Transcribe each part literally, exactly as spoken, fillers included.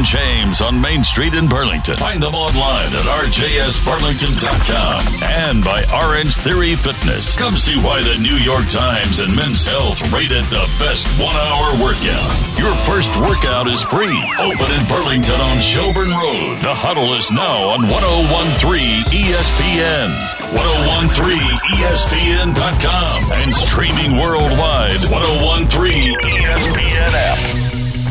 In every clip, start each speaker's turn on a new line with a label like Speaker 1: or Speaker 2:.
Speaker 1: James on Main Street in Burlington. Find them online at r j s burlington dot com and by Orange Theory Fitness. Come see why the New York Times and Men's Health rated the best one-hour workout. Your first workout is free. Open in Burlington on Shelburne Road. The Huddle is now on one oh one point three E S P N, one oh one point three E S P N dot com, and streaming worldwide, one oh one point three E S P N app.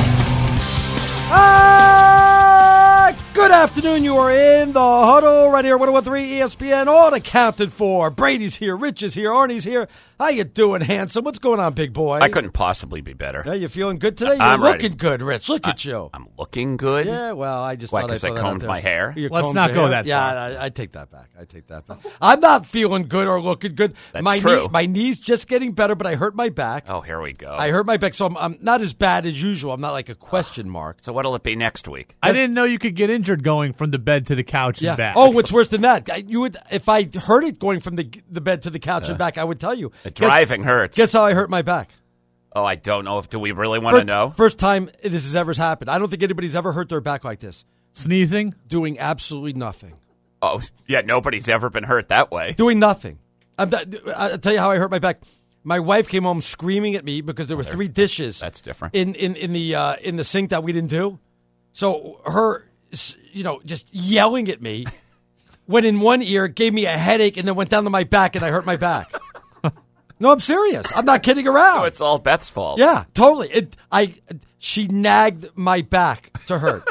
Speaker 2: Ah, good afternoon. You are in the Huddle right here, one oh one point three E S P N. All accounted for. Brady's here, Rich is here, Arnie's here. How you doing, handsome? What's going on, big boy?
Speaker 3: I couldn't possibly be better.
Speaker 2: Yeah, you feeling good today? You're
Speaker 3: I'm
Speaker 2: looking
Speaker 3: ready.
Speaker 2: good, Rich. Look
Speaker 3: I,
Speaker 2: at you.
Speaker 3: I'm looking good.
Speaker 2: Yeah, well, I just
Speaker 3: Why,
Speaker 2: thought I
Speaker 3: 'cause I
Speaker 2: saw that out
Speaker 3: combed
Speaker 2: there.
Speaker 3: my hair?
Speaker 2: You
Speaker 4: Let's
Speaker 2: combed
Speaker 4: not
Speaker 2: your
Speaker 4: go
Speaker 2: hair?
Speaker 4: that
Speaker 2: Yeah,
Speaker 4: far.
Speaker 2: I, I take that back. I take that back. I'm not feeling good or looking good.
Speaker 3: That's
Speaker 2: my
Speaker 3: true.
Speaker 2: Knee, my knee's just getting better, but I hurt my back.
Speaker 3: Oh, here we go.
Speaker 2: I hurt my back, so I'm, I'm not as bad as usual. I'm not like a question mark.
Speaker 3: So what'll it be next week?
Speaker 4: I didn't know you could get injured going from the bed to the couch
Speaker 2: Yeah.
Speaker 4: and back.
Speaker 2: Oh, what's worse than that? I- You would, if I heard it going from the the bed to the couch and back, I would tell you.
Speaker 3: The driving
Speaker 2: guess,
Speaker 3: hurts.
Speaker 2: Guess how I hurt my back?
Speaker 3: Oh, I don't know. if Do we really want to
Speaker 2: First,
Speaker 3: know?
Speaker 2: first time this has ever happened. I don't think anybody's ever hurt their back like this.
Speaker 4: Sneezing?
Speaker 2: Doing absolutely nothing.
Speaker 3: Oh, yeah, nobody's ever been hurt that way.
Speaker 2: Doing nothing. I'm not, I'll tell you how I hurt my back. My wife came home screaming at me because there were three dishes.
Speaker 3: That's different.
Speaker 2: In in in the uh, in the sink that we didn't do. So her, you know, just yelling at me went in one ear, gave me a headache, and then went down to my back, and I hurt my back. No, I'm serious. I'm not kidding around.
Speaker 3: So it's all Beth's fault.
Speaker 2: Yeah, totally. It, I, she nagged my back to hurt.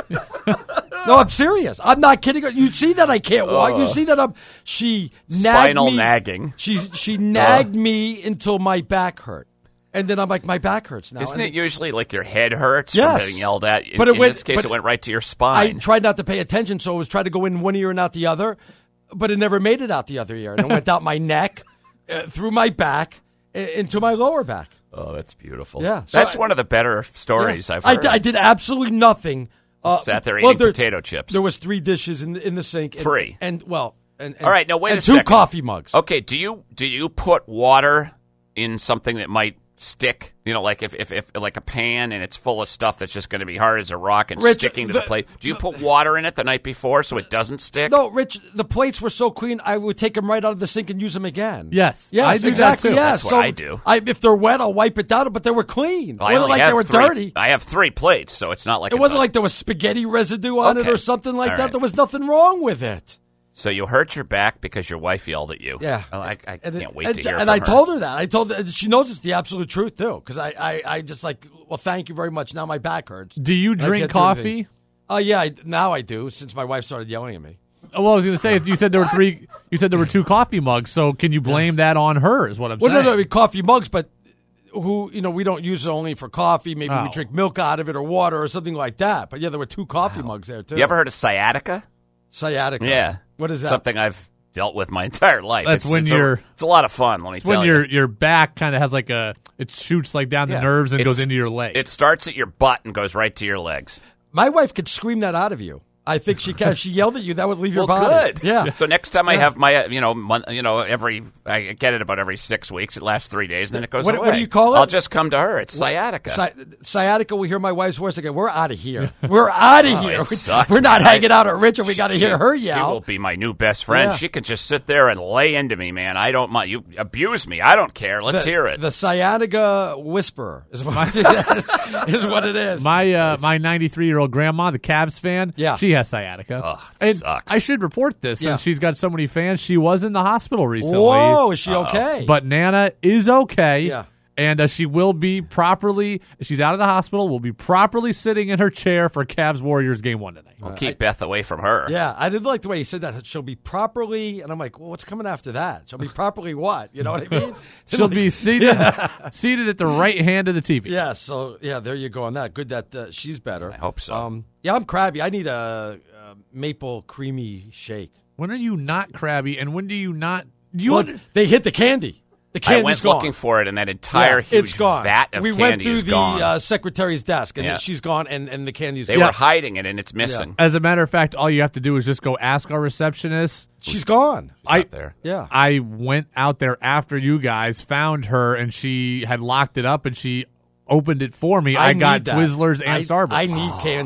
Speaker 2: No, I'm serious. I'm not kidding. You see that I can't walk.
Speaker 3: Uh,
Speaker 2: you see that I'm. She nagged
Speaker 3: Spinal
Speaker 2: me.
Speaker 3: nagging.
Speaker 2: She she nagged uh. me until my back hurt, and then I'm like, my back hurts now.
Speaker 3: Isn't
Speaker 2: and
Speaker 3: it usually like your head hurts
Speaker 2: yes.
Speaker 3: from getting yelled at? In,
Speaker 2: but it
Speaker 3: in
Speaker 2: went,
Speaker 3: this case, it went right to your spine.
Speaker 2: I tried not to pay attention, so it was trying to go in one ear and out the other, but it never made it out the other ear, and it went out my neck, uh, through my back, uh, into my lower back.
Speaker 3: Oh, that's beautiful.
Speaker 2: Yeah, so
Speaker 3: that's
Speaker 2: I,
Speaker 3: one of the better stories
Speaker 2: yeah,
Speaker 3: I've heard.
Speaker 2: I, I did absolutely nothing. Uh,
Speaker 3: Sat there
Speaker 2: well,
Speaker 3: eating
Speaker 2: there,
Speaker 3: potato chips.
Speaker 2: There was three dishes in the, in the sink. And,
Speaker 3: Free.
Speaker 2: And, well, and, and
Speaker 3: all right, now wait
Speaker 2: and
Speaker 3: a
Speaker 2: two
Speaker 3: second.
Speaker 2: coffee mugs.
Speaker 3: Okay, do you do you put water in something that might stick? You know, like if, if, if like a pan and it's full of stuff that's just going to be hard as a rock and
Speaker 2: Rich,
Speaker 3: sticking to
Speaker 2: the,
Speaker 3: the plate. Do you put water in it the night before so it doesn't stick?
Speaker 2: No, Rich, the plates were so clean, I would take them right out of the sink and use them again.
Speaker 4: Yes.
Speaker 2: Yes,
Speaker 4: I do
Speaker 2: exactly.
Speaker 4: that too.
Speaker 2: Yes.
Speaker 3: That's what
Speaker 2: so
Speaker 3: I do.
Speaker 2: I, if they're wet, I'll wipe it down, but they were clean.
Speaker 3: Well,
Speaker 2: it
Speaker 3: I
Speaker 2: wasn't
Speaker 3: only
Speaker 2: like
Speaker 3: have
Speaker 2: they were
Speaker 3: three,
Speaker 2: dirty.
Speaker 3: I have three plates, so it's not like
Speaker 2: It
Speaker 3: it's
Speaker 2: wasn't
Speaker 3: a,
Speaker 2: like there was spaghetti residue on
Speaker 3: Okay.
Speaker 2: it or something like
Speaker 3: All
Speaker 2: that.
Speaker 3: right.
Speaker 2: There was nothing wrong with it.
Speaker 3: So you hurt your back because your wife yelled at you.
Speaker 2: Yeah.
Speaker 3: Well, I, I
Speaker 2: And
Speaker 3: can't
Speaker 2: it-
Speaker 3: wait
Speaker 2: and,
Speaker 3: to hear
Speaker 2: And
Speaker 3: from
Speaker 2: I
Speaker 3: her.
Speaker 2: told her that. I told her, she knows it's the absolute truth, too, because I, I, I just like, well, thank you very much. Now my back hurts.
Speaker 4: Do you
Speaker 2: I
Speaker 4: drink
Speaker 2: can't do anything.
Speaker 4: coffee?
Speaker 2: Oh, yeah, I, now I do, since my wife started yelling at me.
Speaker 4: Oh, well, I was going to say, you said there were three. You said there were two coffee mugs. So can you blame that on her? Is what I'm
Speaker 2: Well,
Speaker 4: saying.
Speaker 2: no, no, I mean, coffee mugs, but who, you know, we don't use it only for coffee. Maybe we
Speaker 4: Oh.
Speaker 2: drink milk out of it or water or something like that. But yeah, there were two coffee mugs there, too.
Speaker 3: You ever heard of sciatica?
Speaker 2: Sciatica.
Speaker 3: Yeah.
Speaker 2: What is that?
Speaker 3: Something I've dealt with my entire life.
Speaker 4: That's
Speaker 3: it's,
Speaker 4: when
Speaker 3: it's
Speaker 4: you're-
Speaker 3: A, it's a lot of fun, let me tell
Speaker 4: when
Speaker 3: you.
Speaker 4: your your back kind of has like a it shoots like down
Speaker 2: Yeah.
Speaker 4: the nerves and
Speaker 3: It's-
Speaker 4: goes into your leg.
Speaker 3: It starts at your butt and goes right to your legs.
Speaker 2: My wife could scream that out of you. I think she can. If she yelled at you, that would leave your
Speaker 3: Well,
Speaker 2: body.
Speaker 3: good.
Speaker 2: Yeah.
Speaker 3: So next time I
Speaker 2: Yeah.
Speaker 3: have my, uh, you know, month, you know, every I get it about every six weeks. It lasts three days, then it goes
Speaker 2: What-
Speaker 3: away.
Speaker 2: what do you call it?
Speaker 3: I'll just come to her. It's sciatica.
Speaker 2: Sci- sciatica will hear my wife's voice again. We're out of here. We're out of
Speaker 3: Oh,
Speaker 2: here.
Speaker 3: it sucks,
Speaker 2: We're not
Speaker 3: man.
Speaker 2: hanging out at Richard. We got to
Speaker 3: She-
Speaker 2: hear her
Speaker 3: She will
Speaker 2: yell.
Speaker 3: be my new best friend.
Speaker 2: Yeah.
Speaker 3: She can just sit there and lay into me, man. I don't mind. You abuse me. I don't care. Let's
Speaker 2: the,
Speaker 3: hear it.
Speaker 2: The sciatica whisperer is what, it is, is what it is.
Speaker 4: my uh, my ninety-three year old grandma, the Cavs fan.
Speaker 2: Yeah.
Speaker 4: She has sciatica.
Speaker 3: Ugh, it
Speaker 4: and
Speaker 3: sucks.
Speaker 4: I should report this
Speaker 2: Yeah.
Speaker 4: since she's got so many fans. She was in the hospital recently.
Speaker 2: Whoa, is she okay?
Speaker 4: But Nana is okay.
Speaker 2: Yeah.
Speaker 4: And uh, she will be properly, she's out of the hospital, will be properly sitting in her chair for Cavs Warriors game one tonight.
Speaker 3: Well, keep Beth away from her.
Speaker 2: Yeah, I did like the way he said that. She'll be properly, and I'm like, well, what's coming after that? She'll be properly what? You know what I mean?
Speaker 4: She'll
Speaker 2: Like-
Speaker 4: be seated seated at the right hand of the T V.
Speaker 2: Yeah, so, yeah, there you go on that. Good that uh, she's better.
Speaker 3: I hope so.
Speaker 2: Um, yeah, I'm crabby. I need a, a maple creamy shake.
Speaker 4: When are you not crabby, and when do you not? You
Speaker 2: Well, they hit the candy. The
Speaker 3: I
Speaker 2: candy's
Speaker 3: went
Speaker 2: gone.
Speaker 3: looking for it, and that entire
Speaker 2: yeah,
Speaker 3: huge
Speaker 2: it's gone.
Speaker 3: vat of
Speaker 2: we
Speaker 3: candy
Speaker 2: went through
Speaker 3: is
Speaker 2: the
Speaker 3: gone.
Speaker 2: uh, secretary's desk, and
Speaker 3: Yeah.
Speaker 2: she's gone, and, and the candy's
Speaker 3: they
Speaker 2: gone.
Speaker 3: were hiding it, and it's missing.
Speaker 4: As a matter of fact, all you have to do is just go ask our receptionist.
Speaker 2: She's gone.
Speaker 4: I
Speaker 3: Out there.
Speaker 2: Yeah.
Speaker 4: I went out there after you guys found her, and she had locked it up, and she opened it for me. I, got
Speaker 2: need that.
Speaker 4: Twizzlers and
Speaker 2: I,
Speaker 4: Starburst.
Speaker 2: I need candy.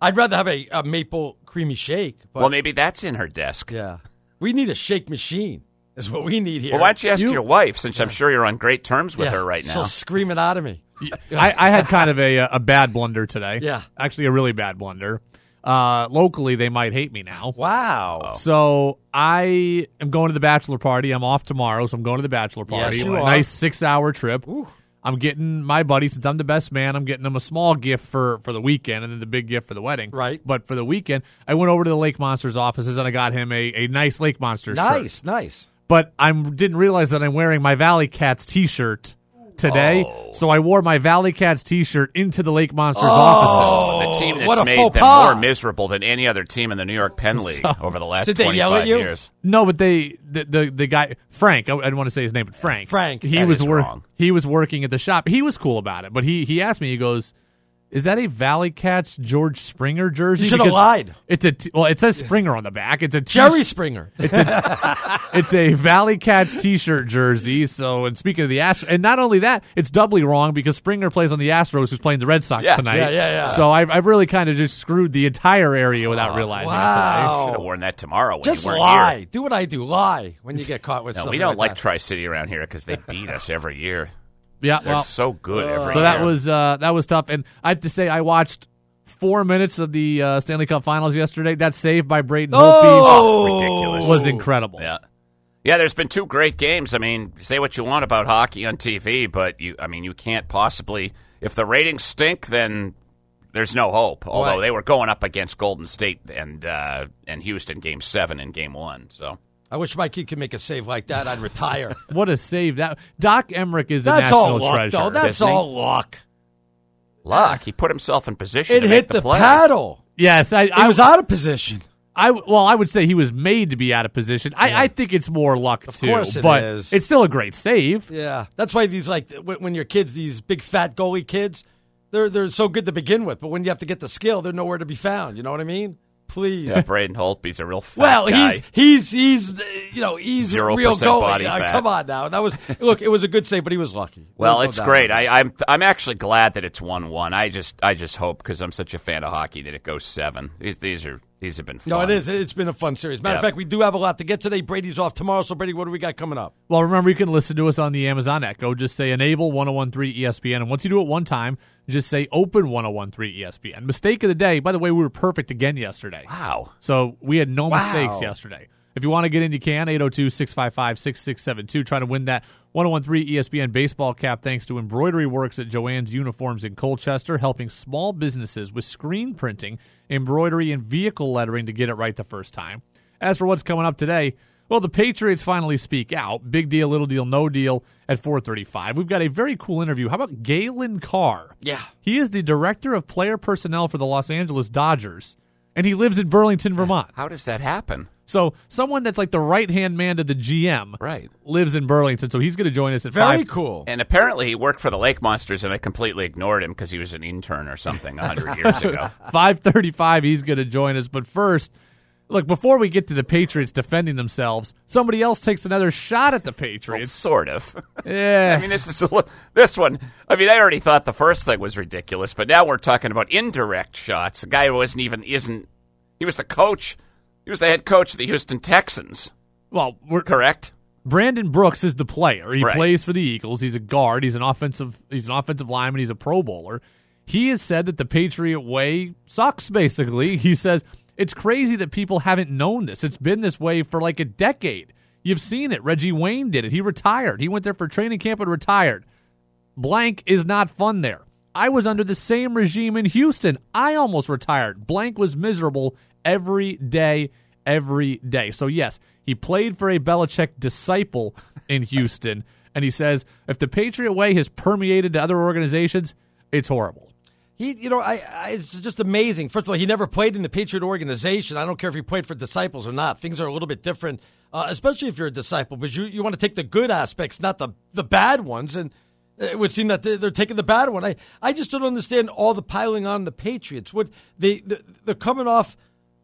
Speaker 2: I'd rather have a, a maple creamy shake. But,
Speaker 3: Well, maybe that's in her desk.
Speaker 2: yeah, we need a shake machine. Is what we need here.
Speaker 3: Well, why don't you ask
Speaker 4: You-
Speaker 3: your wife, since I'm sure you're on great terms with
Speaker 2: Yeah,
Speaker 3: her right now.
Speaker 2: She'll scream it out of me.
Speaker 4: I, I had kind of a a bad blunder today.
Speaker 2: Yeah.
Speaker 4: Actually, a really bad blunder. Uh, locally, they might hate me now.
Speaker 2: Wow.
Speaker 4: So I am going to the bachelor party. I'm off tomorrow, so I'm going to the bachelor party.
Speaker 2: Yes, you
Speaker 4: a
Speaker 2: are.
Speaker 4: nice six-hour trip. I'm getting my buddy, since I'm the best man, I'm getting him a small gift for, for the weekend and then the big gift for the wedding.
Speaker 2: Right.
Speaker 4: But for the weekend, I went over to the Lake Monsters offices and I got him a, a nice Lake Monsters shirt.
Speaker 2: Nice, nice.
Speaker 4: But I didn't realize that I'm wearing my Valley Cats T-shirt today,
Speaker 3: Oh.
Speaker 4: so I wore my Valley Cats T-shirt into the Lake Monsters
Speaker 2: Oh.
Speaker 4: offices.
Speaker 3: The team
Speaker 2: what
Speaker 3: that's
Speaker 2: a
Speaker 3: made
Speaker 2: faux
Speaker 3: them
Speaker 2: pas.
Speaker 3: more miserable than any other team in the New York Penn League over the last
Speaker 2: Did they yell
Speaker 3: twenty-five
Speaker 2: at you?
Speaker 3: years.
Speaker 4: No, but they the the, the guy Frank. I, I didn't want to say his name, but Frank.
Speaker 2: Frank.
Speaker 4: He
Speaker 3: That
Speaker 4: was
Speaker 3: is
Speaker 4: wor-
Speaker 3: wrong.
Speaker 4: He was working at the shop. He was cool about it, but he he asked me. He goes, "Is that a Valley Cats George Springer jersey?"
Speaker 2: You should have
Speaker 4: Because
Speaker 2: lied.
Speaker 4: It's a t- well. It says Springer on the back. It's a t-
Speaker 2: Jerry Springer.
Speaker 4: It's a Valley Cats T-shirt jersey. So, and speaking of the Astros, and not only that, it's doubly wrong because Springer plays on the Astros, who's playing the Red Sox
Speaker 3: Yeah,
Speaker 4: tonight.
Speaker 2: yeah, yeah, yeah.
Speaker 4: So I've, I've really kind of just screwed the entire area without realizing
Speaker 2: wow.
Speaker 3: Should have worn that tomorrow when
Speaker 2: Just
Speaker 3: you weren't
Speaker 2: lie.
Speaker 3: here.
Speaker 2: Do what I do. Lie when you get caught with
Speaker 3: No,
Speaker 2: something
Speaker 3: we don't
Speaker 2: like,
Speaker 3: like
Speaker 2: that.
Speaker 3: Tri-City around here because they beat us every year.
Speaker 4: it today. Yeah,
Speaker 3: They're
Speaker 4: well,
Speaker 3: so good every
Speaker 4: so
Speaker 3: year.
Speaker 4: that was uh, that was tough. And I have to say, I watched four minutes of the uh, Stanley Cup Finals yesterday. That save by Braden
Speaker 2: Oh,
Speaker 3: Oh, ridiculous.
Speaker 4: Holtby was incredible.
Speaker 3: Yeah. Yeah, there's been two great games. I mean, say what you want about hockey on T V, but you I mean, you can't possibly if the ratings stink, then there's no hope. Although
Speaker 2: Right.
Speaker 3: they were going up against Golden State and uh, and Houston game seven and game one. So
Speaker 2: I wish my kid could make a save like that. I'd retire.
Speaker 4: What a save! That Doc Emmerich is a
Speaker 2: That's
Speaker 4: national
Speaker 2: all luck,
Speaker 4: treasure.
Speaker 2: though. That's
Speaker 3: isn't he?
Speaker 2: all luck.
Speaker 3: luck. He put himself in position
Speaker 2: It
Speaker 3: to
Speaker 2: hit
Speaker 3: make the,
Speaker 2: the
Speaker 3: play.
Speaker 2: paddle.
Speaker 4: Yes, I,
Speaker 2: He
Speaker 4: I
Speaker 2: was out of position.
Speaker 4: I well, I would say he was made to be out of position. I, I think it's more luck
Speaker 2: Of
Speaker 4: too,
Speaker 2: course it
Speaker 4: but
Speaker 2: is.
Speaker 4: it's still a great save.
Speaker 2: Yeah, that's why these like when when your kids, these big fat goalie kids, they're they're so good to begin with, but when you have to get the skill, they're nowhere to be found. You know what I mean? Please.
Speaker 3: Yeah, Braden Holtby's a real fat
Speaker 2: Well,
Speaker 3: guy.
Speaker 2: he's he's he's uh, you know he's a
Speaker 3: Zero
Speaker 2: real
Speaker 3: percent
Speaker 2: goalie.
Speaker 3: body
Speaker 2: Uh,
Speaker 3: fat.
Speaker 2: come on now, that was look. It was a good save, but he was lucky.
Speaker 3: Well,
Speaker 2: There's no
Speaker 3: it's
Speaker 2: doubt
Speaker 3: great.
Speaker 2: about it.
Speaker 3: I, I'm I'm actually glad that it's one one. I just I just hope because I'm such a fan of hockey that it goes seven. These these are these have been fun.
Speaker 2: No, it is. It's been a fun series. Matter of
Speaker 3: Yeah.
Speaker 2: fact, we do have a lot to get today. Brady's off tomorrow, so Brady, what do we got coming up?
Speaker 4: Well, remember you can listen to us on the Amazon Echo. Just say enable ten thirteen E S P N, and once you do it one time, just say open ten thirteen E S P N. Mistake of the day. By the way, we were perfect again yesterday.
Speaker 3: Wow.
Speaker 4: So we had no
Speaker 2: Wow.
Speaker 4: mistakes yesterday. If you want to get in, you can. eight oh two, six five five, six six seven two. Trying to win that ten thirteen E S P N baseball cap thanks to Embroidery Works at Joanne's Uniforms in Colchester, helping small businesses with screen printing, embroidery, and vehicle lettering to get it right the first time. As for what's coming up today, well, the Patriots finally speak out. Big deal, little deal, no deal at four thirty-five. We've got a very cool interview. How about Galen Carr?
Speaker 2: Yeah.
Speaker 4: He is the director of player personnel for the Los Angeles Dodgers, and he lives in Burlington, Vermont.
Speaker 3: How does that happen?
Speaker 4: So someone that's like the right-hand man to the G M
Speaker 3: Right.
Speaker 4: lives in Burlington, so he's going to join us at
Speaker 2: Very
Speaker 4: five.
Speaker 2: cool.
Speaker 3: And apparently he worked for the Lake Monsters, and I completely ignored him because he was an intern or something a hundred years ago.
Speaker 4: five thirty-five, he's going to join us. But first, look, before we get to the Patriots defending themselves, somebody else takes another shot at the
Speaker 3: Well,
Speaker 4: Patriots.
Speaker 3: sort of.
Speaker 4: Yeah.
Speaker 3: I mean, this is a, li- this one. I mean, I already thought the first thing was ridiculous, but now we're talking about indirect shots. A guy who wasn't even isn't. He was the coach. He was the head coach of the Houston Texans.
Speaker 4: well, we're
Speaker 3: Correct.
Speaker 4: Brandon Brooks is the player. He
Speaker 3: Right.
Speaker 4: plays for the Eagles. He's a guard. He's an offensive. He's an offensive lineman. He's a Pro Bowler. He has said that the Patriot way sucks. Basically, he says it's crazy that people haven't known this. It's been this way for like a decade. You've seen it. Reggie Wayne did it. He retired. He went there for training camp and retired. Blank is not fun there. I was under the same regime in Houston. I almost retired. Blank was miserable every day, every day. So, yes, he played for a Belichick disciple in Houston, and he says if the Patriot way has permeated to other organizations, it's horrible.
Speaker 2: He, you know, I, I, it's just amazing. First of all, he never played in the Patriot organization. I don't care if he played for disciples or not. Things are a little bit different, uh, especially if you're a disciple. But you, you want to take the good aspects, not the the bad ones. And it would seem that they're, they're taking the bad one. I, I just don't understand all the piling on the Patriots. What they they're coming off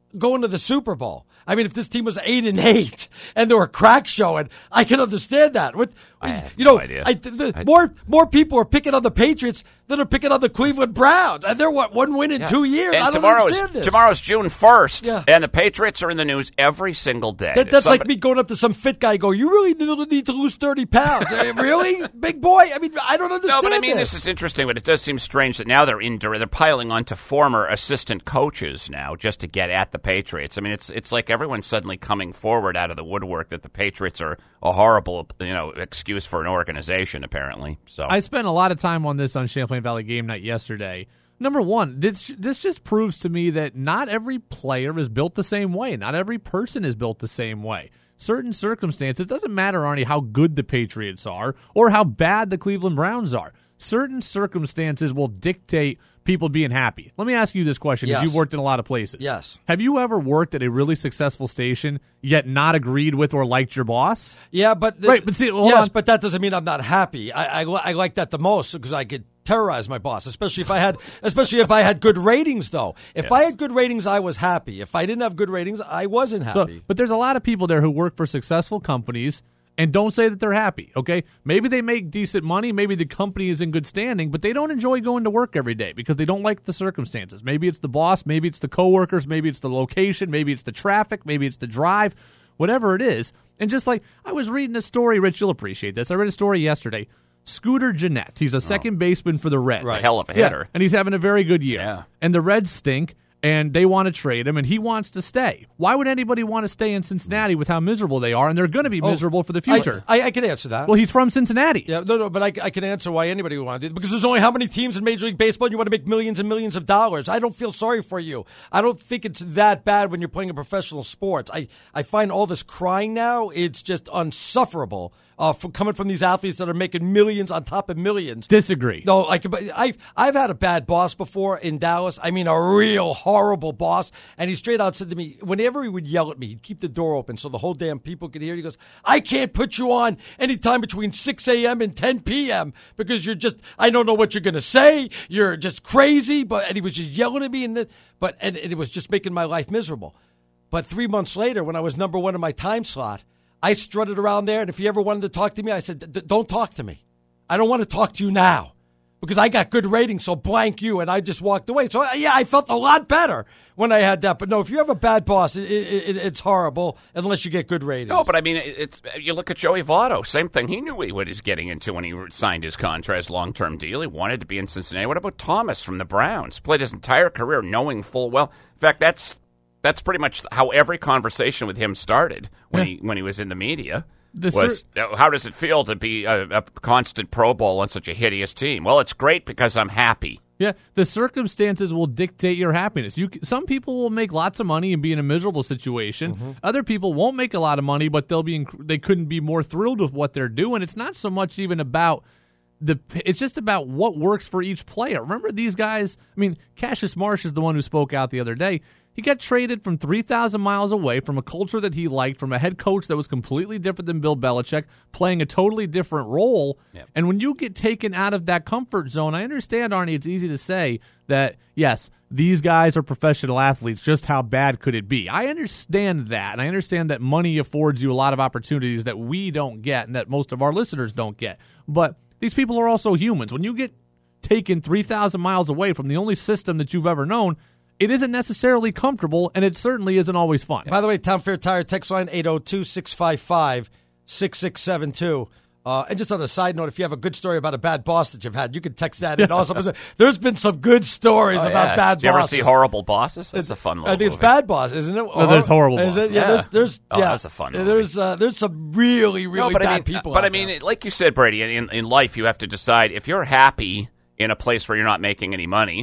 Speaker 2: going to the Super Bowl. I mean, if this team was eight and eight and there were cracks showing, I can understand that. What,
Speaker 3: I have
Speaker 2: you know,
Speaker 3: no idea.
Speaker 2: I, the,
Speaker 3: I,
Speaker 2: more more people are picking on the Patriots than are picking on the Cleveland Browns, and they're what one win in
Speaker 3: yeah.
Speaker 2: two years.
Speaker 3: And
Speaker 2: I don't
Speaker 3: tomorrow
Speaker 2: understand
Speaker 3: is,
Speaker 2: this.
Speaker 3: Tomorrow's June first,
Speaker 2: Yeah.
Speaker 3: and the Patriots are in the news every single day.
Speaker 2: That, that's
Speaker 3: Somebody,
Speaker 2: like me going up to some fit guy and go, you really need to lose thirty pounds. Eh, really? Big boy? I mean, I don't
Speaker 3: No,
Speaker 2: understand
Speaker 3: but I mean,
Speaker 2: this.
Speaker 3: this is interesting, but it does seem strange that now they're in, they're piling onto former assistant coaches now just to get at the Patriots. I mean, it's it's like everyone's suddenly coming forward out of the woodwork that the Patriots are a horrible, you know, excuse for an organization, apparently. So
Speaker 4: I spent a lot of time on this on Champlain Valley Game Night yesterday. Number one, this this just proves to me that not every player is built the same way. Not every person is built the same way. Certain circumstances, it doesn't matter, Arnie, how good the Patriots are or how bad the Cleveland Browns are. Certain circumstances will dictate people being happy. Let me ask you this question, because
Speaker 2: Yes.
Speaker 4: you've worked in a lot of places.
Speaker 2: Yes.
Speaker 4: Have you ever worked at a really successful station yet not agreed with or liked your boss?
Speaker 2: Yeah, but the,
Speaker 4: Right, but see, hold
Speaker 2: yes,
Speaker 4: on.
Speaker 2: but that doesn't mean I'm not happy. I, I, li- I like that the most because I could terrorize my boss, especially if I had, especially if I had good ratings. Though, if
Speaker 3: Yes.
Speaker 2: I had good ratings, I was happy. If I didn't have good ratings, I wasn't
Speaker 4: So,
Speaker 2: happy.
Speaker 4: but there's a lot of people there who work for successful companies and don't say that they're happy, okay? Maybe they make decent money, maybe the company is in good standing, but they don't enjoy going to work every day because they don't like the circumstances. Maybe it's the boss, maybe it's the coworkers, maybe it's the location, maybe it's the traffic, maybe it's the drive, whatever it is. And just like, I was reading a story, Rich, you'll appreciate this. I read a story yesterday. Scooter Gennett, he's a second baseman for the Reds.
Speaker 3: a hell of a
Speaker 4: Yeah,
Speaker 3: hitter.
Speaker 4: and he's having a very good year.
Speaker 3: Yeah.
Speaker 4: And the Reds stink, and they want to trade him, and he wants to stay. Why would anybody want to stay in Cincinnati with how miserable they are? And they're going to be miserable for the future.
Speaker 2: I, I, I can answer that.
Speaker 4: well, he's from Cincinnati.
Speaker 2: Yeah, no, no, but I, I can answer why anybody would want to do it. Because there's only how many teams in Major League Baseball and you want to make millions and millions of dollars. I don't feel sorry for you. I don't think it's that bad when you're playing a professional sports. I, I find all this crying now, it's just unsufferable uh, from, coming from these athletes that are making millions on top of millions.
Speaker 4: Disagree.
Speaker 2: No, like but I've I've had a bad boss before in Dallas. I mean, a real horrible boss. And he straight out said to me, whenever he would yell at me, he'd keep the door open so the whole damn people could hear. He goes, "I can't put you on anytime between six a.m. and ten p.m. because you're just I don't know what you're going to say. You're just crazy." But and he was just yelling at me, and then, but and, and it was just making my life miserable. But three months later, when I was number one in my time slot, I strutted around there, and if he ever wanted to talk to me, I said, "Don't talk to me. I don't want to talk to you now because I got good ratings, so blank you." And I just walked away. So, yeah, I felt a lot better when I had that. But, no, if you have a bad boss, it, it, it, it's horrible unless you get good ratings.
Speaker 3: No, but I mean, it's you look at Joey Votto. Same thing. He knew what he was getting into when he signed his contract, his long-term deal. He wanted to be in Cincinnati. What about Thomas from the Browns? Played his entire career knowing full well. In fact, that's that's pretty much how every conversation with him started when
Speaker 4: Yeah.
Speaker 3: he when he was in the media.
Speaker 4: The
Speaker 3: was uh, how does it feel to be a, a constant Pro Bowl on such a hideous team? Well, it's great because I'm happy.
Speaker 4: Yeah, the circumstances will dictate your happiness. You, some people will make lots of money and be in a miserable situation.
Speaker 2: Mm-hmm.
Speaker 4: Other people won't make a lot of money, but they'll be inc- they couldn't be more thrilled with what they're doing. It's not so much even about the. It's just about what works for each player. Remember these guys? I mean, Cassius Marsh is the one who spoke out the other day. He got traded from three thousand miles away from a culture that he liked, from a head coach that was completely different than Bill Belichick, playing a totally different role.
Speaker 3: Yep.
Speaker 4: And when you get taken out of that comfort zone, I understand, Arnie, it's easy to say that, yes, these guys are professional athletes. Just how bad could it be? I understand that, and I understand that money affords you a lot of opportunities that we don't get and that most of our listeners don't get. But these people are also humans. When you get taken three thousand miles away from the only system that you've ever known, it isn't necessarily comfortable, and it certainly isn't always fun.
Speaker 2: By the way, Town Fair Tire text line eight oh two, six five five, six six seven two. Uh, and just on a side note, if you have a good story about a bad boss that you've had, you can text that in. Also, there's been some good stories
Speaker 3: Oh,
Speaker 2: about
Speaker 3: yeah.
Speaker 2: bad
Speaker 3: Did you ever
Speaker 2: bosses.
Speaker 3: see Horrible Bosses? That's a fun little
Speaker 2: I think it's
Speaker 3: movie.
Speaker 2: Bad Boss, isn't it?
Speaker 4: No, there's Horrible
Speaker 2: Is it?
Speaker 4: Bosses.
Speaker 2: Yeah,
Speaker 3: Yeah.
Speaker 2: there's, there's
Speaker 3: Oh,
Speaker 2: yeah.
Speaker 3: that's a fun movie.
Speaker 2: There's uh, there's some really really
Speaker 3: No, but
Speaker 2: bad
Speaker 3: I mean,
Speaker 2: people.
Speaker 3: But
Speaker 2: out
Speaker 3: I mean,
Speaker 2: there.
Speaker 3: like you said, Brady, in in life you have to decide if you're happy in a place where you're not making any money,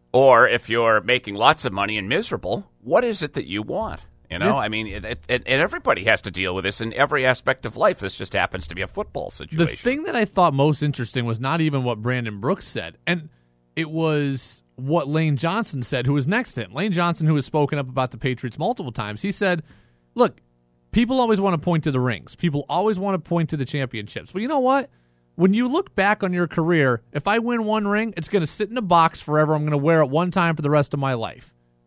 Speaker 3: or if you're making lots of money and miserable. What is it that you want? You know,
Speaker 4: Yeah.
Speaker 3: I mean, it, it, it, and everybody has to deal with this in every aspect of life. This just happens to be a football situation.
Speaker 4: The thing that I thought most interesting was not even what Brandon Brooks said, and it was what Lane Johnson said, who was next to him. Lane Johnson, who has spoken up about the Patriots multiple times, he said, look, people always want to point to the rings. People always want to point to the championships. But you know what? When you look back on your career, if I win one ring, it's going to sit in a box forever. I'm going to wear it one time for the rest of my life.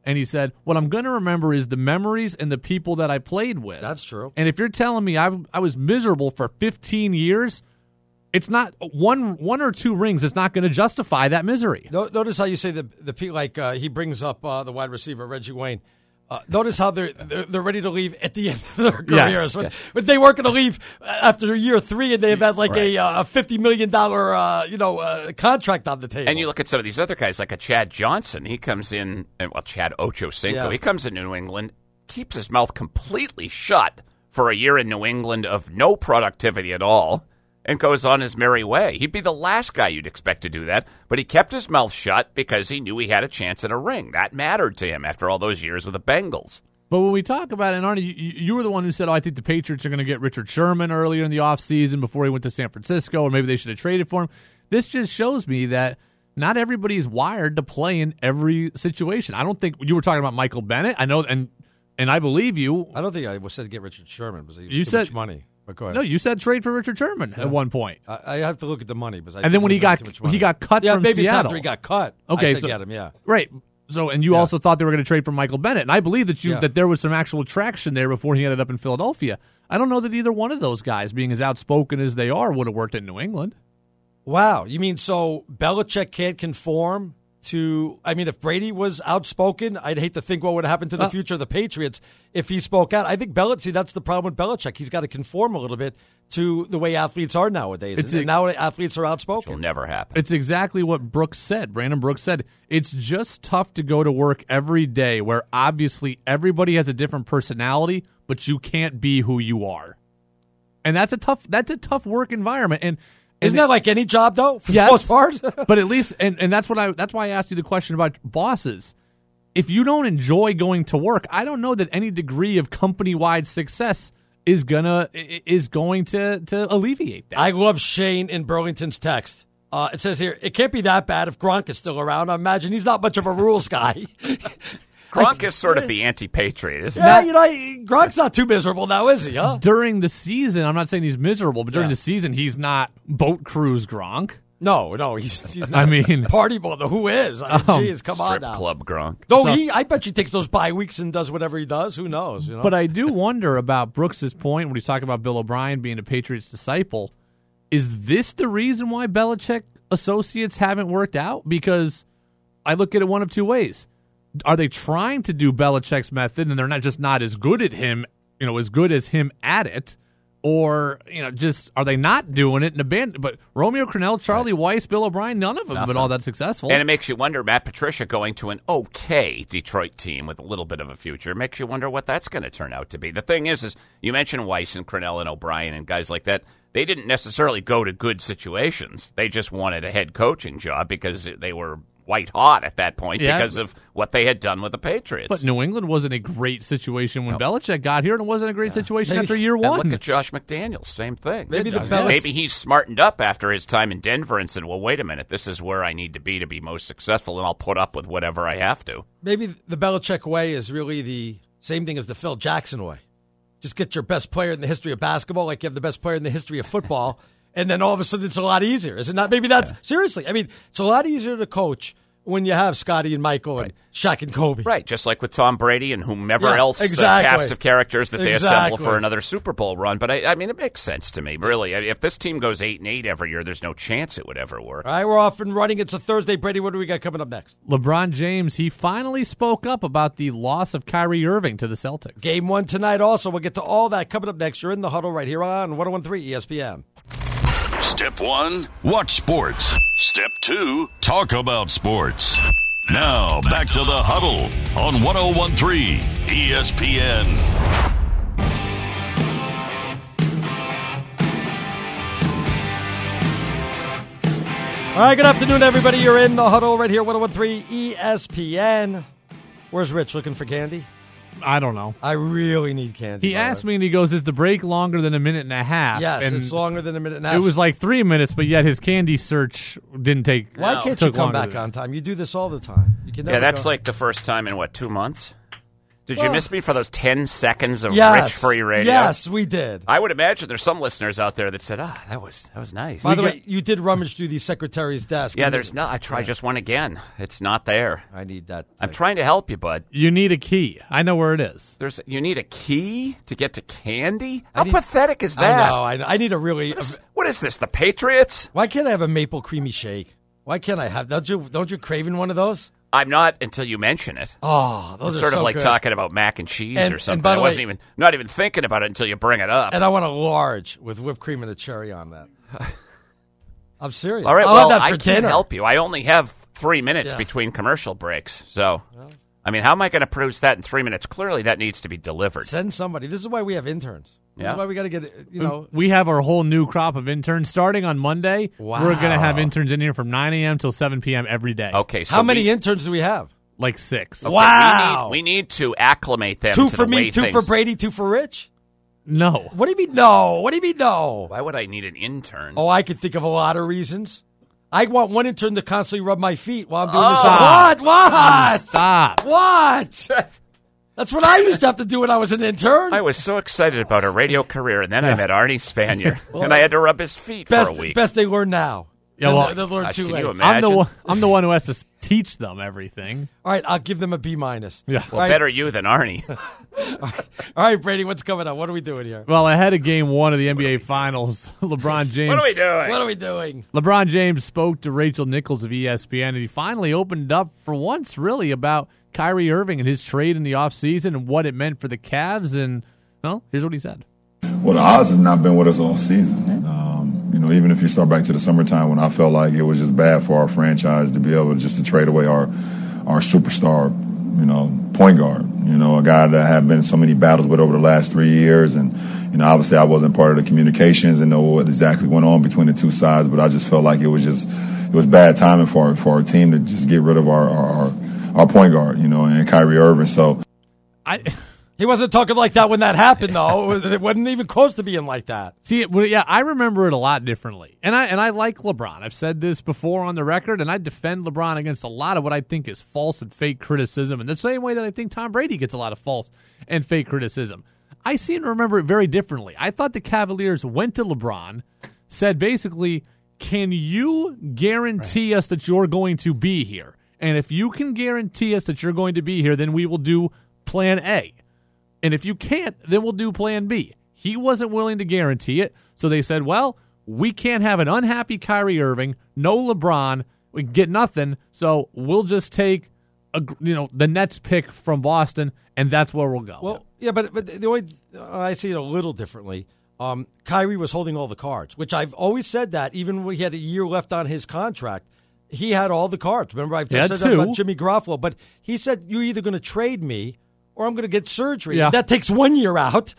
Speaker 4: And he said, what I'm going to remember is the memories and the people that I played with.
Speaker 2: That's true.
Speaker 4: And if you're telling me I, I was miserable for fifteen years, it's not one one or two rings. It's not going to justify that misery.
Speaker 2: No, notice how you say the the pe- like uh, he brings up uh, the wide receiver Reggie Wayne. Uh, notice how they're, they're they're ready to leave at the end of their careers.
Speaker 4: Yes.
Speaker 2: But, but they weren't going to leave after year three, and they've had like right. a uh, fifty million dollar uh, you know uh, contract on the table.
Speaker 3: And you look at some of these other guys, like a Chad Johnson. He comes in, and well, Chad Ochocinco. Yeah. He comes in New England, keeps his mouth completely shut for a year in New England of no productivity at all, and goes on his merry way. He'd be the last guy you'd expect to do that, but he kept his mouth shut because he knew he had a chance at a ring. That mattered to him after all those years with the Bengals.
Speaker 4: But when we talk about it, and Arnie, you, you were the one who said, oh, I think the Patriots are going to get Richard Sherman earlier in the offseason before he went to San Francisco, or maybe they should have traded for him. This just shows me that not everybody is wired to play in every situation. I don't think you were talking about Michael Bennett. I know, and and I believe you.
Speaker 2: I don't think I said to get Richard Sherman because he was
Speaker 4: you
Speaker 2: too
Speaker 4: said,
Speaker 2: much money. But go ahead.
Speaker 4: No, you said trade for Richard Sherman yeah. at one point.
Speaker 2: I, I have to look at the money, because I
Speaker 4: and then when he got he got cut
Speaker 2: yeah,
Speaker 4: from
Speaker 2: maybe
Speaker 4: Seattle,
Speaker 2: it's after he got cut.
Speaker 4: Okay,
Speaker 2: I said
Speaker 4: so,
Speaker 2: get him, yeah,
Speaker 4: right. So and you
Speaker 2: yeah.
Speaker 4: also thought they were going to trade for Michael Bennett, and I believe that you
Speaker 2: yeah.
Speaker 4: that there was some actual traction there before he ended up in Philadelphia. I don't know that either one of those guys, being as outspoken as they are, would have worked in New England.
Speaker 2: Wow, you mean so Belichick can't conform to? I mean, if Brady was outspoken, I'd hate to think what would happen to the uh, future of the Patriots if he spoke out. I think Belichick. See, that's the problem with Belichick. He's got to conform a little bit to the way athletes are nowadays.
Speaker 4: It's
Speaker 2: and
Speaker 4: a,
Speaker 2: now athletes are outspoken.
Speaker 3: It'll never happen.
Speaker 4: It's exactly what Brooks said. Brandon Brooks said, it's just tough to go to work every day where obviously everybody has a different personality, but you can't be who you are. And that's a tough that's a tough work environment. And
Speaker 2: Isn't that like any job, though, for
Speaker 4: yes,
Speaker 2: the most part?
Speaker 4: But at least, and, and that's what I that's why I asked you the question about bosses. If you don't enjoy going to work, I don't know that any degree of company-wide success is gonna is going to, to alleviate that.
Speaker 2: I love Shane in Burlington's text. Uh, it says here, it can't be that bad if Gronk is still around. I imagine he's not much of a rules guy.
Speaker 3: Gronk is sort of the anti-patriot, isn't
Speaker 2: yeah,
Speaker 3: he?
Speaker 2: you know, Gronk's not too miserable now, is he, huh?
Speaker 4: During the season, I'm not saying he's miserable, but during
Speaker 2: Yeah.
Speaker 4: the season, he's not boat cruise Gronk.
Speaker 2: No, no, he's, he's not
Speaker 4: I mean-
Speaker 2: party boy. The who is? I mean,
Speaker 4: Um,
Speaker 2: geez, come on
Speaker 3: Strip
Speaker 2: now.
Speaker 3: club Gronk.
Speaker 2: Though
Speaker 4: So-
Speaker 2: he, I bet you takes those bye weeks and does whatever he does. Who knows? You know?
Speaker 4: But I do wonder about Brooks's point when he's talking about Bill O'Brien being a Patriots disciple. Is this the reason why Belichick associates haven't worked out? Because I look at it one of two ways. Are they trying to do Belichick's method and they're not just not as good at him, you know, as good as him at it? Or, you know, just are they not doing it and abandon? But Romeo Crennel, Charlie Weiss, Bill O'Brien, none of them have been all that successful.
Speaker 3: And it makes you wonder, Matt Patricia going to an okay Detroit team with a little bit of a future makes you wonder what that's going to turn out to be. The thing is, is you mentioned Weiss and Crennel and O'Brien and guys like that. They didn't necessarily go to good situations. They just wanted a head coaching job because they were white hot at that point
Speaker 4: Yeah.
Speaker 3: because of what they had done with the Patriots.
Speaker 4: But New England wasn't a great situation when
Speaker 3: No.
Speaker 4: Belichick got here, and it wasn't a great situation
Speaker 2: Maybe-
Speaker 4: after year
Speaker 3: And
Speaker 4: one.
Speaker 3: look at Josh McDaniels, same thing.
Speaker 2: Maybe the
Speaker 3: Yeah.
Speaker 2: Belis-
Speaker 3: maybe he's smartened up after his time in Denver and said, well, wait a minute, this is where I need to be to be most successful, and I'll put up with whatever I have to.
Speaker 2: Maybe the Belichick way is really the same thing as the Phil Jackson way. Just get your best player in the history of basketball, like you have the best player in the history of football, and then all of a sudden it's a lot easier, is it not? Maybe that's, seriously, I mean, it's a lot easier to coach when you have Scotty and Michael and Shaq and Kobe.
Speaker 3: Right, just like with Tom Brady and whomever
Speaker 2: Yeah,
Speaker 3: else
Speaker 2: exactly.
Speaker 3: the cast of characters that they
Speaker 2: Exactly.
Speaker 3: assemble for another Super Bowl run. But, I, I mean, it makes sense to me, really. If this team goes eight and eight every year, there's no chance it would ever work.
Speaker 2: All right, we're off and running. It's a Thursday. Brady, what do we got coming up next?
Speaker 4: LeBron James, he finally spoke up about the loss of Kyrie Irving to the Celtics.
Speaker 2: Game one tonight also. We'll get to all that coming up next. You're in the huddle right here on one oh one three E S P N.
Speaker 1: Step one, watch sports. Step two, talk about sports. Now, back to the huddle on one oh one three E S P N.
Speaker 2: All right, good afternoon, everybody. You're in the huddle right here, one oh one three E S P N. Where's Rich looking for candy?
Speaker 4: I don't know.
Speaker 2: I really need candy.
Speaker 4: He asked me, and he goes, is the break longer than a minute and a half?
Speaker 2: Yes,
Speaker 4: and
Speaker 2: it's longer than a minute and a half.
Speaker 4: It was like three minutes, but yet his candy search didn't take.
Speaker 2: Why
Speaker 3: No.
Speaker 2: can't you
Speaker 4: took
Speaker 2: come
Speaker 4: longer
Speaker 2: back
Speaker 4: than-
Speaker 2: on time? You do this all the time. You can never
Speaker 3: Yeah, that's
Speaker 2: go.
Speaker 3: like the first time in, what, two months? Did you
Speaker 2: Well,
Speaker 3: miss me for those ten seconds of
Speaker 2: yes,
Speaker 3: rich free radio?
Speaker 2: Yes, we did.
Speaker 3: I would imagine there's some listeners out there that said, "Ah, that was that was nice."
Speaker 2: By the way, you did rummage through the secretary's desk.
Speaker 3: yeah,
Speaker 2: and
Speaker 3: there's
Speaker 2: you-
Speaker 3: no. I tried just one again. It's not there.
Speaker 2: I need that.
Speaker 3: I'm
Speaker 2: thing.
Speaker 3: trying to help you, bud.
Speaker 4: You need a key. I know where it is.
Speaker 3: There's you need a key to get to candy. How
Speaker 2: need-
Speaker 3: pathetic is
Speaker 2: I
Speaker 3: that?
Speaker 2: know. I, know. I need a really.
Speaker 3: What is this? The Patriots?
Speaker 2: Why can't I have a maple creamy shake? Why can't I have? Don't you? Don't you craving one of those?
Speaker 3: I'm not until you mention it.
Speaker 2: Oh, those
Speaker 3: It's
Speaker 2: are
Speaker 3: sort
Speaker 2: so
Speaker 3: of like
Speaker 2: good.
Speaker 3: talking about mac and cheese
Speaker 2: And-
Speaker 3: or
Speaker 2: and
Speaker 3: something.
Speaker 2: by
Speaker 3: I
Speaker 2: the
Speaker 3: wasn't
Speaker 2: way-
Speaker 3: even not even thinking about it until you bring it up.
Speaker 2: And I want a large with whipped cream and a cherry on that. I'm serious.
Speaker 3: All right,
Speaker 2: I'll
Speaker 3: well,
Speaker 2: have that
Speaker 3: I
Speaker 2: for
Speaker 3: can't
Speaker 2: dinner.
Speaker 3: help you. I only have three minutes
Speaker 2: Yeah.
Speaker 3: between commercial breaks. So, I mean, how am I going to produce that in three minutes? Clearly, that needs to be delivered.
Speaker 2: Send somebody. This is why we have interns. This
Speaker 3: Yeah.
Speaker 2: is why we got to get, you know.
Speaker 4: We have our whole new crop of interns starting on Monday.
Speaker 2: Wow.
Speaker 4: We're going to have interns in here from nine a.m. till seven p.m. every day.
Speaker 3: Okay, so
Speaker 2: How many
Speaker 3: we,
Speaker 2: interns do we have?
Speaker 4: Like six.
Speaker 3: okay,
Speaker 2: Wow.
Speaker 3: We need, we need to acclimate them
Speaker 2: Two
Speaker 3: to
Speaker 2: for
Speaker 3: the way
Speaker 2: me, two
Speaker 3: things.
Speaker 2: for Brady, two for Rich?
Speaker 4: No.
Speaker 2: What do you mean no? What do you mean no?
Speaker 3: Why would I need an intern?
Speaker 2: Oh, I could think of a lot of reasons. I want one intern to constantly rub my feet while I'm doing
Speaker 3: Oh.
Speaker 2: this. What? What?
Speaker 4: Stop.
Speaker 2: What? That's what I used to have to do when I was an intern.
Speaker 3: I was so excited about a radio career, and then I met Arnie Spanier, and I had to rub his feet
Speaker 2: best,
Speaker 3: for a week.
Speaker 2: best they learn now.
Speaker 4: Yeah,
Speaker 2: Then
Speaker 4: well,
Speaker 2: they- they'll learn
Speaker 3: gosh,
Speaker 2: too
Speaker 3: can
Speaker 2: late.
Speaker 3: you
Speaker 2: All
Speaker 3: imagine?
Speaker 4: I'm the one. I'm the one who has to s- teach them everything.
Speaker 2: right, I'll give them a B minus.
Speaker 4: Yeah.
Speaker 2: All right,
Speaker 3: Better you than Arnie.
Speaker 2: all right, Brady, what's coming up? What are we doing here?
Speaker 4: Well, ahead of Game One of the N B A Finals, LeBron James.
Speaker 3: What are we doing?
Speaker 2: What are we doing?
Speaker 4: LeBron James spoke to Rachel Nichols of E S P N, and he finally opened up for once, really, about Kyrie Irving and his trade in the offseason and what it meant for the Cavs. And, well, here's what he said.
Speaker 5: Well, the odds have not been with us all season. Um, you know, even if you start back to the summertime when I felt like it was just bad for our franchise to be able to just to trade away our our superstar, you know, point guard. You know, a guy that I have been in so many battles with over the last three years. And, you know, obviously I wasn't part of the communications and know what exactly went on between the two sides, but I just felt like it was just it was bad timing for for our team to just get rid of our our, our, our point guard, you know, and Kyrie Irving. So
Speaker 4: I
Speaker 2: He wasn't talking like that when that happened, though. It was- It wasn't even close to being like that.
Speaker 4: See, it, well, yeah, I remember it a lot differently, and I and I like LeBron. I've said this before on the record, and I defend LeBron against a lot of what I think is false and fake criticism, in the same way that I think Tom Brady gets a lot of false and fake criticism. I seem to remember it very differently. I thought the Cavaliers went to LeBron, said basically, "Can you guarantee us that you're going to be here? And if you can guarantee us that you're going to be here, then we will do Plan A." And if you can't, then we'll do Plan B. He wasn't willing to guarantee it, so they said, well, we can't have an unhappy Kyrie Irving, no LeBron, we get nothing, so we'll just take a, you know the Nets pick from Boston, and that's where we'll go.
Speaker 2: Well, yeah, but but the way uh, I see it a little differently. Um, Kyrie was holding all the cards, which I've always said that even when he had a year left on his contract, he had all the cards. Remember, I've
Speaker 4: He had
Speaker 2: said that
Speaker 4: two.
Speaker 2: about Jimmy Garoppolo, but he said you're either going to trade me or I'm going to get surgery.
Speaker 4: Yeah.
Speaker 2: That takes one year out.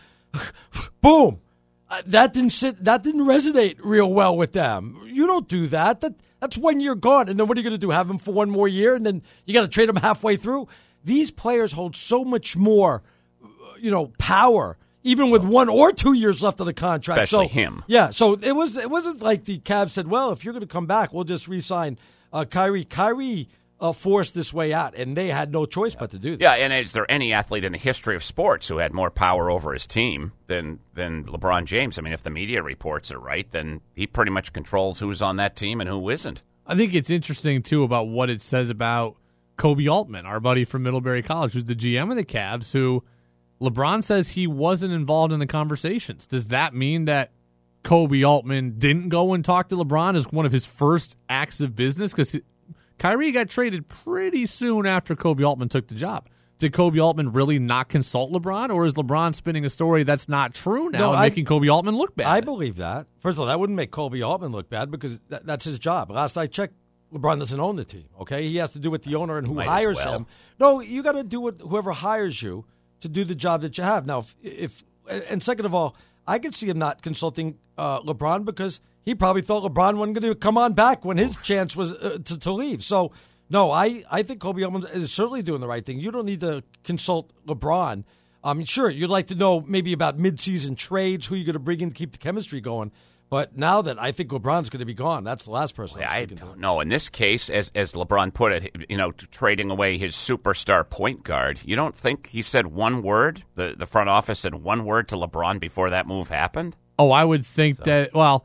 Speaker 2: Boom. Uh, that didn't sit. That didn't resonate real well with them. You don't do that. That that's one year gone, and then what are you going to do? Have him for one more year, and then you got to trade him halfway through. These players hold so much more, uh, you know, power, even with one or two years left of the contract.
Speaker 3: Especially
Speaker 2: so,
Speaker 3: him.
Speaker 2: Yeah. So it was. It wasn't like the Cavs said, "Well, if you're going to come back, we'll just re-sign uh, Kyrie." Kyrie uh, forced this way out, and they had no choice but to do that.
Speaker 3: Yeah, and is there any athlete in the history of sports who had more power over his team than than LeBron James? I mean, if the media reports are right, then he pretty much controls who's on that team and who isn't.
Speaker 4: I think it's interesting, too, about what it says about Kobe Altman, our buddy from Middlebury College, who's the G M of the Cavs, who LeBron says he wasn't involved in the conversations. Does that mean that Kobe Altman didn't go and talk to LeBron as one of his first acts of business? Because Kyrie got traded pretty soon after Kobe Altman took the job. Did Kobe Altman really not consult LeBron, or is LeBron spinning a story that's not true now
Speaker 2: No,
Speaker 4: and
Speaker 2: I-
Speaker 4: making Kobe Altman look bad?
Speaker 2: I believe that. First of all, that wouldn't make Kobe Altman look bad because that, that's his job. Last I checked, LeBron doesn't own the team. Okay, he has to do with the owner and who
Speaker 3: Might as
Speaker 2: hires
Speaker 3: well.
Speaker 2: him. No, you got to do with whoever hires you to do the job that you have. Now, if, if and second of all, I could see him not consulting uh, LeBron because he probably thought LeBron wasn't going to come on back when his chance was uh, to, to leave. So. No, I, I think Kobe Altman is certainly doing the right thing. You don't need to consult LeBron. Um, sure, you'd like to know maybe about midseason trades, who you're going to bring in to keep the chemistry going. But now that I think LeBron's going to be gone, that's the last person
Speaker 3: Yeah,
Speaker 2: I'm
Speaker 3: I
Speaker 2: speaking
Speaker 3: don't
Speaker 2: to.
Speaker 3: know. In this case, as as LeBron put it, you know, trading away his superstar point guard, you don't think he said one word? The the front office said one word to LeBron before that move happened?
Speaker 4: Oh, I would think so. that, well,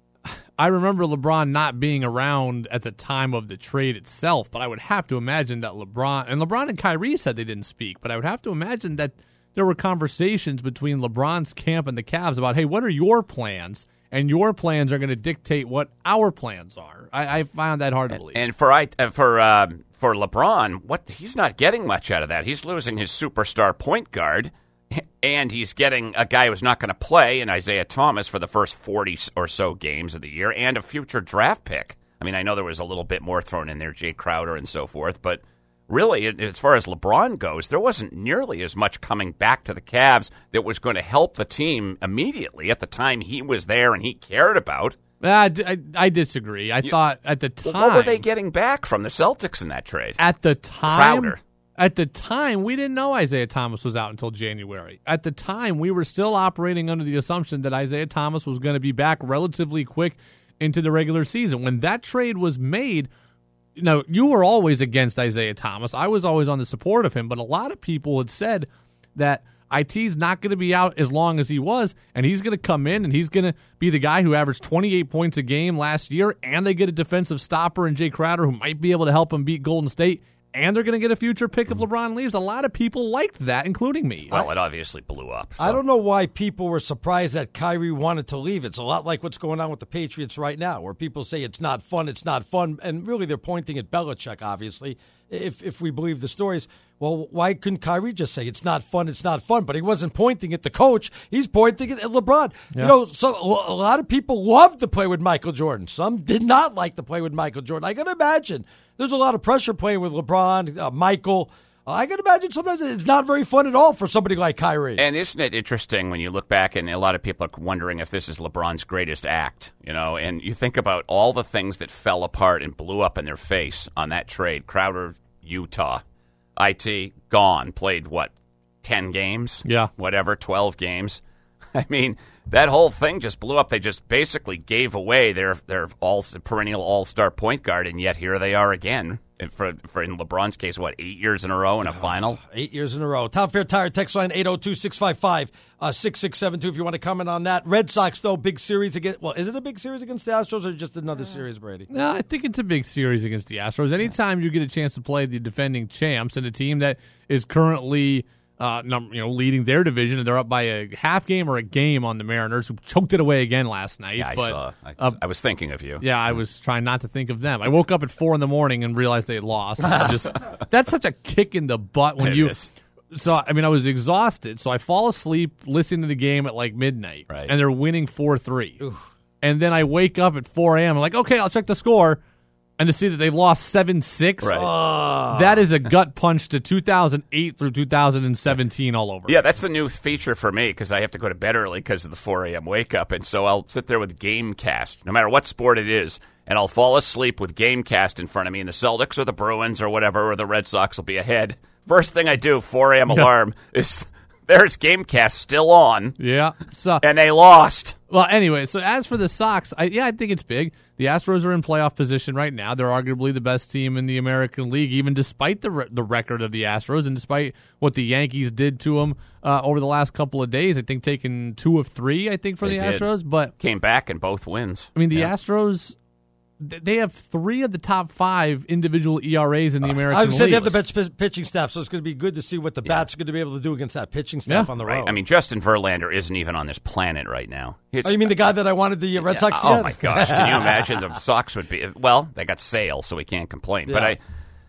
Speaker 4: I remember LeBron not being around at the time of the trade itself, but I would have to imagine that LeBron, and LeBron and Kyrie said they didn't speak, but I would have to imagine that there were conversations between LeBron's camp and the Cavs about, hey, what are your plans? And your plans are going to dictate what our plans are. I, I found that hard to believe.
Speaker 3: And for I uh, for uh, for LeBron, what he's not getting much out of that. He's losing his superstar point guard, and he's getting a guy who's not going to play in Isaiah Thomas for the first forty or so games of the year, and a future draft pick. I mean, I know there was a little bit more thrown in there, Jay Crowder and so forth, but really, as far as LeBron goes, there wasn't nearly as much coming back to the Cavs that was going to help the team immediately at the time he was there and he cared about.
Speaker 4: I, I, I disagree. I you, thought at the time...
Speaker 3: What were they getting back from the Celtics in that trade?
Speaker 4: At the time...
Speaker 3: Crowder.
Speaker 4: At the time, we didn't know Isaiah Thomas was out until January. At the time, we were still operating under the assumption that Isaiah Thomas was going to be back relatively quick into the regular season. When that trade was made... You know, you were always against Isaiah Thomas. I was always on the support of him, but a lot of people had said that I T's not going to be out as long as he was, and he's going to come in and he's going to be the guy who averaged twenty-eight points a game last year, and they get a defensive stopper in Jay Crowder who might be able to help him beat Golden State, and they're going to get a future pick if LeBron leaves. A lot of people liked that, including me.
Speaker 3: Well, it obviously blew up. So.
Speaker 2: I don't know why people were surprised that Kyrie wanted to leave. It's a lot like what's going on with the Patriots right now, where people say it's not fun, it's not fun, and really they're pointing at Belichick, obviously, if if we believe the stories. Well, why couldn't Kyrie just say it's not fun, it's not fun? But he wasn't pointing at the coach. He's pointing at LeBron. Yeah. You know, so a lot of people loved to play with Michael Jordan. Some did not like to play with Michael Jordan. I can imagine there's a lot of pressure playing with LeBron, uh, Michael. Uh, I can imagine sometimes it's not very fun at all for somebody like Kyrie.
Speaker 3: And isn't it interesting when you look back and a lot of people are wondering if this is LeBron's greatest act, you know, and you think about all the things that fell apart and blew up in their face on that trade. Crowder, Utah. I T, gone, played, what, ten games?
Speaker 4: Yeah.
Speaker 3: Whatever, twelve games. I mean, that whole thing just blew up. They just basically gave away their, their all perennial all-star point guard, and yet here they are again. And for, for in LeBron's case, what, eight years in a row in a final?
Speaker 2: Eight years in a row. Tom Fair Tire text line eight oh two, six five five, six six seven two if you want to comment on that. Red Sox, though, big series against, well, is it a big series against the Astros or just another series, Brady?
Speaker 4: No, I think it's a big series against the Astros. Anytime you get a chance to play the defending champs and a team that is currently uh, num- you know, leading their division, and they're up by a half game or a game on the Mariners, who choked it away again last night.
Speaker 3: Yeah, I
Speaker 4: but,
Speaker 3: saw. I,
Speaker 4: uh,
Speaker 3: I was thinking of you.
Speaker 4: Yeah, I was trying not to think of them. I woke up at four in the morning and realized they had lost. Just that's such a kick in the butt when
Speaker 3: It
Speaker 4: you.
Speaker 3: is.
Speaker 4: So, I mean, I was exhausted, so I fall asleep listening to the game at like midnight,
Speaker 3: Right.
Speaker 4: and they're winning four three. And then I wake up at four a.m. I'm like, okay, I'll check the score, and to see that they've lost seven six,
Speaker 3: Right.
Speaker 2: Uh,
Speaker 4: that is a gut punch to two thousand eight through two thousand seventeen all over.
Speaker 3: Yeah, that's the new feature for me because I have to go to bed early because of the four a.m. wake up. And so I'll sit there with Gamecast, no matter what sport it is, and I'll fall asleep with Gamecast in front of me. And the Celtics or the Bruins or whatever, or the Red Sox will be ahead. First thing I do, four a.m. alarm, is there's Gamecast still on.
Speaker 4: Yeah. So,
Speaker 3: and they lost.
Speaker 4: well, anyway, so as for the Sox, I, yeah, I think it's big. The Astros are in playoff position right now. They're arguably the best team in the American League, even despite the re- the record of the Astros and despite what the Yankees did to them uh, over the last couple of days. I think taking two of three, I think, for
Speaker 3: They
Speaker 4: the
Speaker 3: did.
Speaker 4: Astros. But
Speaker 3: Came back in both wins.
Speaker 4: I mean, the
Speaker 3: Yeah.
Speaker 4: Astros, th- they have three of the top five individual E R As in the American
Speaker 2: I
Speaker 4: League.
Speaker 2: would say they have the best p- pitching staff, so it's going to be good to see what the bats are going to be able to do against that pitching staff
Speaker 4: Yeah.
Speaker 2: on the
Speaker 3: Right.
Speaker 2: road.
Speaker 3: I mean, Justin Verlander isn't even on this planet right now. It's,
Speaker 2: oh, you mean the guy that I wanted the Red Sox to
Speaker 3: Oh
Speaker 2: get?
Speaker 3: my gosh! Can you imagine the Sox would be? Well, they got Sale, so we can't complain. But
Speaker 2: Yeah.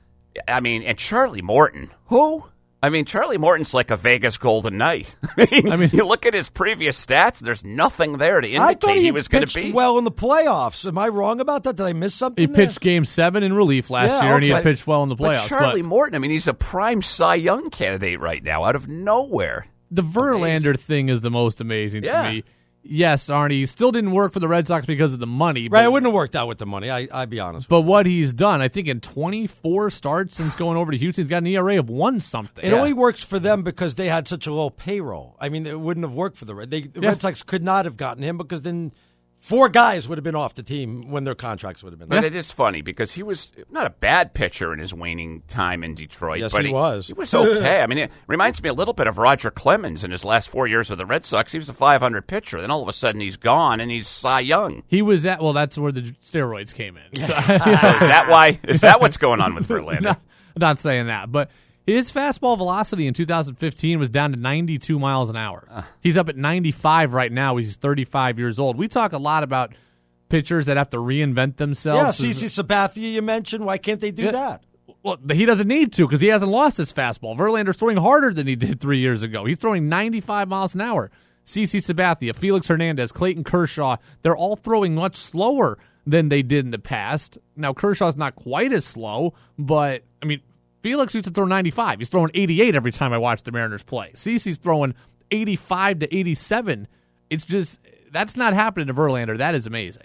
Speaker 3: I, I mean, and Charlie Morton, who? I mean, Charlie Morton's like a Vegas Golden Knight. I mean,
Speaker 4: I mean-
Speaker 3: you look at his previous stats. There's nothing there to
Speaker 2: I
Speaker 3: indicate
Speaker 2: thought
Speaker 3: he,
Speaker 2: he,
Speaker 3: was going
Speaker 2: pitched
Speaker 3: to be.
Speaker 2: well in the playoffs. Am I wrong about that? Did I miss something?
Speaker 4: He
Speaker 2: there?
Speaker 4: pitched Game Seven in relief last
Speaker 2: Yeah,
Speaker 4: year, and he has
Speaker 2: okay.
Speaker 4: pitched well in the
Speaker 3: But
Speaker 4: playoffs.
Speaker 3: Charlie Morton, I mean, he's a prime Cy Young candidate right now, out of nowhere.
Speaker 4: The Verlander thing is the most amazing
Speaker 3: Yeah.
Speaker 4: to me. Yes, Arnie, still didn't work for the Red Sox because of the money.
Speaker 2: Right,
Speaker 4: But,
Speaker 2: it wouldn't have worked out with the money. I, I'd be honest.
Speaker 4: but what he's done, I think in twenty-four starts since going over to Houston, he's got an E R A of one something.
Speaker 2: It only works for them because they had such a low payroll. I mean, it wouldn't have worked for the Red. They, the
Speaker 4: Yeah.
Speaker 2: Red Sox could not have gotten him because then Four guys would have been off the team when their contracts would have been.
Speaker 3: But
Speaker 2: Yeah.
Speaker 3: it is funny because he was not a bad pitcher in his waning time in Detroit.
Speaker 2: Yes,
Speaker 3: but
Speaker 2: he was.
Speaker 3: He was okay. I mean, it reminds me a little bit of Roger Clemens in his last four years with the Red Sox. He was a five hundred pitcher. Then all of a sudden he's gone and he's Cy Young.
Speaker 4: He was at, well, that's where the steroids came in. So,
Speaker 3: So is that why? Is that what's going on with Verlander?
Speaker 4: no, I'm not saying that, but his fastball velocity in two thousand fifteen was down to ninety-two miles an hour. Uh. He's up at ninety-five right now. He's thirty-five years old. We talk a lot about pitchers that have to reinvent themselves.
Speaker 2: Yeah, CeCe Sabathia you mentioned. Why can't they do
Speaker 4: Yeah.
Speaker 2: that?
Speaker 4: Well, he doesn't need to because he hasn't lost his fastball. Verlander's throwing harder than he did three years ago. He's throwing ninety-five miles an hour. CeCe Sabathia, Felix Hernandez, Clayton Kershaw, they're all throwing much slower than they did in the past. Now, Kershaw's not quite as slow, but, I mean, Felix used to throw ninety-five. He's throwing eighty-eight every time I watch the Mariners play. CeCe's throwing eighty-five to eighty-seven. It's just, that's not happening to Verlander. That is amazing.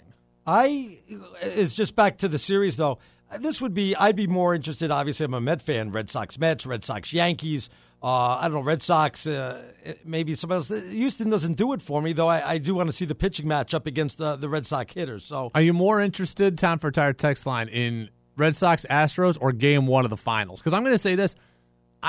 Speaker 2: I it's just back to the series though. This would be I'd be more interested. Obviously, I'm a Met fan. Red Sox, Mets, Red Sox, Yankees. Uh, I don't know, Red Sox. Uh, maybe somebody else. Houston doesn't do it for me though. I, I do want to see the pitching matchup against the, the Red Sox hitters. So,
Speaker 4: are you more interested, time for a tire text line, in Red Sox Astros or Game One of the Finals? Because I'm going to say this, I.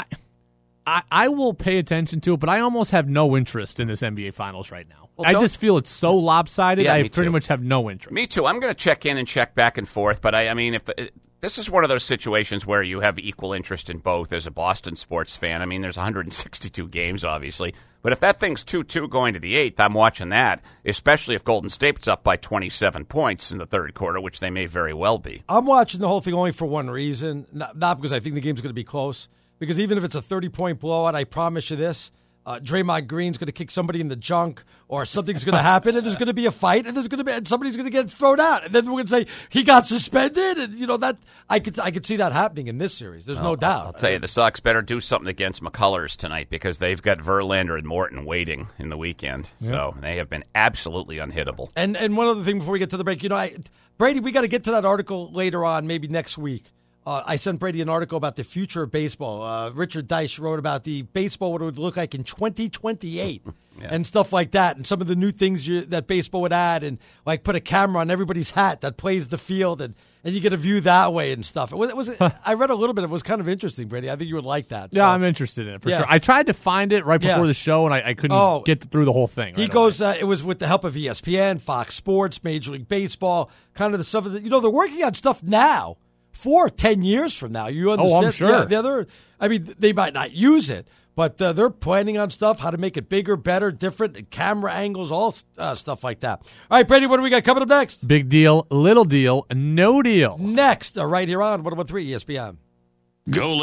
Speaker 4: I, I will pay attention to it, but I almost have no interest in this N B A Finals right now.
Speaker 3: Well,
Speaker 4: I
Speaker 3: don't-
Speaker 4: just feel it's so lopsided.
Speaker 3: Yeah,
Speaker 4: I
Speaker 3: me
Speaker 4: pretty
Speaker 3: too.
Speaker 4: much have no interest.
Speaker 3: Me too. I'm going to check in and check back and forth, but I, I mean, if the, this is one of those situations where you have equal interest in both as a Boston sports fan. I mean, there's one hundred sixty-two games, obviously, but if that thing's two two going to the eighth, I'm watching that, especially if Golden State's up by twenty-seven points in the third quarter, which they may very well be.
Speaker 2: I'm watching the whole thing only for one reason, not, not because I think the game's going to be close. Because even if it's a thirty-point blowout, I promise you this, uh, Draymond Green's going to kick somebody in the junk, or something's going to happen, and there's going to be a fight, and there's going to be and somebody's going to get thrown out, and then we're going to say he got suspended, and you know that I could I could see that happening in this series. There's no doubt.
Speaker 3: I'll tell you, the Sox better do something against McCullers tonight because they've got Verlander and Morton waiting in the weekend. So they have been absolutely unhittable.
Speaker 2: And and one other thing before we get to the break, you know, I, Brady, we got to get to that article later on, maybe next week. Uh, I sent Brady an article about the future of baseball. Uh, Richard Deitch wrote about the baseball, what it would look like in twenty twenty-eight yeah. and stuff like that, and some of the new things you, that baseball would add, and like put a camera on everybody's hat that plays the field, and, and you get a view that way and stuff. It was, it was I read a little bit. It was kind of interesting, Brady. I think you would like that.
Speaker 4: Yeah,
Speaker 2: so.
Speaker 4: I'm interested in it for
Speaker 2: Yeah.
Speaker 4: sure. I tried to find it right before
Speaker 2: Yeah.
Speaker 4: the show, and I, I couldn't
Speaker 2: Oh.
Speaker 4: get through the whole thing.
Speaker 2: He
Speaker 4: right
Speaker 2: goes.
Speaker 4: away.
Speaker 2: Uh, it was with the help of E S P N, Fox Sports, Major League Baseball, kind of the stuff. That, you know, they're working on stuff now for ten years from now. You understand?
Speaker 4: I'm sure.
Speaker 2: Yeah, the other. I mean, they might not use it, but uh, they're planning on stuff, how to make it bigger, better, different, camera angles, all uh, stuff like that. All right, Brady, what do we got coming up next?
Speaker 4: Big deal, little deal, no deal.
Speaker 2: Next, uh, right here on one oh one three E S P N.
Speaker 1: Go.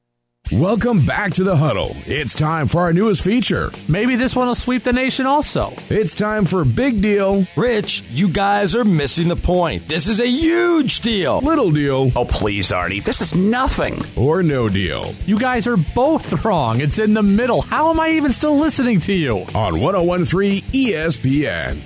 Speaker 6: Welcome back to the Huddle. It's time for our newest feature.
Speaker 4: Maybe this one will sweep the nation also.
Speaker 6: It's time for Big Deal,
Speaker 7: Rich, you guys are missing the point. This is a huge deal.
Speaker 6: Little Deal,
Speaker 3: Oh, please, Arnie. This is nothing.
Speaker 6: or No Deal
Speaker 4: You guys are both wrong. It's in the middle. How am I even still listening to you?
Speaker 6: on one oh one three E S P N.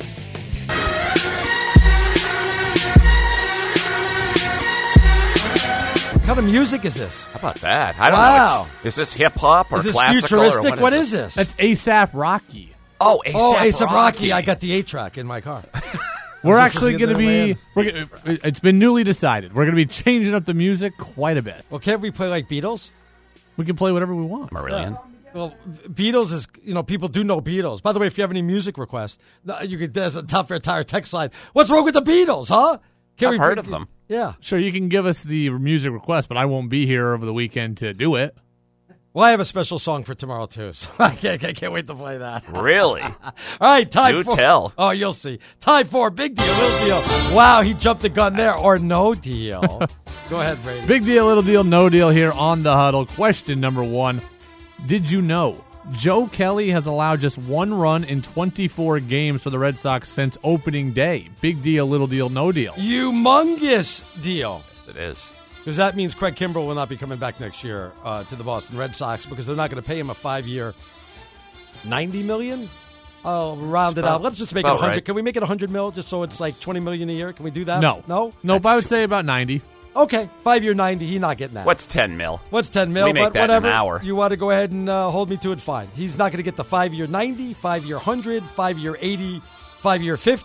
Speaker 2: What kind of music is this?
Speaker 3: How about that? I don't
Speaker 2: Wow.
Speaker 3: know. It's, is this hip hop or
Speaker 2: Is this
Speaker 3: classical?
Speaker 2: futuristic?
Speaker 3: Or what
Speaker 2: what
Speaker 3: is,
Speaker 2: is
Speaker 3: it?
Speaker 2: this?
Speaker 4: That's ASAP Rocky.
Speaker 3: Oh, A$AP
Speaker 2: oh, A$AP Rocky.
Speaker 3: Rocky.
Speaker 2: I got the eight track in my car.
Speaker 4: We're
Speaker 2: just
Speaker 4: actually
Speaker 2: listening
Speaker 4: going to
Speaker 2: to
Speaker 4: be.
Speaker 2: the
Speaker 4: We're, gonna- it's been newly decided. We're going to be changing up the music quite a bit.
Speaker 2: Well, can't we play like Beatles?
Speaker 4: We can play whatever we want.
Speaker 3: Marillion.
Speaker 2: Well, Beatles is, you know, people do know Beatles. By the way, if you have any music requests, no, you could, there's a top for entire text line. What's wrong with the Beatles, huh? Can
Speaker 3: I've
Speaker 2: we-
Speaker 3: heard of them.
Speaker 2: Yeah.
Speaker 4: Sure, you can give us the music request, but I won't be here over the weekend to do it.
Speaker 2: Well, I have a special song for tomorrow, too, so I can't, I can't wait to play that.
Speaker 3: Really?
Speaker 2: All right, time
Speaker 3: Do
Speaker 2: for.
Speaker 3: tell.
Speaker 2: Oh, you'll see. Time for Big Deal, Little Deal. Wow, he jumped the gun there. Or No Deal. Go ahead, Brady.
Speaker 4: Big deal, little deal, no deal here on the Huddle. Question number one. Did you know Joe Kelly has allowed just one run in twenty-four games for the Red Sox since opening day? Big deal, little deal, no deal.
Speaker 2: Humongous deal.
Speaker 3: Yes, it is.
Speaker 2: Because that means Craig Kimbrell will not be coming back next year uh, to the Boston Red Sox because they're not going to pay him a five-year ninety million dollars. I'll round it
Speaker 3: About-
Speaker 2: out. Let's just make it
Speaker 3: about
Speaker 2: one hundred.
Speaker 3: right.
Speaker 2: Can we make it one hundred mil just so it's like twenty million dollars a year? Can we do that?
Speaker 4: No.
Speaker 2: No?
Speaker 4: Nope,
Speaker 3: That's
Speaker 4: I would
Speaker 3: too-
Speaker 4: say about ninety.
Speaker 2: Okay, five-year ninety. He's not getting that.
Speaker 3: What's ten mil?
Speaker 2: What's ten mil?
Speaker 3: We make
Speaker 2: but
Speaker 3: that in an
Speaker 2: whatever.
Speaker 3: hour.
Speaker 2: You want to go ahead and uh, hold me to it, fine. He's not going to get the five-year ninety, five-year one hundred, five-year eighty, five-year fifty.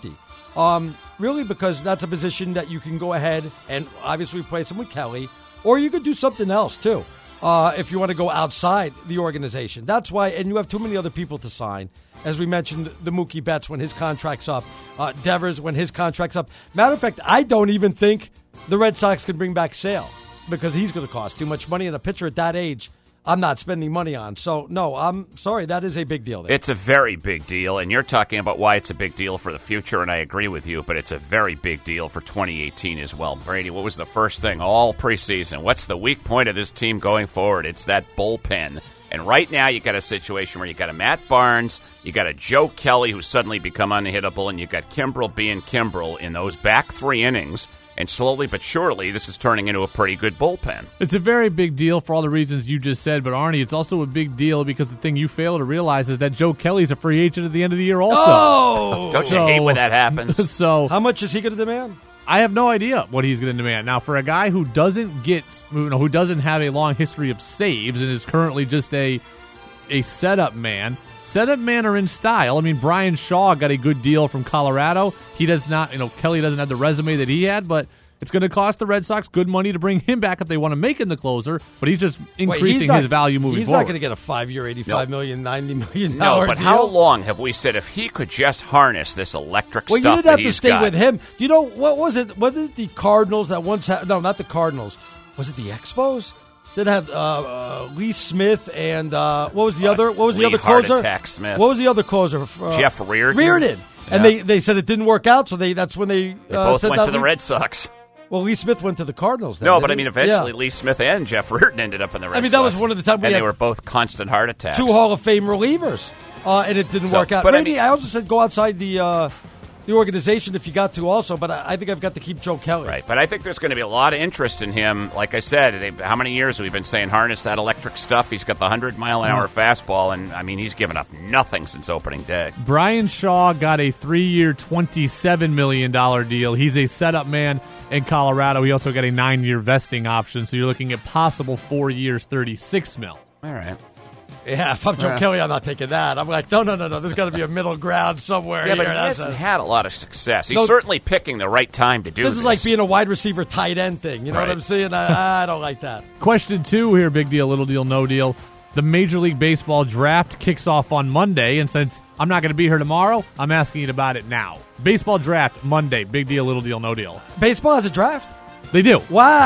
Speaker 2: Um, really, because that's a position that you can go ahead and obviously replace him with Kelly, or you could do something else too. Uh, if you want to go outside the organization. That's why, and you have too many other people to sign. As we mentioned, the Mookie Betts when his contract's up, uh, Devers when his contract's up. Matter of fact, I don't even think the Red Sox can bring back Sale because he's going to cost too much money, and a pitcher at that age, I'm not spending money on. So, no, I'm sorry. That is a big deal there.
Speaker 3: It's a very big deal, and you're talking about why it's a big deal for the future, and I agree with you, but it's a very big deal for twenty eighteen as well. Brady, what was the first thing all preseason? What's the weak point of this team going forward? It's that bullpen. And right now you got a situation where you got a Matt Barnes, you got a Joe Kelly who's suddenly become unhittable, and you got Kimbrel being Kimbrel in those back three innings. And slowly but surely, this is turning into a pretty good bullpen.
Speaker 4: It's a very big deal for all the reasons you just said, but Arnie, it's also a big deal because the thing you fail to realize is that Joe Kelly's a free agent at the end of the year also.
Speaker 2: Oh!
Speaker 3: Don't
Speaker 4: So-
Speaker 3: you hate when that happens?
Speaker 4: So
Speaker 2: How much is he going to demand?
Speaker 4: I have no idea what he's going to demand. Now, for a guy who doesn't get, you know, who doesn't have a long history of saves and is currently just a a setup man, setup men are in style. I mean, Brian Shaw got a good deal from Colorado. He does not, you know, Kelly doesn't have the resume that he had, but it's going to cost the Red Sox good money to bring him back if they want to make him the closer, but he's just increasing
Speaker 2: Wait, he's not-
Speaker 4: his value moving
Speaker 2: he's
Speaker 4: forward.
Speaker 2: not going to get a five-year, eighty-five million, ninety million
Speaker 3: No,
Speaker 2: dollar
Speaker 3: but
Speaker 2: deal.
Speaker 3: how long have we said if he could just harness this electric
Speaker 2: Well, you
Speaker 3: stuff
Speaker 2: didn't
Speaker 3: that
Speaker 2: have to
Speaker 3: he's
Speaker 2: stay
Speaker 3: got?
Speaker 2: with him. Do you know what was it? Was it the Cardinals that once had? No, not the Cardinals. Was it the Expos that had uh, uh, Lee Smith and uh, what was the
Speaker 3: Uh,
Speaker 2: other? What was the
Speaker 3: Lee
Speaker 2: other closer?
Speaker 3: Heart Attack Smith.
Speaker 2: What was the other closer? Uh,
Speaker 3: Jeff Reardon.
Speaker 2: Reardon. And
Speaker 3: Yeah.
Speaker 2: they, they said it didn't work out, so they that's when they,
Speaker 3: They
Speaker 2: uh,
Speaker 3: both
Speaker 2: sent
Speaker 3: went
Speaker 2: out
Speaker 3: to the
Speaker 2: Lee-
Speaker 3: Red Sox.
Speaker 2: Well, Lee Smith went to the Cardinals. Then,
Speaker 3: No,
Speaker 2: didn't
Speaker 3: but I
Speaker 2: he?
Speaker 3: mean, eventually
Speaker 2: Yeah.
Speaker 3: Lee Smith and Jeff Reardon ended up in the Red Sox.
Speaker 2: I mean, that was one of the time we
Speaker 3: and
Speaker 2: had
Speaker 3: they were both constant heart attacks.
Speaker 2: two Hall of Fame relievers, uh, and it didn't
Speaker 3: So,
Speaker 2: work out.
Speaker 3: but I
Speaker 2: Maybe
Speaker 3: mean-
Speaker 2: I also said go outside the uh, the organization if you got to also, but I, I think I've got to keep Joe Kelly.
Speaker 3: Right, but I think there's going to be a lot of interest in him. Like I said, they, how many years have we been saying harness that electric stuff? He's got the one hundred mile an hour fastball, and I mean, he's given up nothing since opening day.
Speaker 4: Brian Shaw got a three-year, twenty-seven million dollars deal. He's a setup man in Colorado. He also got a nine-year vesting option, so you're looking at possible four years, thirty-six mil.
Speaker 3: All right.
Speaker 2: Yeah, if I'm Joe
Speaker 3: Yeah.
Speaker 2: Kelly, I'm not taking that. I'm like, no, no, no, no. There's got to be a middle ground somewhere
Speaker 3: Yeah,
Speaker 2: here.
Speaker 3: but he
Speaker 2: That's
Speaker 3: hasn't
Speaker 2: a-
Speaker 3: had a lot of success. He's
Speaker 2: No.
Speaker 3: certainly picking the right time to do
Speaker 2: this
Speaker 3: this.
Speaker 2: is like being a wide receiver tight end thing. You know
Speaker 3: Right.
Speaker 2: what I'm saying? I, I don't like that.
Speaker 4: Question two here, big deal, little deal, no deal. The Major League Baseball draft kicks off on Monday, and since I'm not going to be here tomorrow, I'm asking you about it now. Baseball draft, Monday, big deal, little deal, no deal.
Speaker 2: Baseball has a draft?
Speaker 4: They do.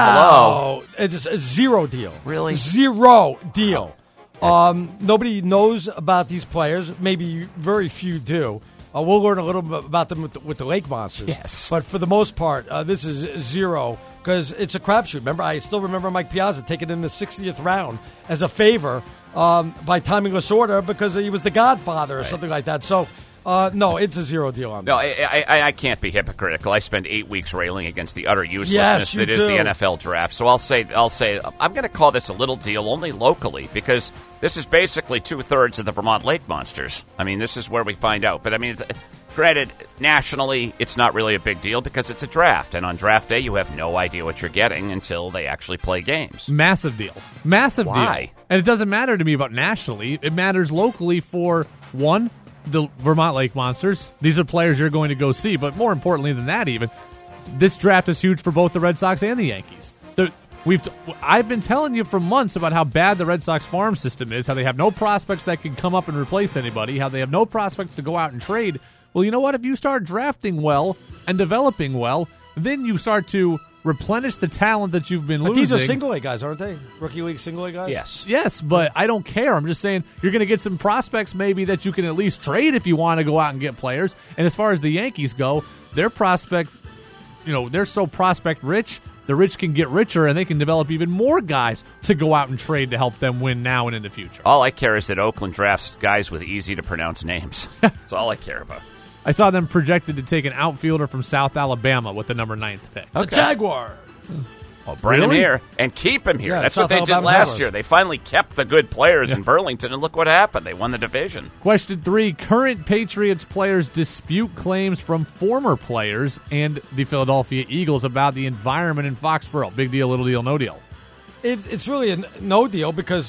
Speaker 2: Wow. It's a zero deal.
Speaker 3: Really?
Speaker 2: Zero deal. Um, nobody knows about these players. Maybe very few do. Uh, we'll learn a little bit about them with the, with the Lake Monsters.
Speaker 3: Yes.
Speaker 2: But for the most part, uh, this is zero because it's a crapshoot. Remember, I still remember Mike Piazza taken in the sixtieth round as a favor um, by Tommy Lasorda because he was the godfather or something like that. So, uh, no, it's a zero deal on
Speaker 3: No,
Speaker 2: this.
Speaker 3: I, I, I can't be hypocritical. I spend eight weeks railing against the utter uselessness
Speaker 2: you
Speaker 3: that is
Speaker 2: do.
Speaker 3: the N F L draft. So I'll say, I'll say, I'm going to call this a little deal only locally because this is basically two thirds of the Vermont Lake Monsters. I mean, this is where we find out. But I mean, granted, nationally, it's not really a big deal because it's a draft, and on draft day, you have no idea what you're getting until they actually play games.
Speaker 4: Massive deal. Massive
Speaker 3: Why?
Speaker 4: deal. And it doesn't matter to me about nationally. It matters locally for, one, the Vermont Lake Monsters. These are players you're going to go see. But more importantly than that even, this draft is huge for both the Red Sox and the Yankees. The, we've t- I've been telling you for months about how bad the Red Sox farm system is, how they have no prospects that can come up and replace anybody, how they have no prospects to go out and trade. Well, you know what? If you start drafting well and developing well, then you start to replenish the talent that you've been
Speaker 2: But
Speaker 4: losing.
Speaker 2: these are single A guys, aren't they? Rookie league single A guys?
Speaker 3: Yes.
Speaker 4: Yes, but I don't care. I'm just saying you're going to get some prospects maybe that you can at least trade if you want to go out and get players. And as far as the Yankees go, their prospect, you know, they're so prospect rich, the rich can get richer and they can develop even more guys to go out and trade to help them win now and in the future.
Speaker 3: All I care is that Oakland drafts guys with easy to pronounce names. That's all I care about.
Speaker 4: I saw them projected to take an outfielder from South Alabama with the number ninth pick.
Speaker 2: A Jaguar.
Speaker 3: Well, bring
Speaker 4: Really?
Speaker 3: him here and keep him here.
Speaker 2: Yeah,
Speaker 3: That's
Speaker 2: South
Speaker 3: what they
Speaker 2: Alabama
Speaker 3: did last
Speaker 2: Jaguars.
Speaker 3: year. They finally kept the good players in Burlington, and look what happened. They won the division.
Speaker 4: Question three, current Patriots players dispute claims from former players and the Philadelphia Eagles about the environment in Foxborough. Big deal, little deal, no deal.
Speaker 2: It's, it's really a n- no deal because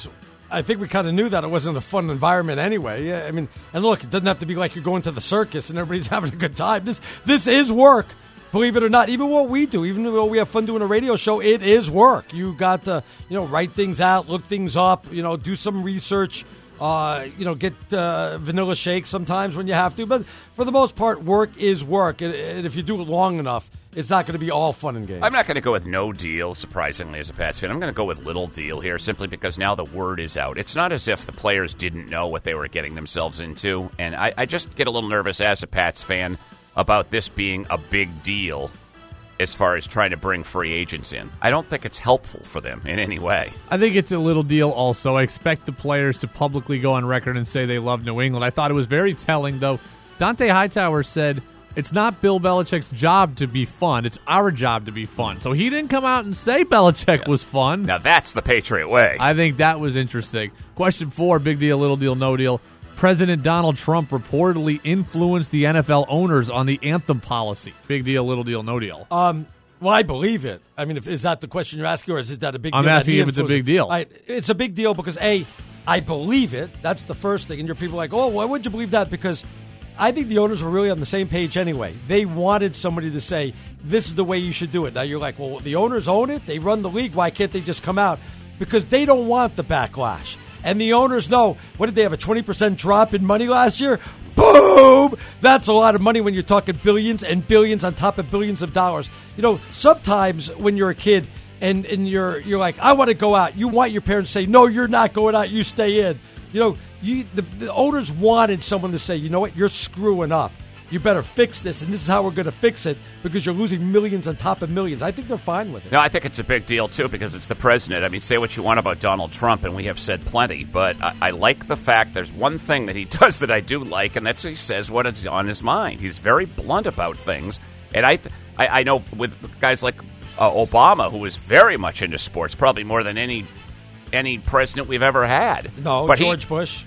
Speaker 2: I think we kind of knew that it wasn't a fun environment anyway. Yeah, I mean, and look, it doesn't have to be like you're going to the circus and everybody's having a good time. This this is work, believe it or not. Even what we do, even though we have fun doing a radio show, it is work. You got to, you know, write things out, look things up, you know, do some research, uh, you know, get uh, vanilla shakes sometimes when you have to. But for the most part, work is work. And, and if you do it long enough, it's not going to be all fun and games.
Speaker 3: I'm not going to go with no deal, surprisingly, as a Pats fan. I'm going to go with little deal here, simply because now the word is out. It's not as if the players didn't know what they were getting themselves into, and I, I just get a little nervous as a Pats fan about this being a big deal as far as trying to bring free agents in. I don't think it's helpful for them in any way.
Speaker 4: I think it's a little deal also. I expect the players to publicly go on record and say they love New England. I thought it was very telling, though. Dante Hightower said, it's not Bill Belichick's job to be fun. It's our job to be fun. So he didn't come out and say Belichick
Speaker 3: Yes.
Speaker 4: was fun.
Speaker 3: Now that's the Patriot way.
Speaker 4: I think that was interesting. Question four, big deal, little deal, no deal. President Donald Trump reportedly influenced the N F L owners on the anthem policy. Big deal, little deal, no deal.
Speaker 2: Um, well, I believe it. I mean, if, is that the question you're asking, or is it that a big
Speaker 4: I'm
Speaker 2: deal?
Speaker 4: asking
Speaker 2: that he
Speaker 4: if it's a
Speaker 2: influenced-
Speaker 4: big deal.
Speaker 2: I, it's a big deal because, A, I believe it. That's the first thing. And your people are like, oh, why would you believe that? Because I think the owners were really on the same page anyway. They wanted somebody to say, this is the way you should do it. Now you're like, well, the owners own it. They run the league. Why can't they just come out? Because they don't want the backlash. And the owners know, what did they have, a twenty percent drop in money last year? Boom! That's a lot of money when you're talking billions and billions on top of billions of dollars. You know, sometimes when you're a kid and, and you're you're like, I want to go out. You want your parents to say, no, you're not going out. You stay in. You know, you the, the owners wanted someone to say, you know what, you're screwing up. You better fix this, and this is how we're going to fix it because you're losing millions on top of millions. I think they're fine with it.
Speaker 3: No, I think it's a big deal, too, because it's the president. I mean, say what you want about Donald Trump, and we have said plenty, but I, I like the fact there's one thing that he does that I do like, and that's he says what is on his mind. He's very blunt about things, and I, I, I know with guys like uh, Obama, who is very much into sports, probably more than any any president we've ever had.
Speaker 2: No,
Speaker 3: but
Speaker 2: George
Speaker 3: he,
Speaker 2: Bush.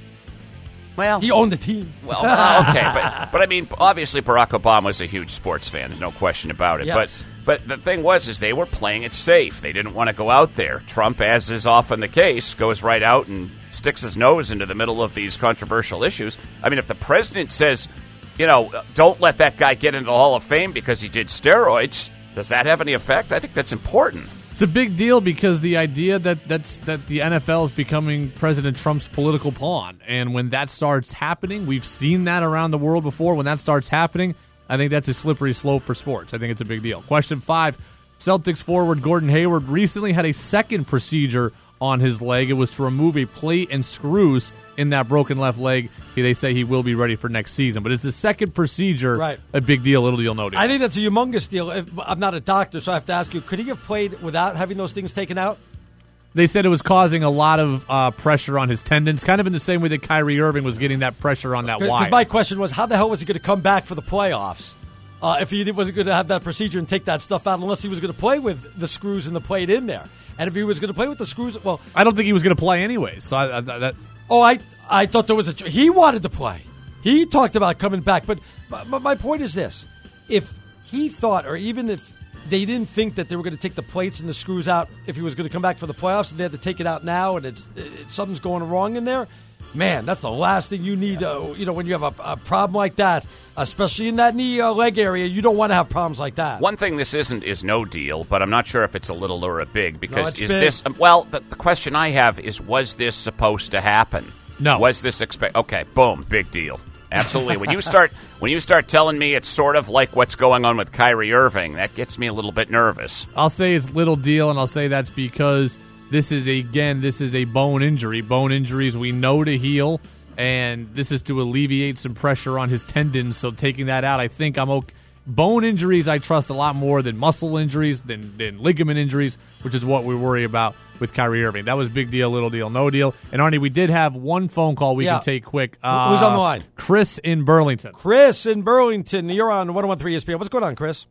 Speaker 3: Well,
Speaker 2: He owned the team.
Speaker 3: Well, uh, okay, but but I mean, obviously Barack Obama was a huge sports fan. There's no question about it.
Speaker 2: Yes.
Speaker 3: But but the thing was, is they were playing it safe. They didn't want to go out there. Trump, as is often the case, goes right out and sticks his nose into the middle of these controversial issues. I mean, if the president says, you know, don't let that guy get into the Hall of Fame because he did steroids, does that have any effect? I think that's important.
Speaker 4: It's a big deal because the idea that that's that the N F L is becoming President Trump's political pawn, and when that starts happening, we've seen that around the world before. When that starts happening, I think that's a slippery slope for sports. I think it's a big deal. Question five: Celtics forward Gordon Hayward recently had a second procedure on his leg. It was to remove a plate and screws in that broken left leg. They say he will be ready for next season, but it's the second procedure.
Speaker 2: Right.
Speaker 4: A big deal, little deal, no deal.
Speaker 2: I think that's a humongous deal. If- I'm not a doctor, so I have to ask you, could he have played without having those things taken out?
Speaker 4: They said it was causing a lot of uh, pressure on his tendons, kind of in the same way that Kyrie Irving was getting that pressure on that wire.
Speaker 2: Because my question was, how the hell was he going to come back for the playoffs uh, if he wasn't going to have that procedure and take that stuff out unless he was going to play with the screws and the plate in there? And if he was going to play with the screws, well,
Speaker 4: I don't think he was going to play anyways. So I, I, that
Speaker 2: oh, I I thought there was a he wanted to play. He talked about coming back, but, but my point is this: if he thought, or even if they didn't think that they were going to take the plates and the screws out if he was going to come back for the playoffs, and they had to take it out now, and it's it, something's going wrong in there. Man, that's the last thing you need. Uh, you know, when you have a, a problem like that, especially in that knee uh, leg area, you don't want to have problems like that.
Speaker 3: One thing this isn't is no deal, but I'm not sure if it's a little or a big because
Speaker 2: it's
Speaker 3: is
Speaker 2: big.
Speaker 3: this? Well, the, the question I have is: was this supposed to happen?
Speaker 4: No.
Speaker 3: Was this expect? Okay, boom, big deal. Absolutely. when you start when you start telling me it's sort of like what's going on with Kyrie Irving, that gets me a little bit nervous.
Speaker 4: I'll say it's little deal, and I'll say that's because this is a, again this is a bone injury. Bone injuries we know to heal, and this is to alleviate some pressure on his tendons. So taking that out, I think I'm okay. Bone injuries I trust a lot more than muscle injuries, than, than ligament injuries, which is what we worry about with Kyrie Irving. That was big deal, little deal, no deal. And Arnie, we did have one phone call we
Speaker 2: Yeah.
Speaker 4: can take quick.
Speaker 2: Wh- who's on the line?
Speaker 4: Chris in Burlington.
Speaker 2: Chris in Burlington, you're on one oh one three E S P N. What's going on, Chris?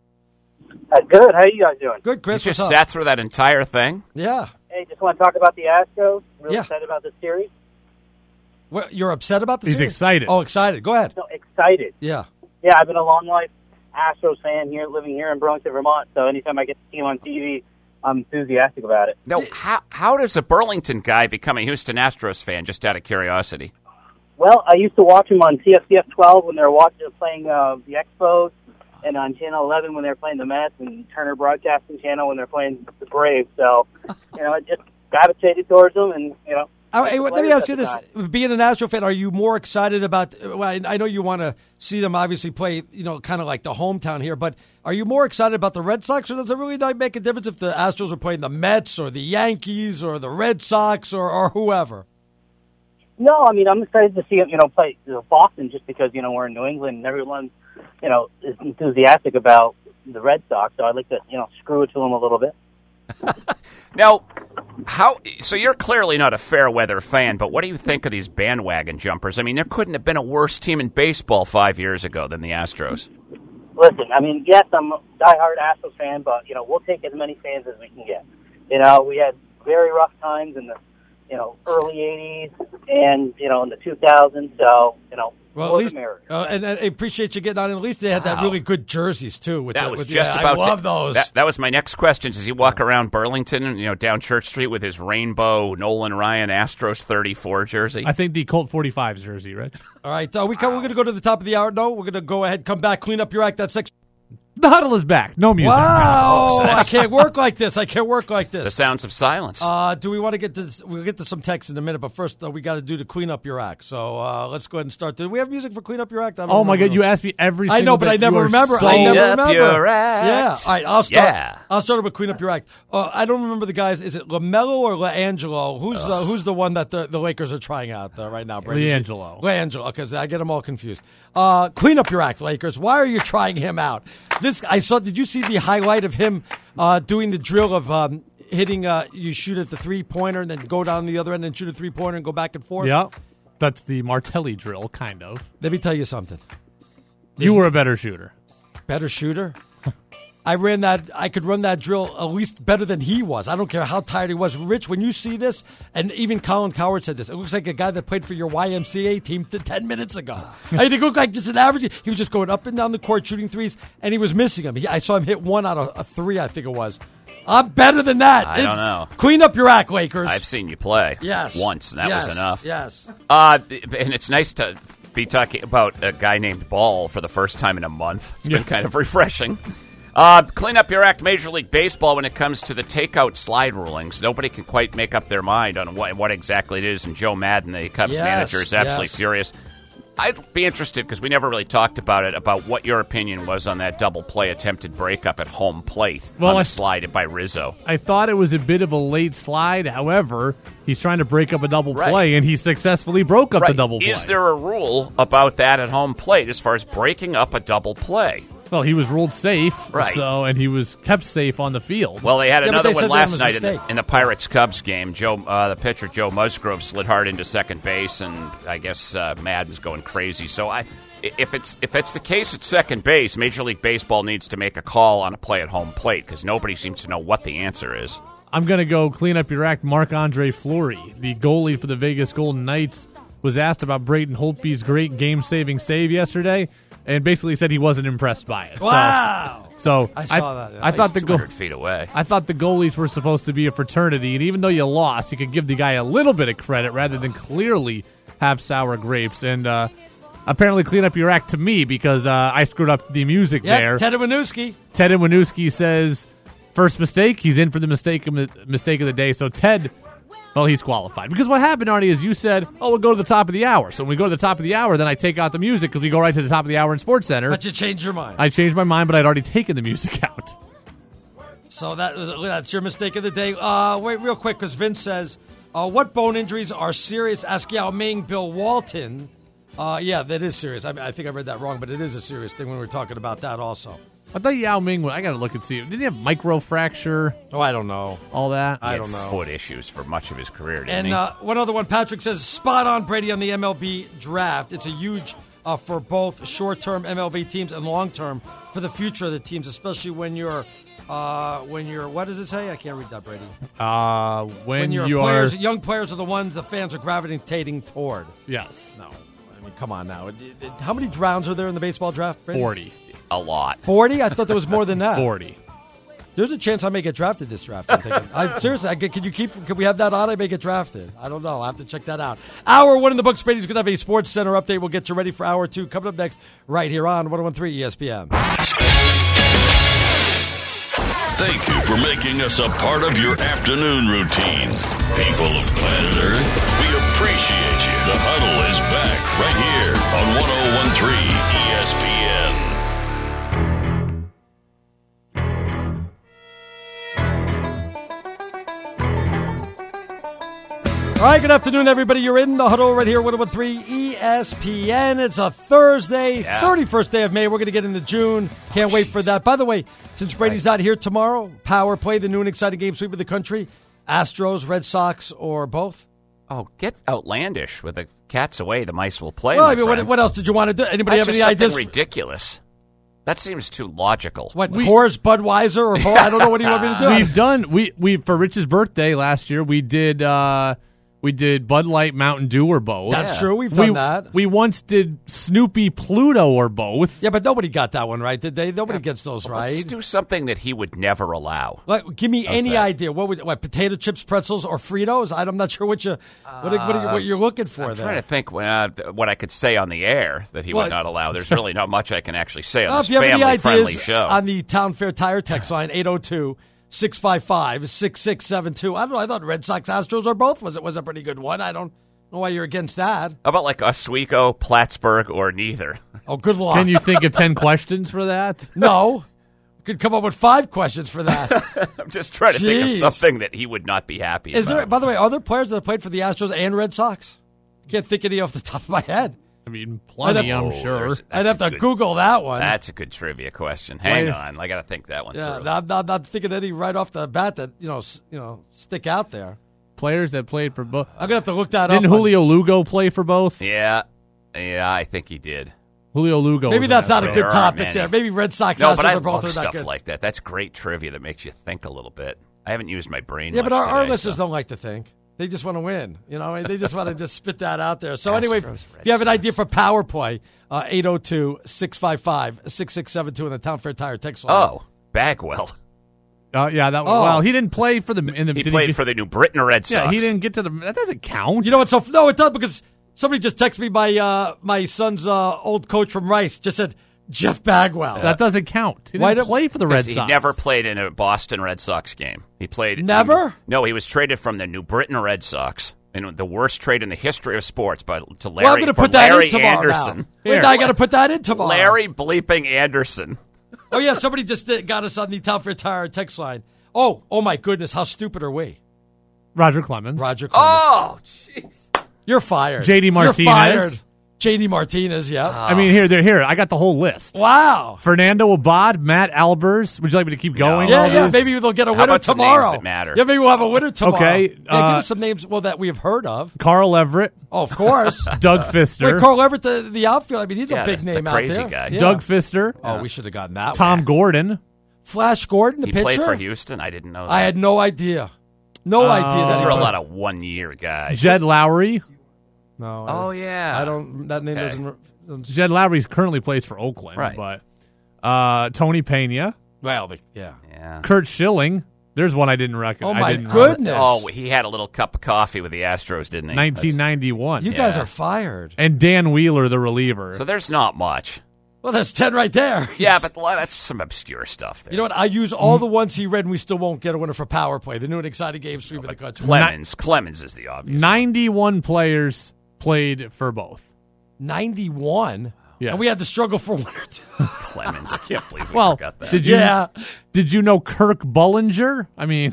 Speaker 8: Uh, good. How you guys doing?
Speaker 2: Good, Chris.
Speaker 3: You just
Speaker 2: what's up?
Speaker 3: sat through that entire thing?
Speaker 2: Yeah.
Speaker 8: Hey, just want to talk about the Astros. Really
Speaker 2: Yeah.
Speaker 8: excited about the series.
Speaker 2: What, you're upset about this?
Speaker 4: He's excited.
Speaker 2: Oh, excited. Go ahead.
Speaker 8: So excited.
Speaker 2: Yeah.
Speaker 8: Yeah, I've been a long life Astros fan here, living here in Burlington, Vermont. So anytime I get to see him on T V, I'm enthusiastic about it.
Speaker 3: Now, how how does a Burlington guy become a Houston Astros fan? Just out of curiosity.
Speaker 8: Well, I used to watch them on C F C F twelve when they were watching playing uh, the Expos, and on Channel eleven when they were playing the Mets, and Turner Broadcasting Channel when they're playing the Braves. So, you know, I just gravitated towards them, and you know.
Speaker 2: All right, let me ask you this: being an Astro fan, are you more excited about? Well, I know you want to see them obviously play, you know, kind of like the hometown here. But are you more excited about the Red Sox, or does it really not make a difference if the Astros are playing the Mets or the Yankees or the Red Sox or, or whoever?
Speaker 8: No, I mean I'm excited to see them, you know, play you know, Boston just because you know we're in New England and everyone, you know, is enthusiastic about the Red Sox. So I'd like to, you know, screw it to them a little bit.
Speaker 3: Now, how? So you're clearly not a fair weather fan, but what do you think of these bandwagon jumpers? I mean, there couldn't have been a worse team in baseball five years ago than the Astros.
Speaker 8: Listen, I mean, yes, I'm a diehard Astros fan, but you know, we'll take as many fans as we can get. You know, we had very rough times in the, you know, early eighties and you know in the two thousands. So you know.
Speaker 2: Well, at least, uh, and, and I appreciate you getting on. At least they had wow. that really good jerseys too. With
Speaker 3: that
Speaker 2: the,
Speaker 3: was
Speaker 2: with
Speaker 3: just
Speaker 2: the,
Speaker 3: about.
Speaker 2: I love
Speaker 3: to,
Speaker 2: those.
Speaker 3: That, that was my next question. Does he walk around Burlington, you know, down Church Street with his rainbow Nolan Ryan Astros thirty-four jersey?
Speaker 4: I think the Colt forty-five jersey, right?
Speaker 2: All right, uh, we come, we're going to go to the top of the hour. No, we're going to go ahead, come back, clean up your act. That's six.
Speaker 4: The Huddle is back. No music.
Speaker 2: Wow, I can't work like this. I can't work like this.
Speaker 3: The sounds of silence.
Speaker 2: Uh, do we want to get to this? We'll get to some text in a minute, but first uh, we got to do the clean up your act. So uh, let's go ahead and start. Do we have music for clean up your act? I don't
Speaker 4: oh my
Speaker 2: remember.
Speaker 4: God, you asked me every.
Speaker 2: I know, but
Speaker 4: day.
Speaker 2: I never remember.
Speaker 4: So
Speaker 2: I never
Speaker 3: clean
Speaker 2: remember.
Speaker 3: up your act.
Speaker 2: Yeah. All right, I'll start.
Speaker 3: Yeah.
Speaker 2: I'll start with clean up your act. Uh, I don't remember the guys. Is it LaMelo or LaAngelo? Who's uh, who's the one that the, the Lakers are trying out uh, right now? Brady?
Speaker 4: LaAngelo.
Speaker 2: LaAngelo. Okay, I get them all confused. Uh, clean up your act, Lakers. Why are you trying him out? This I saw. Did you see the highlight of him uh, doing the drill of um, hitting? Uh, you shoot at the three pointer and then go down the other end and shoot a three pointer and go back and forth.
Speaker 4: Yeah, that's the Martelli drill, kind of.
Speaker 2: Let me tell you something.
Speaker 4: You were a better shooter.
Speaker 2: Better shooter. I ran that. I could run that drill at least better than he was. I don't care how tired he was. Rich, when you see this, and even Colin Cowherd said this, it looks like a guy that played for your Y M C A team t- ten minutes ago. I mean, it looked like just an average. He was just going up and down the court shooting threes, and he was missing them. He, I saw him hit one out of a three, I think it was. I'm better than that.
Speaker 3: I
Speaker 2: it's,
Speaker 3: don't know.
Speaker 2: Clean up your act, Lakers.
Speaker 3: I've seen you play.
Speaker 2: Yes.
Speaker 3: Once, and that
Speaker 2: yes.
Speaker 3: was enough.
Speaker 2: Yes.
Speaker 3: Uh, and it's nice to be talking about a guy named Ball for the first time in a month. It's been
Speaker 4: Yeah.
Speaker 3: kind of refreshing. Uh, clean up your act, Major League Baseball, when it comes to the takeout slide rulings. Nobody can quite make up their mind on what, what exactly it is, and Joe Madden, the Cubs
Speaker 2: Yes,
Speaker 3: manager, is absolutely
Speaker 2: yes.
Speaker 3: furious. I'd be interested, because we never really talked about it, about what your opinion was on that double play attempted breakup at home plate
Speaker 4: Well,
Speaker 3: on the
Speaker 4: I-
Speaker 3: slide by Rizzo.
Speaker 4: I thought it was a bit of a late slide. However, he's trying to break up a double
Speaker 3: Right.
Speaker 4: play, and he successfully broke up
Speaker 3: Right.
Speaker 4: the double play.
Speaker 3: Is there a rule about that at home plate as far as breaking up a double play?
Speaker 4: Well, he was ruled safe,
Speaker 3: Right.
Speaker 4: So and he was kept safe on the field.
Speaker 3: Well, they had
Speaker 2: Yeah, but
Speaker 3: another
Speaker 2: they
Speaker 3: one
Speaker 2: said that
Speaker 3: last
Speaker 2: was a
Speaker 3: night in the,
Speaker 2: mistake.
Speaker 3: in the Pirates-Cubs game. Joe, uh, the pitcher Joe Musgrove slid hard into second base, and I guess uh, Madden's going crazy. So I, if it's if it's the case at second base, Major League Baseball needs to make a call on a play at home plate because nobody seems to know what the answer is.
Speaker 4: I'm going to go clean up your act. Marc-Andre Fleury, the goalie for the Vegas Golden Knights, was asked about Braden Holtby's great game-saving save yesterday, and basically said he wasn't impressed by it.
Speaker 2: Wow.
Speaker 4: So, so
Speaker 2: I saw that, yeah.
Speaker 4: I thought the
Speaker 3: two
Speaker 4: goal.
Speaker 3: hundred feet away.
Speaker 4: I thought the goalies were supposed to be a fraternity, and even though you lost, you could give the guy a little bit of credit rather than clearly have sour grapes. And uh, apparently, clean up your act to me because uh, I screwed up the music
Speaker 2: Yep,
Speaker 4: there.
Speaker 2: Ted Winooski.
Speaker 4: Ted Winooski says first mistake. He's in for the mistake of the mistake of the day. So Ted, well, he's qualified because what happened, Arnie, is you said, "Oh, we'll go to the top of the hour." So when we go to the top of the hour, then I take out the music because we go right to the top of the hour in Sports Center.
Speaker 2: But you changed your mind.
Speaker 4: I changed my mind, but I'd already taken the music out.
Speaker 2: So that that's your mistake of the day. Uh, wait, real quick, because Vince says, uh, what bone injuries are serious? Ask Yao Ming, Bill Walton. Uh, yeah, that is serious. I, mean, I think I read that wrong, but it is a serious thing when we were talking about that also.
Speaker 4: I thought Yao Ming, I got to look and see. Didn't he have microfracture?
Speaker 2: Oh, I don't know.
Speaker 4: All that?
Speaker 2: I
Speaker 3: He
Speaker 2: don't
Speaker 3: had
Speaker 2: know.
Speaker 3: foot issues for much of his career, didn't
Speaker 2: And
Speaker 3: he?
Speaker 2: uh, one other one, Patrick says, spot on Brady on the M L B draft. It's a huge uh, for both short-term M L B teams and long-term for the future of the teams, especially when you're, uh, when you're, what does it say? I can't read that, Brady.
Speaker 4: Uh, when,
Speaker 2: When you're
Speaker 4: you
Speaker 2: players,
Speaker 4: are...
Speaker 2: young players are the ones the fans are gravitating toward.
Speaker 4: Yes.
Speaker 2: No. I mean, come on now. It- it- How many rounds are there in the baseball draft, Brady?
Speaker 4: forty.
Speaker 3: A lot.
Speaker 2: forty? I thought there was more than that.
Speaker 4: forty.
Speaker 2: There's a chance I may get drafted this draft. I'm thinking. I, seriously, I, can you keep? Can we have that on? I may get drafted. I don't know. I have to check that out. Hour one in the books. Brady's going to have a Sports Center update. We'll get you ready for hour two. Coming up next, right here on one oh one three E S P N.
Speaker 1: Thank you for making us a part of your afternoon routine. People of planet Earth, we appreciate you. The Huddle is back right here on one oh one three E S P N.
Speaker 2: All right, good afternoon, everybody. You're in the Huddle right here, one oh one three E S P N. It's a Thursday,
Speaker 3: yeah.
Speaker 2: thirty-first day of May. We're going to get into June. Can't
Speaker 3: oh,
Speaker 2: wait
Speaker 3: geez.
Speaker 2: for that. By the way, since Brady's not here tomorrow, Power Play, the new and exciting game sweep of the country, Astros, Red Sox, or both?
Speaker 3: Oh, get outlandish. With the cat's away, the mice will play,
Speaker 2: Well,
Speaker 3: my
Speaker 2: I mean, what,
Speaker 3: friend.
Speaker 2: what else did you want to do? Anybody
Speaker 3: That's
Speaker 2: have
Speaker 3: just
Speaker 2: any
Speaker 3: something
Speaker 2: ideas?
Speaker 3: ridiculous. That seems too logical.
Speaker 2: What, Coors, Budweiser, or both? I don't know. What do you want me to do?
Speaker 4: We've done we we for Rich's birthday last year. We did uh, we did Bud Light, Mountain Dew, or both.
Speaker 2: That's
Speaker 3: Yeah.
Speaker 2: true. We've done
Speaker 4: we,
Speaker 2: that.
Speaker 4: We once did Snoopy, Pluto, or both.
Speaker 2: Yeah, but nobody got that one right, did they? Nobody gets those
Speaker 3: Let's
Speaker 2: right.
Speaker 3: do something that he would never allow.
Speaker 2: Like, give me
Speaker 3: How's
Speaker 2: any
Speaker 3: that?
Speaker 2: idea. What would what potato chips, pretzels, or Fritos? I'm not sure what you what, what, are you, what you're looking for
Speaker 3: I'm
Speaker 2: there.
Speaker 3: trying to think uh, what I could say on the air that he
Speaker 2: Well,
Speaker 3: would not allow. There's really not much I can actually say on
Speaker 2: Well,
Speaker 3: this
Speaker 2: if you have any
Speaker 3: family-friendly
Speaker 2: ideas
Speaker 3: show.
Speaker 2: on the Town Fair Tire text line, eight oh two, six five five, six six seven two. I don't know. I thought Red Sox, Astros, or both was it was a pretty good one. I don't know why you're against that.
Speaker 3: How about like Oswego, Plattsburgh, or neither?
Speaker 2: Oh, good luck.
Speaker 4: Can you think of ten questions for that?
Speaker 2: No. Could come up with five questions for that.
Speaker 3: I'm just trying to think of
Speaker 2: Jeez.
Speaker 3: something that he would not be happy
Speaker 2: Is
Speaker 3: about.
Speaker 2: there? By the way, are there players that have played for the Astros and Red Sox? Can't think of any off the top of my head.
Speaker 4: I mean, plenty,
Speaker 2: I'd have-
Speaker 4: I'm
Speaker 3: Oh,
Speaker 4: sure.
Speaker 3: there's-
Speaker 2: I'd
Speaker 3: That's
Speaker 2: have
Speaker 3: a
Speaker 2: to
Speaker 3: good-
Speaker 2: Google that one.
Speaker 3: That's a good trivia question. Hang
Speaker 4: Player-
Speaker 3: on, I got to think that one
Speaker 2: yeah,
Speaker 3: through.
Speaker 2: I'm not, not thinking any right off the bat that you know s- you know stick out there.
Speaker 4: Players that played for both.
Speaker 2: I'm gonna have to look that
Speaker 4: Didn't
Speaker 2: up. on-
Speaker 4: Julio Lugo play for both?
Speaker 3: Yeah, yeah, I think he did.
Speaker 4: Julio Lugo.
Speaker 2: Maybe
Speaker 4: was
Speaker 2: that's
Speaker 4: an
Speaker 2: not a
Speaker 4: Astro.
Speaker 2: good
Speaker 3: There aren't
Speaker 2: topic
Speaker 3: many.
Speaker 2: there. Maybe Red Sox,
Speaker 3: No,
Speaker 2: Astros
Speaker 3: but I
Speaker 2: are both
Speaker 3: love
Speaker 2: are not
Speaker 3: stuff
Speaker 2: good.
Speaker 3: like that. That's great trivia that makes you think a little bit. I haven't used my brain.
Speaker 2: Yeah,
Speaker 3: much
Speaker 2: but our, our
Speaker 3: today,
Speaker 2: listeners
Speaker 3: so.
Speaker 2: don't like to think. They just want to win. You know, they just want to just spit that out there. So anyway,
Speaker 3: Astros,
Speaker 2: if
Speaker 3: Red
Speaker 2: you have an
Speaker 3: Sox.
Speaker 2: idea for Power Play, uh, eight oh two, six five five, six six seven two on the Town Fair Tire text line.
Speaker 3: Oh, Bagwell.
Speaker 4: Uh, yeah, that.
Speaker 2: Oh.
Speaker 4: Well, he didn't play for the. In the
Speaker 3: He
Speaker 4: did
Speaker 3: played
Speaker 4: get-
Speaker 3: for the New Britain Red Sox.
Speaker 4: Yeah, he didn't get to the. That doesn't count.
Speaker 2: You know what's so? No, it does because somebody just texted me. My uh, my son's uh, old coach from Rice just said Jeff Bagwell.
Speaker 4: that doesn't count. He
Speaker 2: Why
Speaker 4: didn't
Speaker 2: don't-
Speaker 4: play for the Red
Speaker 3: Because he
Speaker 4: Sox.
Speaker 3: never played in a Boston Red Sox game. He played
Speaker 2: Never?
Speaker 3: No, he was traded from the New Britain Red Sox in the worst trade in the history of sports by to Larry.
Speaker 2: well, I'm going to
Speaker 3: for
Speaker 2: put that
Speaker 3: Larry
Speaker 2: in tomorrow.
Speaker 3: Anderson.
Speaker 2: Now. Wait, I got to put that in tomorrow.
Speaker 3: Larry bleeping Anderson.
Speaker 2: Oh yeah, somebody just did, got us on the Town Fair Tire text line. Oh, oh my goodness, how stupid are we?
Speaker 4: Roger Clemens.
Speaker 2: Roger Clemens.
Speaker 3: Oh, jeez.
Speaker 2: You're fired.
Speaker 4: J D Martinez.
Speaker 2: You're fired. J D Martinez, yeah.
Speaker 4: I mean, here, they're here. I got the whole list.
Speaker 2: wow.
Speaker 4: Fernando Abad, Matt Albers. Would you like me to keep going?
Speaker 2: Yeah,
Speaker 4: All
Speaker 2: yeah.
Speaker 4: this?
Speaker 2: Maybe they'll get a
Speaker 3: How
Speaker 2: winner
Speaker 3: about some
Speaker 2: tomorrow.
Speaker 3: names that matter?
Speaker 2: Yeah, maybe we'll have a winner tomorrow.
Speaker 4: Okay,
Speaker 2: Yeah,
Speaker 4: uh,
Speaker 2: give us some names. Well, that we have heard of.
Speaker 4: Carl Everett,
Speaker 2: Oh, of course.
Speaker 4: Doug Fister,
Speaker 2: Wait, Carl Everett, the, the outfield. I mean, he's
Speaker 3: Yeah,
Speaker 2: a big
Speaker 3: the- the
Speaker 2: name out
Speaker 3: crazy
Speaker 2: there.
Speaker 3: guy.
Speaker 2: Yeah.
Speaker 4: Doug Fister,
Speaker 2: Oh, we should have gotten that.
Speaker 4: Tom
Speaker 2: one.
Speaker 4: Gordon.
Speaker 2: Flash Gordon, the
Speaker 3: He
Speaker 2: pitcher.
Speaker 3: played for Houston. I didn't know that.
Speaker 2: I had no idea. No
Speaker 4: Uh,
Speaker 2: idea.
Speaker 3: Those
Speaker 2: that
Speaker 3: are a
Speaker 2: he-
Speaker 3: lot of one-year guys.
Speaker 4: Jed Lowry.
Speaker 2: No.
Speaker 3: Oh,
Speaker 2: I,
Speaker 3: yeah.
Speaker 2: I don't. That name
Speaker 3: Okay.
Speaker 2: doesn't.
Speaker 4: Jed Lowry currently plays for Oakland.
Speaker 3: Right.
Speaker 4: But uh, Tony Pena,
Speaker 2: Well, the, yeah.
Speaker 3: Yeah.
Speaker 4: Kurt Schilling. There's one I didn't recognize.
Speaker 2: Oh my
Speaker 4: I didn't
Speaker 2: goodness.
Speaker 3: Oh, he had a little cup of coffee with the Astros, didn't he?
Speaker 4: nineteen ninety-one.
Speaker 2: You guys
Speaker 3: Yeah.
Speaker 2: are fired.
Speaker 4: And Dan Wheeler, the reliever.
Speaker 3: So there's not much.
Speaker 2: Well, that's ten right there.
Speaker 3: Yeah, but lo- that's some obscure stuff there.
Speaker 2: You know what? I use all the ones he read, and we still won't get a winner for Power Play. The new and exciting game sweep of the country.
Speaker 3: Clemens. Clemens is the obvious.
Speaker 4: ninety-one players played for both.
Speaker 2: ninety-one.
Speaker 4: Yes.
Speaker 2: And we had to struggle for one or two.
Speaker 3: Clemens. I can't believe we
Speaker 4: Well,
Speaker 3: forgot that.
Speaker 4: did you
Speaker 2: Yeah.
Speaker 4: did you know Kirk Bullinger? I mean,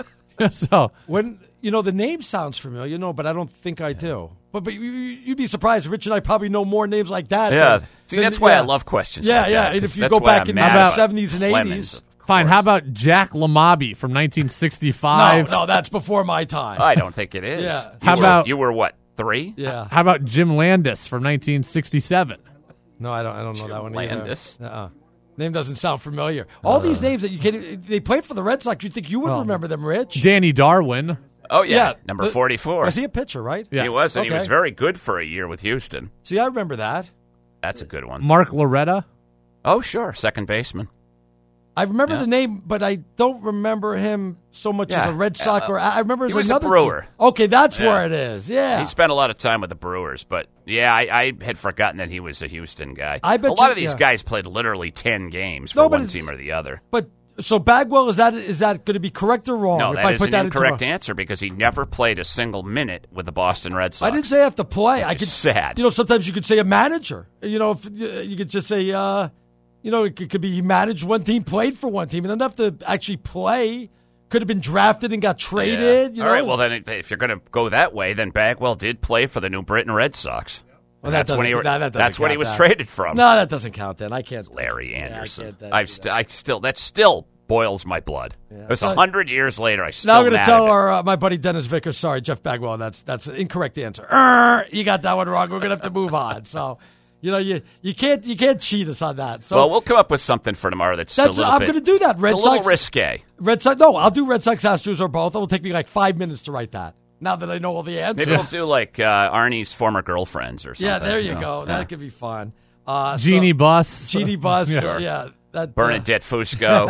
Speaker 4: so
Speaker 2: When you know the name sounds familiar, no, but I don't think I do. But but you, you- you'd be surprised. Rich and I probably know more names like that.
Speaker 3: Yeah.
Speaker 2: than-
Speaker 3: See,
Speaker 2: than-
Speaker 3: that's why
Speaker 2: yeah.
Speaker 3: I love questions
Speaker 2: Yeah,
Speaker 3: like
Speaker 2: yeah.
Speaker 3: that,
Speaker 2: And
Speaker 3: 'cause
Speaker 2: if you
Speaker 3: that's
Speaker 2: go
Speaker 3: why
Speaker 2: back
Speaker 3: I'm
Speaker 2: in
Speaker 3: mad
Speaker 2: the
Speaker 3: about
Speaker 2: seventies and
Speaker 3: Clemens,
Speaker 2: eighties.
Speaker 3: of
Speaker 4: fine.
Speaker 3: course.
Speaker 4: How about Jack LaMabi from nineteen sixty-five?
Speaker 2: No, no, that's before my time.
Speaker 3: I don't think it is.
Speaker 2: Yeah.
Speaker 3: You
Speaker 4: How
Speaker 3: were-
Speaker 4: about-
Speaker 3: you were what, three?
Speaker 2: Yeah.
Speaker 4: How about Jim Landis from nineteen sixty-seven?
Speaker 2: No, I don't. I don't know that one either.
Speaker 3: Landis?
Speaker 2: Uh-uh. Name doesn't sound familiar. All these names that you can't. They played for the Red Sox. You'd think you would
Speaker 4: Well,
Speaker 2: remember them, Rich.
Speaker 4: Danny Darwin.
Speaker 3: Oh, yeah.
Speaker 2: Yeah,
Speaker 3: Number
Speaker 2: but-
Speaker 3: forty-four.
Speaker 2: Was he a pitcher? Right.
Speaker 4: Yeah.
Speaker 3: He was, and he
Speaker 2: Okay.
Speaker 3: was very good for a year with Houston.
Speaker 2: See, I remember that.
Speaker 3: That's a good one.
Speaker 4: Mark Loretta.
Speaker 3: Oh, sure. Second baseman.
Speaker 2: I remember
Speaker 3: Yeah.
Speaker 2: the name, but I don't remember him so much
Speaker 3: Yeah.
Speaker 2: as a Red Sox.
Speaker 3: Uh,
Speaker 2: or I remember
Speaker 3: he
Speaker 2: as
Speaker 3: was a
Speaker 2: another
Speaker 3: Brewer.
Speaker 2: team. Okay, that's
Speaker 3: Yeah.
Speaker 2: where it is. Yeah,
Speaker 3: He spent a lot of time with the Brewers, but yeah, I, I had forgotten that he was a Houston guy.
Speaker 2: I bet
Speaker 3: a lot
Speaker 2: you-
Speaker 3: of these
Speaker 2: yeah.
Speaker 3: guys played literally ten games for
Speaker 2: No, but
Speaker 3: one
Speaker 2: it's-
Speaker 3: team or the other.
Speaker 2: but so Bagwell is that is that going to be correct or wrong?
Speaker 3: No,
Speaker 2: if
Speaker 3: that
Speaker 2: I
Speaker 3: is
Speaker 2: put
Speaker 3: an
Speaker 2: that
Speaker 3: incorrect
Speaker 2: into
Speaker 3: answer because he never played a single minute with the Boston Red Sox.
Speaker 2: I didn't say I have to play.
Speaker 3: Which
Speaker 2: I
Speaker 3: is
Speaker 2: could
Speaker 3: sad.
Speaker 2: You know, sometimes you could say a manager. You know, if you could just say, uh, you know, it could, could be he managed one team, played for one team, and doesn't have to actually play. Could have been drafted and got traded.
Speaker 3: Yeah.
Speaker 2: You
Speaker 3: All
Speaker 2: know?
Speaker 3: right, well, then if you're going to go that way, then Bagwell did play for the New Britain Red Sox.
Speaker 2: Well,
Speaker 3: And
Speaker 2: that
Speaker 3: that's when he
Speaker 2: doesn't- that- that doesn't
Speaker 3: that's when he
Speaker 2: count
Speaker 3: was
Speaker 2: that.
Speaker 3: traded from.
Speaker 2: No, that doesn't count. Then I can't.
Speaker 3: Larry
Speaker 2: Yeah, I
Speaker 3: Anderson.
Speaker 2: can't, uh,
Speaker 3: I've
Speaker 2: do
Speaker 3: st-
Speaker 2: that.
Speaker 3: I still that still boils my blood. It was a
Speaker 2: So-
Speaker 3: hundred years later. I still
Speaker 2: Now I'm going to
Speaker 3: mad
Speaker 2: tell
Speaker 3: at it.
Speaker 2: our uh, my buddy Dennis Vickers. Sorry, Jeff Bagwell. That's that's an incorrect answer. Err, you got that one wrong. We're going to have to move on. So, you know, you you can't you can't cheat us on that. So
Speaker 3: Well, we'll come up with something for tomorrow that's,
Speaker 2: That's-
Speaker 3: a little
Speaker 2: I'm
Speaker 3: bit.
Speaker 2: gonna do that. Red
Speaker 3: it's a little
Speaker 2: Sox-
Speaker 3: risque.
Speaker 2: Red Sox. No, I'll do Red Sox, Astros, or both. It will take me like five minutes to write that. Now that I know all the answers.
Speaker 3: Maybe we'll do like uh, Arnie's former girlfriends or something.
Speaker 2: Yeah, there you
Speaker 3: know?
Speaker 2: go.
Speaker 3: Yeah.
Speaker 2: That could be fun. Uh, so-
Speaker 4: Genie Bus.
Speaker 2: Genie Bus.
Speaker 4: Yeah.
Speaker 2: uh, yeah. That, uh,
Speaker 3: Bernadette Fusco.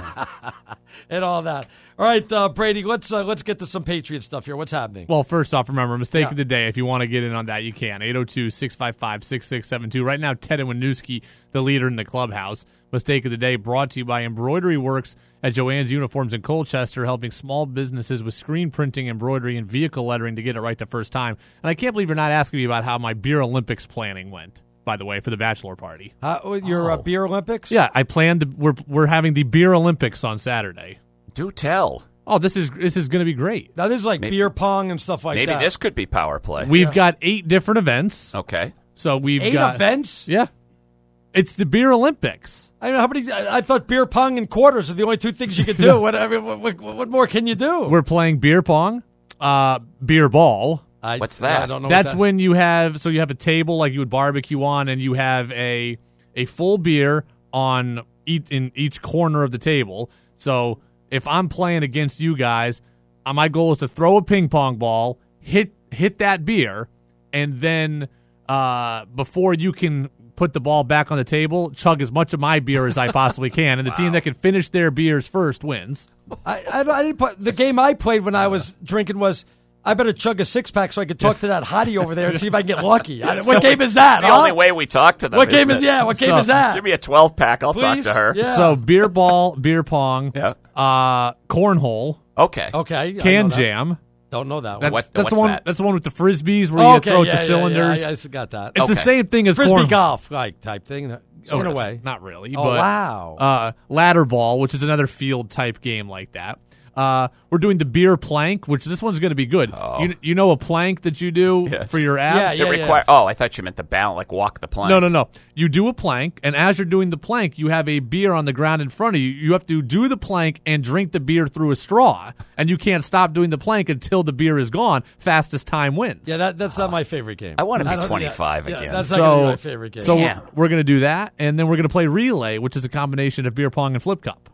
Speaker 2: and all that. All right, uh, Brady. Let's uh, let's get to some Patriot stuff here. What's happening?
Speaker 4: Well, first off, remember, mistake
Speaker 2: Yeah.
Speaker 4: of the day. If you want to get in on that, you can. eight oh two, six five five, six six seven two. Right now, Ted Winooski, the leader in the clubhouse. Mistake of the day brought to you by Embroidery Works at Joann's Uniforms in Colchester, helping small businesses with screen printing, embroidery, and vehicle lettering to get it right the first time. And I can't believe you're not asking me about how my Beer Olympics planning went, by the way, for the bachelor party.
Speaker 2: Uh, your uh, beer Olympics?
Speaker 4: Yeah, I planned. To, we're we're having the Beer Olympics on Saturday.
Speaker 3: Do tell.
Speaker 4: Oh, this is this is going to be great.
Speaker 2: Now this is like
Speaker 3: Maybe-
Speaker 2: beer pong and stuff like
Speaker 3: Maybe
Speaker 2: that.
Speaker 3: this could be power play.
Speaker 4: We've got eight different events.
Speaker 3: okay.
Speaker 4: So we've
Speaker 2: Eight
Speaker 4: got
Speaker 2: events.
Speaker 4: Yeah, it's the Beer Olympics.
Speaker 2: I don't know how many. I, I thought beer pong and quarters are the only two things you could do. what, I mean, what, what, what more can you do?
Speaker 4: We're playing beer pong, uh, beer ball.
Speaker 2: I,
Speaker 3: What's that?
Speaker 2: I don't know.
Speaker 4: That's
Speaker 2: what that,
Speaker 4: when you have so you have a table like you would barbecue on, and you have a a full beer on each, in each corner of the table. So if I'm playing against you guys, uh, my goal is to throw a ping pong ball, hit hit that beer, and then uh, before you can put the ball back on the table, chug as much of my beer as I possibly can, and the team that can finish their beers first wins.
Speaker 2: I, I, don't- I didn't put the game I played when I was drinking was. I better chug a six pack so I could talk to that hottie over there and see if I can get lucky. I, what game is that?
Speaker 3: It's the
Speaker 2: huh?
Speaker 3: only way we talk to them.
Speaker 2: What game
Speaker 3: isn't
Speaker 2: is
Speaker 3: it?
Speaker 2: yeah? What game
Speaker 4: So-
Speaker 2: is that?
Speaker 3: Give me a twelve pack. I'll
Speaker 2: Please?
Speaker 3: talk to her.
Speaker 2: Yeah.
Speaker 4: So beer ball, beer pong,
Speaker 3: Yeah.
Speaker 4: uh, cornhole,
Speaker 3: Okay.
Speaker 2: Okay, I know
Speaker 4: can
Speaker 2: that.
Speaker 4: jam.
Speaker 2: Don't know that
Speaker 4: That's,
Speaker 2: one.
Speaker 3: What-
Speaker 4: that's
Speaker 3: what's
Speaker 4: the one.
Speaker 3: that?
Speaker 4: That's the one with the frisbees where
Speaker 2: Oh,
Speaker 4: you
Speaker 2: okay,
Speaker 4: throw it
Speaker 2: yeah,
Speaker 4: the
Speaker 2: yeah,
Speaker 4: cylinders.
Speaker 2: Yeah, yeah, I got that.
Speaker 4: It's the
Speaker 3: Okay.
Speaker 4: same thing as
Speaker 2: Frisbee
Speaker 4: cornhole.
Speaker 2: golf like type thing. In
Speaker 4: Sort
Speaker 2: a
Speaker 4: of.
Speaker 2: way.
Speaker 4: Not really.
Speaker 2: Oh,
Speaker 4: but,
Speaker 2: wow.
Speaker 4: Uh, ladder ball, which is another field type game like that. Uh, we're doing the beer plank, which this one's going to be good.
Speaker 3: Oh.
Speaker 4: You, you know a plank that you do
Speaker 3: Yes.
Speaker 4: for your abs?
Speaker 2: Yeah,
Speaker 3: It require. Oh, I thought you meant the balance, like walk the plank.
Speaker 4: No, no, no. You do a plank, and as you're doing the plank, you have a beer on the ground in front of you. You have to do the plank and drink the beer through a straw, and you can't stop doing the plank until the beer is gone. Fastest time wins.
Speaker 2: Yeah, that, that's not my favorite game.
Speaker 3: I wanna be
Speaker 2: don't-
Speaker 3: twenty-five
Speaker 2: yeah,
Speaker 3: again.
Speaker 2: Yeah, that's
Speaker 4: so,
Speaker 2: not going to be my favorite game.
Speaker 4: So
Speaker 3: Damn.
Speaker 4: we're, we're going to do that, and then we're going to play relay, which is a combination of beer pong and flip cup.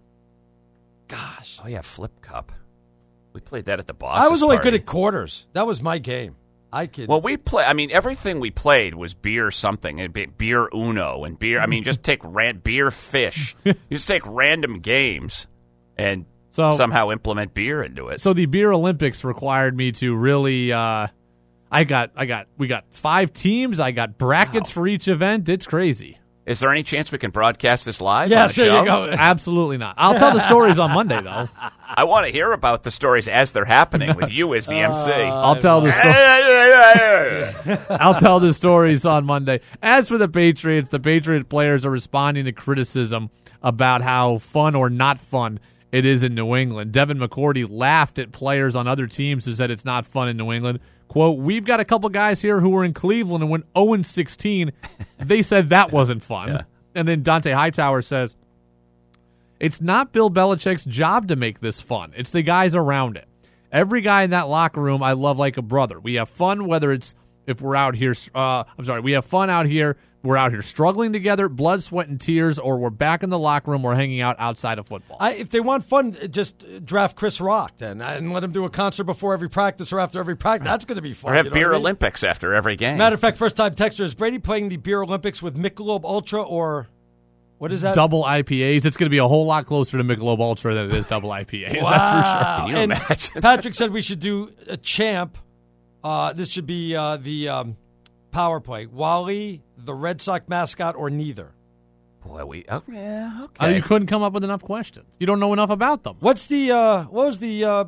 Speaker 2: Gosh.
Speaker 3: Oh yeah, flip cup. We played that at the boss.
Speaker 2: I was only good at quarters. That was my game. I could.
Speaker 3: Well, we play. I mean, everything we played was beer something. It'd be beer Uno and beer. I mean, just take ran, beer fish. You just take random games and
Speaker 4: So
Speaker 3: somehow implement beer into it.
Speaker 4: So the Beer Olympics required me to really. Uh, I got, I got, we got five teams. I got brackets for each event. It's crazy.
Speaker 3: Is there any chance we can broadcast this live?
Speaker 2: yes,
Speaker 3: on the
Speaker 2: there
Speaker 3: show?
Speaker 2: you go.
Speaker 4: Absolutely not. I'll tell the stories on Monday though.
Speaker 3: I want to hear about the stories as they're happening with you as the M C.
Speaker 4: I'll tell the story. I'll tell the stories on Monday. As for the Patriots, the Patriot players are responding to criticism about how fun or not fun it is in New England. Devin McCourty laughed at players on other teams who said it's not fun in New England. Quote, we've got a couple guys here who were in Cleveland and went oh and sixteen. They said that wasn't fun.
Speaker 3: Yeah.
Speaker 4: And then Dante Hightower says, it's not Bill Belichick's job to make this fun. It's the guys around it. Every guy in that locker room I love like a brother. We have fun whether it's if we're out here. Uh, I'm sorry. We have fun out here. We're out here struggling together, blood, sweat, and tears, or we're back in the locker room or hanging out outside of football.
Speaker 2: I, if they want fun, just draft Chris Rock then and let him do a concert before every practice or after every practice. That's going to be fun.
Speaker 3: Or have
Speaker 2: you know
Speaker 3: beer
Speaker 2: what I mean?
Speaker 3: Olympics after every game.
Speaker 2: Matter of fact, first time texter, is Brady playing the Beer Olympics with Michelob Ultra or What is that?
Speaker 4: double I P As. It's going to be a whole lot closer to Michelob Ultra than it is double I P As.
Speaker 2: Wow.
Speaker 4: That's for sure.
Speaker 3: Can you
Speaker 2: and
Speaker 3: imagine?
Speaker 2: Patrick said we should do a champ. Uh, this should be uh, the um, power play. Wally, the Red Sox mascot, or neither.
Speaker 3: Boy, we oh, yeah okay.
Speaker 4: Oh, you couldn't come up with enough questions. You don't know enough about them.
Speaker 2: What's the uh, what was the uh,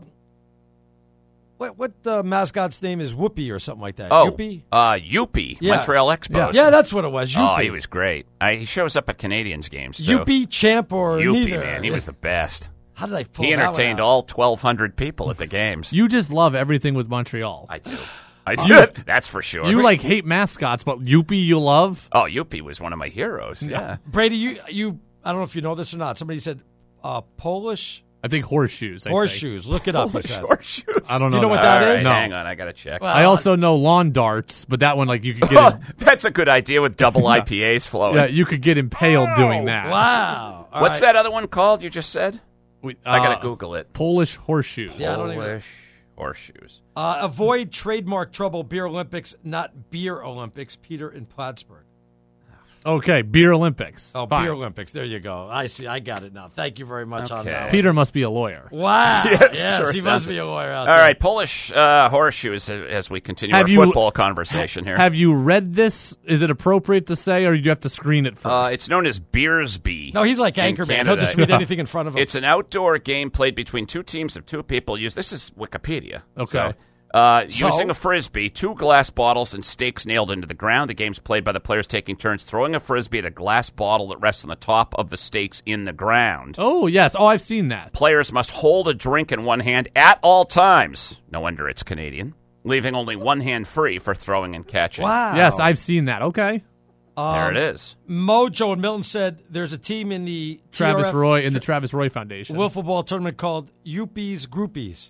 Speaker 2: what what the mascot's name is? Whoopi or something like that.
Speaker 3: Oh,
Speaker 2: Whoopi?
Speaker 3: uh, Youpie,
Speaker 2: Yeah.
Speaker 3: Montreal Expos.
Speaker 2: Yeah, that's what it was.
Speaker 3: Oh,
Speaker 2: Whoopi.
Speaker 3: he was great. I, he shows up at Canadians games too.
Speaker 2: Whoopi, champ, or
Speaker 3: Youpie,
Speaker 2: neither.
Speaker 3: man, he was the best.
Speaker 2: How did I pull
Speaker 3: He
Speaker 2: that one
Speaker 3: entertained
Speaker 2: out?
Speaker 3: all twelve hundred people at the games.
Speaker 4: You just love everything with Montreal.
Speaker 3: I do. I do. That's for sure.
Speaker 4: You like hate mascots, but Youpie you love?
Speaker 3: Oh, Youpie was one of my heroes. Yeah.
Speaker 2: Brady, you you. I don't know if you know this or not. Somebody said uh, Polish
Speaker 4: I think horseshoes. I
Speaker 2: horseshoes.
Speaker 4: Think.
Speaker 2: Look it up. He
Speaker 3: Polish
Speaker 2: said.
Speaker 3: horseshoes.
Speaker 4: I don't know.
Speaker 2: Do you know what
Speaker 4: that.
Speaker 2: that
Speaker 3: All
Speaker 2: is?
Speaker 3: right,
Speaker 4: No.
Speaker 3: hang on, I gotta check.
Speaker 2: Well,
Speaker 4: I also know lawn darts, but that one like you could get
Speaker 3: Oh,
Speaker 4: in,
Speaker 3: that's a good idea with double I P As flowing.
Speaker 4: yeah, you could get impaled doing that.
Speaker 2: Wow. All
Speaker 3: What's
Speaker 2: right.
Speaker 3: that other one called? You just said.
Speaker 4: We-
Speaker 3: I gotta
Speaker 4: uh,
Speaker 3: Google it.
Speaker 4: Polish horseshoes.
Speaker 2: Yeah, I don't even-
Speaker 3: Polish horseshoes.
Speaker 2: Uh, avoid trademark trouble. Beer Olympics, not beer Olympics. Peter in Plattsburgh.
Speaker 4: Okay, beer Olympics.
Speaker 2: Oh,
Speaker 4: Fine.
Speaker 2: beer Olympics. There you go. I see. I got it now. Thank you very much on
Speaker 3: Okay.
Speaker 2: that. one.
Speaker 4: Peter must be a lawyer.
Speaker 2: Wow.
Speaker 3: Yes,
Speaker 2: yes,
Speaker 3: sure
Speaker 2: he
Speaker 3: sounds
Speaker 2: must
Speaker 3: it.
Speaker 2: be a lawyer out
Speaker 3: All
Speaker 2: there.
Speaker 3: right, Polish uh, horseshoes as- as we continue
Speaker 4: Have
Speaker 3: our
Speaker 4: you-
Speaker 3: football conversation here.
Speaker 4: Have you read this? Is it appropriate to say, or do you have to screen it first?
Speaker 3: Uh, it's known as Beersby.
Speaker 2: No, he's like
Speaker 3: in
Speaker 2: Anchorman. He'll
Speaker 3: Canada.
Speaker 2: just read anything in front of him.
Speaker 3: It's an outdoor game played between two teams of two people. Use this is Wikipedia.
Speaker 4: Okay.
Speaker 3: So, uh,
Speaker 2: So?
Speaker 3: using a frisbee, two glass bottles, and stakes nailed into the ground. The game's played by the players taking turns throwing a frisbee at a glass bottle that rests on the top of the stakes in the ground.
Speaker 4: oh, yes. Oh, I've seen that.
Speaker 3: Players must hold a drink in one hand at all times. No wonder it's Canadian. Leaving only one hand free for throwing and catching.
Speaker 2: wow.
Speaker 4: Yes, I've seen that. Okay.
Speaker 3: There it is.
Speaker 2: Mojo and Milton said there's a team in the
Speaker 4: Travis
Speaker 2: T R F
Speaker 4: Roy in the Travis Roy Foundation.
Speaker 2: wiffle ball tournament called Youpies Groupies.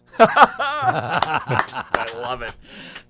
Speaker 3: I love it.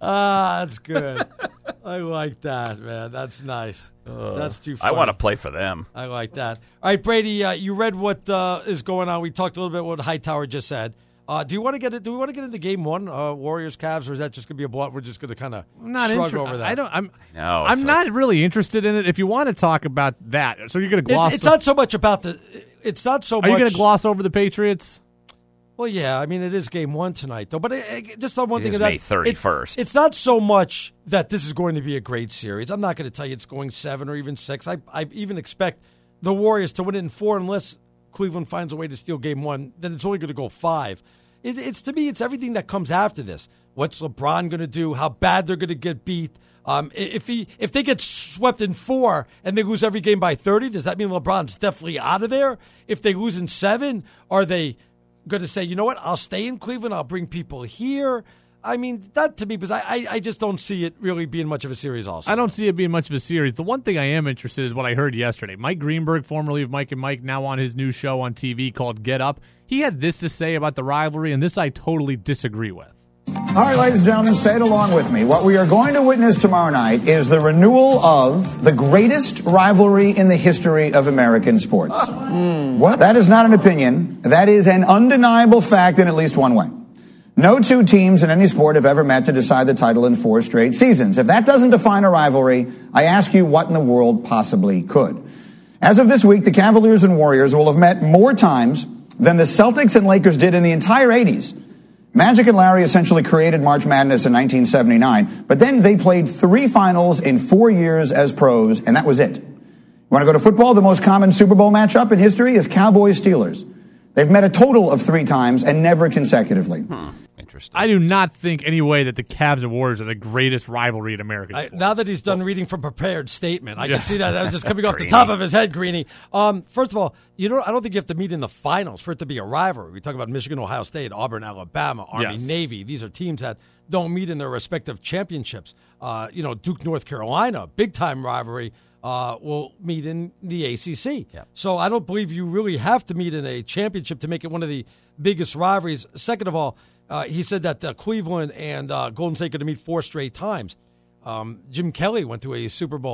Speaker 2: Ah, that's good. I like that, man. That's nice. that's too
Speaker 3: I
Speaker 2: funny.
Speaker 3: want to play for them.
Speaker 2: I like that. All right, Brady, uh, you read what uh, is going on. We talked a little bit what Hightower just said. Uh, do you want to get it? Do we want to get into game one, uh, Warriors Cavs, or is that just going to be a blowout? We're just going to kind of
Speaker 4: I'm not
Speaker 2: shrug
Speaker 4: inter-
Speaker 2: over that.
Speaker 4: I don't. I'm.
Speaker 3: No,
Speaker 4: I'm
Speaker 3: it's
Speaker 4: not really interested in it. If you want to talk about that, so you're going to gloss.
Speaker 2: It's, it's not so much about the. It's not so
Speaker 4: Are
Speaker 2: much.
Speaker 4: you going to gloss over the Patriots?
Speaker 2: Well, yeah. I mean, it is game one tonight, though. But it, it, just on one
Speaker 3: It
Speaker 2: thing
Speaker 3: is
Speaker 2: of that,
Speaker 3: May thirty-first.
Speaker 2: It's, it's not so much that this is going to be a great series. I'm not going to tell you it's going seven or even six. I I even expect the Warriors to win it in four unless Cleveland finds a way to steal game one. Then it's only going to go five. It, it's to me, it's everything that comes after this. What's LeBron going to do? How bad they're going to get beat? Um, if he if they get swept in four and they lose every game by thirty, does that mean LeBron's definitely out of there? If they lose in seven, are they going to say, you know what, I'll stay in Cleveland, I'll bring people here? I mean, that to me, because I, I, I just don't see it really being much of a series also.
Speaker 4: I don't see it being much of a series. The one thing I am interested in is what I heard yesterday. Mike Greenberg, formerly of Mike and Mike, now on his new show on T V called Get Up, he had this to say about the rivalry, and this I totally disagree with.
Speaker 9: All right, ladies and gentlemen, say it along with me. What we are going to witness tomorrow night is the renewal of the greatest rivalry in the history of American sports. Mm. What? That is not an opinion. That is an undeniable fact in at least one way. No two teams in any sport have ever met to decide the title in four straight seasons. If that doesn't define a rivalry, I ask you what in the world possibly could. As of this week, the Cavaliers and Warriors will have met more times than the Celtics and Lakers did in the entire eighties. Magic and Larry essentially created March Madness in nineteen seventy-nine, but then they played three finals in four years as pros, and that was it. You want to go to football? The most common Super Bowl matchup in history is Cowboys-Steelers. They've met a total of three times and never consecutively.
Speaker 3: Hmm. Interesting.
Speaker 4: I do not think any way that the Cavs and Warriors are the greatest rivalry in American
Speaker 2: I,
Speaker 4: sports.
Speaker 2: now that he's done reading from prepared statement, I
Speaker 4: Yeah.
Speaker 2: can see that that was just coming off the
Speaker 3: Greeny.
Speaker 2: top of his head, Greeny. Um, first of all, you know, I don't think you have to meet in the finals for it to be a rivalry. We talk about Michigan, Ohio State, Auburn, Alabama, Army,
Speaker 4: Yes.
Speaker 2: Navy. These are teams that don't meet in their respective championships. Uh, you know, Duke, North Carolina, big time rivalry. Uh, will meet in the A C C.
Speaker 3: Yeah.
Speaker 2: So I don't believe you really have to meet in a championship to make it one of the biggest rivalries. Second of all, uh, he said that uh, Cleveland and uh, Golden State are going to meet four straight times. Um, Jim Kelly went to a Super Bowl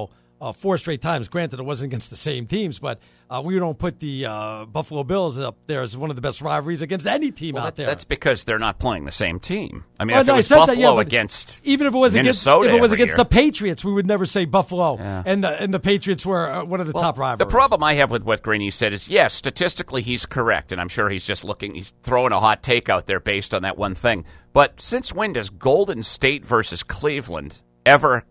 Speaker 2: uh, four straight times. Granted, it wasn't against the same teams, but uh, we don't put the uh, Buffalo Bills up there as one of the best rivalries against any team
Speaker 3: well,
Speaker 2: out
Speaker 3: that,
Speaker 2: there.
Speaker 3: That's because they're not playing the same team. I mean,
Speaker 2: well,
Speaker 3: if
Speaker 2: no,
Speaker 3: it was
Speaker 2: I said
Speaker 3: Buffalo
Speaker 2: that, yeah,
Speaker 3: against
Speaker 2: even if it was
Speaker 3: Minnesota
Speaker 2: against, if it was
Speaker 3: every
Speaker 2: against
Speaker 3: year.
Speaker 2: the Patriots, we would never say Buffalo.
Speaker 3: Yeah.
Speaker 2: And the and the Patriots were uh, one of the
Speaker 3: Well,
Speaker 2: top rivalries.
Speaker 3: The problem I have with what Greeny said is, yes, statistically he's correct, and I'm sure he's just looking, he's throwing a hot take out there based on that one thing. But since when does Golden State versus Cleveland ever,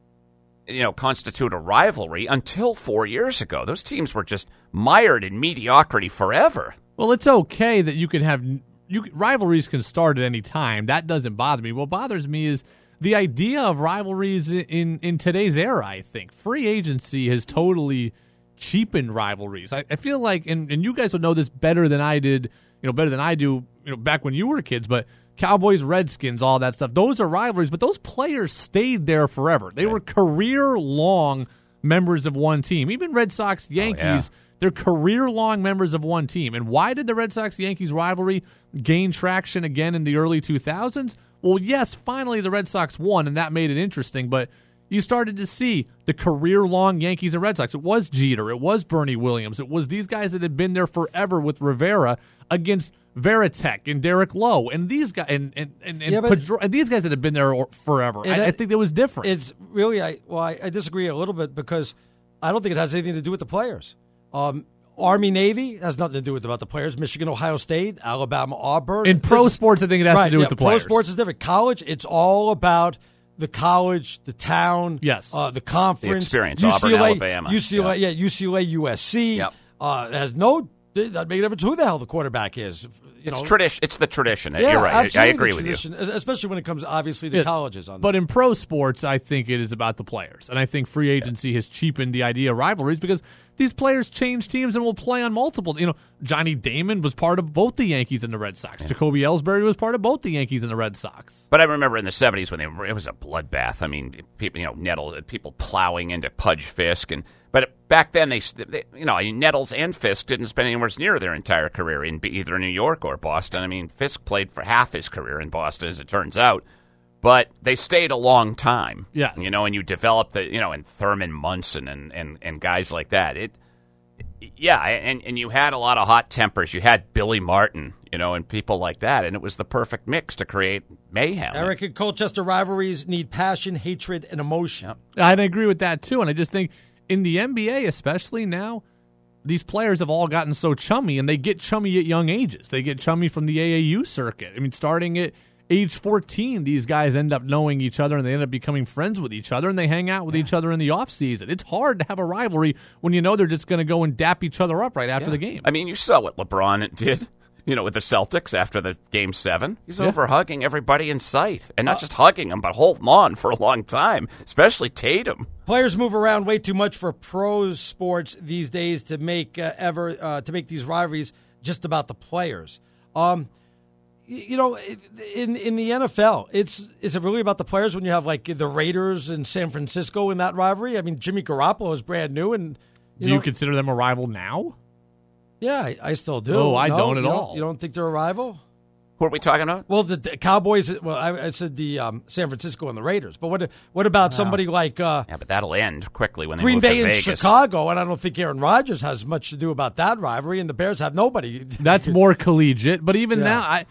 Speaker 3: you know, constitute a rivalry? Until four years ago, those teams were just mired in mediocrity forever.
Speaker 4: Well, it's okay that you can have you rivalries can start at any time. That doesn't bother me. What bothers me is the idea of rivalries in in today's era. I think free agency has totally cheapened rivalries. I, I feel like, and, and you guys would know this better than I did, you know, better than I do, you know, back when you were kids, but Cowboys, Redskins, all that stuff, those are rivalries, but those players stayed there forever. They right. were career-long members of one team. Even Red Sox, Yankees, oh, yeah. they're career-long members of one team. And why did the Red Sox-Yankees rivalry gain traction again in the early two thousands? Well, yes, finally the Red Sox won, and that made it interesting, but you started to see the career-long Yankees and Red Sox. It was Jeter. It was Bernie Williams. It was these guys that had been there forever with Rivera against Veritek and Derek Lowe and these guys and and and, and,
Speaker 2: yeah,
Speaker 4: Pedro, and these guys that have been there forever. I, I think that was different.
Speaker 2: It's really I well I, I disagree a little bit because I don't think it has anything to do with the players. Um, Army Navy has nothing to do with about the players. Michigan, Ohio State, Alabama, Auburn.
Speaker 4: In pro
Speaker 2: this,
Speaker 4: sports, I think it has
Speaker 2: right,
Speaker 4: to do
Speaker 2: yeah,
Speaker 4: with the players.
Speaker 2: Pro sports is different. College, it's all about the college, the town,
Speaker 4: yes,
Speaker 2: uh, the conference,
Speaker 3: the experience.
Speaker 2: U C L A,
Speaker 3: Auburn, Alabama,
Speaker 2: U C L A,
Speaker 3: yeah,
Speaker 2: yeah U C L A, U S C.
Speaker 3: Yep.
Speaker 2: Uh, it has no. That make a difference who the hell the quarterback is. You
Speaker 3: it's
Speaker 2: know.
Speaker 3: tradition. It's the tradition.
Speaker 2: Yeah,
Speaker 3: You're right. I, I agree with
Speaker 2: tradition,
Speaker 3: you.
Speaker 2: Especially when it comes, obviously, to
Speaker 4: yeah.
Speaker 2: colleges. On
Speaker 4: but
Speaker 2: that.
Speaker 4: in pro sports, I think it is about the players, and I think free agency yeah. has cheapened the idea of rivalries because these players change teams and will play on multiple. You know, Johnny Damon was part of both the Yankees and the Red Sox. Yeah. Jacoby Ellsbury was part of both the Yankees and the Red Sox.
Speaker 3: But I remember in the seventies when they were, it was a bloodbath. I mean, people, you know, Nettle, people plowing into Pudge Fisk, and but back then they, they you know, Nettles and Fisk didn't spend anywhere near their entire career in either New York or Boston. I mean, Fisk played for half his career in Boston, as it turns out. But they stayed a long time.
Speaker 4: Yes.
Speaker 3: You know, and you develop the, you know, and Thurman Munson and, and, and guys like that. It, yeah, and, and you had a lot of hot tempers. You had Billy Martin, you know, and people like that. And it was the perfect mix to create mayhem.
Speaker 2: Eric and Colchester rivalries need passion, hatred, and emotion.
Speaker 3: Yep.
Speaker 4: I agree with that, too. And I just think in the N B A, especially now, these players have all gotten so chummy, and they get chummy at young ages. They get chummy from the A A U circuit. I mean, starting at age fourteen, these guys end up knowing each other, and they end up becoming friends with each other, and they hang out with yeah. each other in the offseason. It's hard to have a rivalry when you know they're just going to go and dap each other up right after
Speaker 3: yeah.
Speaker 4: the game.
Speaker 3: I mean, you saw what LeBron did, you know, with the Celtics after the Game seven. He's yeah. over hugging everybody in sight, and not uh, just hugging them, but holding on for a long time, especially Tatum.
Speaker 2: Players move around way too much for pro sports these days to make uh, ever uh, to make these rivalries just about the players. Um, you know, in in the N F L, it's is it really about the players when you have like the Raiders and San Francisco in that rivalry? I mean, Jimmy Garoppolo is brand new, and you
Speaker 4: do
Speaker 2: know,
Speaker 4: you consider them a rival now?
Speaker 2: Yeah, I, I still do.
Speaker 4: Oh, I
Speaker 2: no,
Speaker 4: don't at
Speaker 2: you
Speaker 4: all.
Speaker 2: Don't, you don't think they're a rival?
Speaker 3: Who are we talking about?
Speaker 2: Well, the, the Cowboys. Well, I, I said the um, San Francisco and the Raiders. But what what about somebody like uh,
Speaker 3: yeah? But that'll end quickly when they
Speaker 2: Green
Speaker 3: move
Speaker 2: Bay
Speaker 3: to
Speaker 2: and
Speaker 3: Vegas.
Speaker 2: Chicago, and I don't think Aaron Rodgers has much to do about that rivalry. And the Bears have nobody.
Speaker 4: That's more collegiate. But even
Speaker 2: yeah.
Speaker 4: now, I,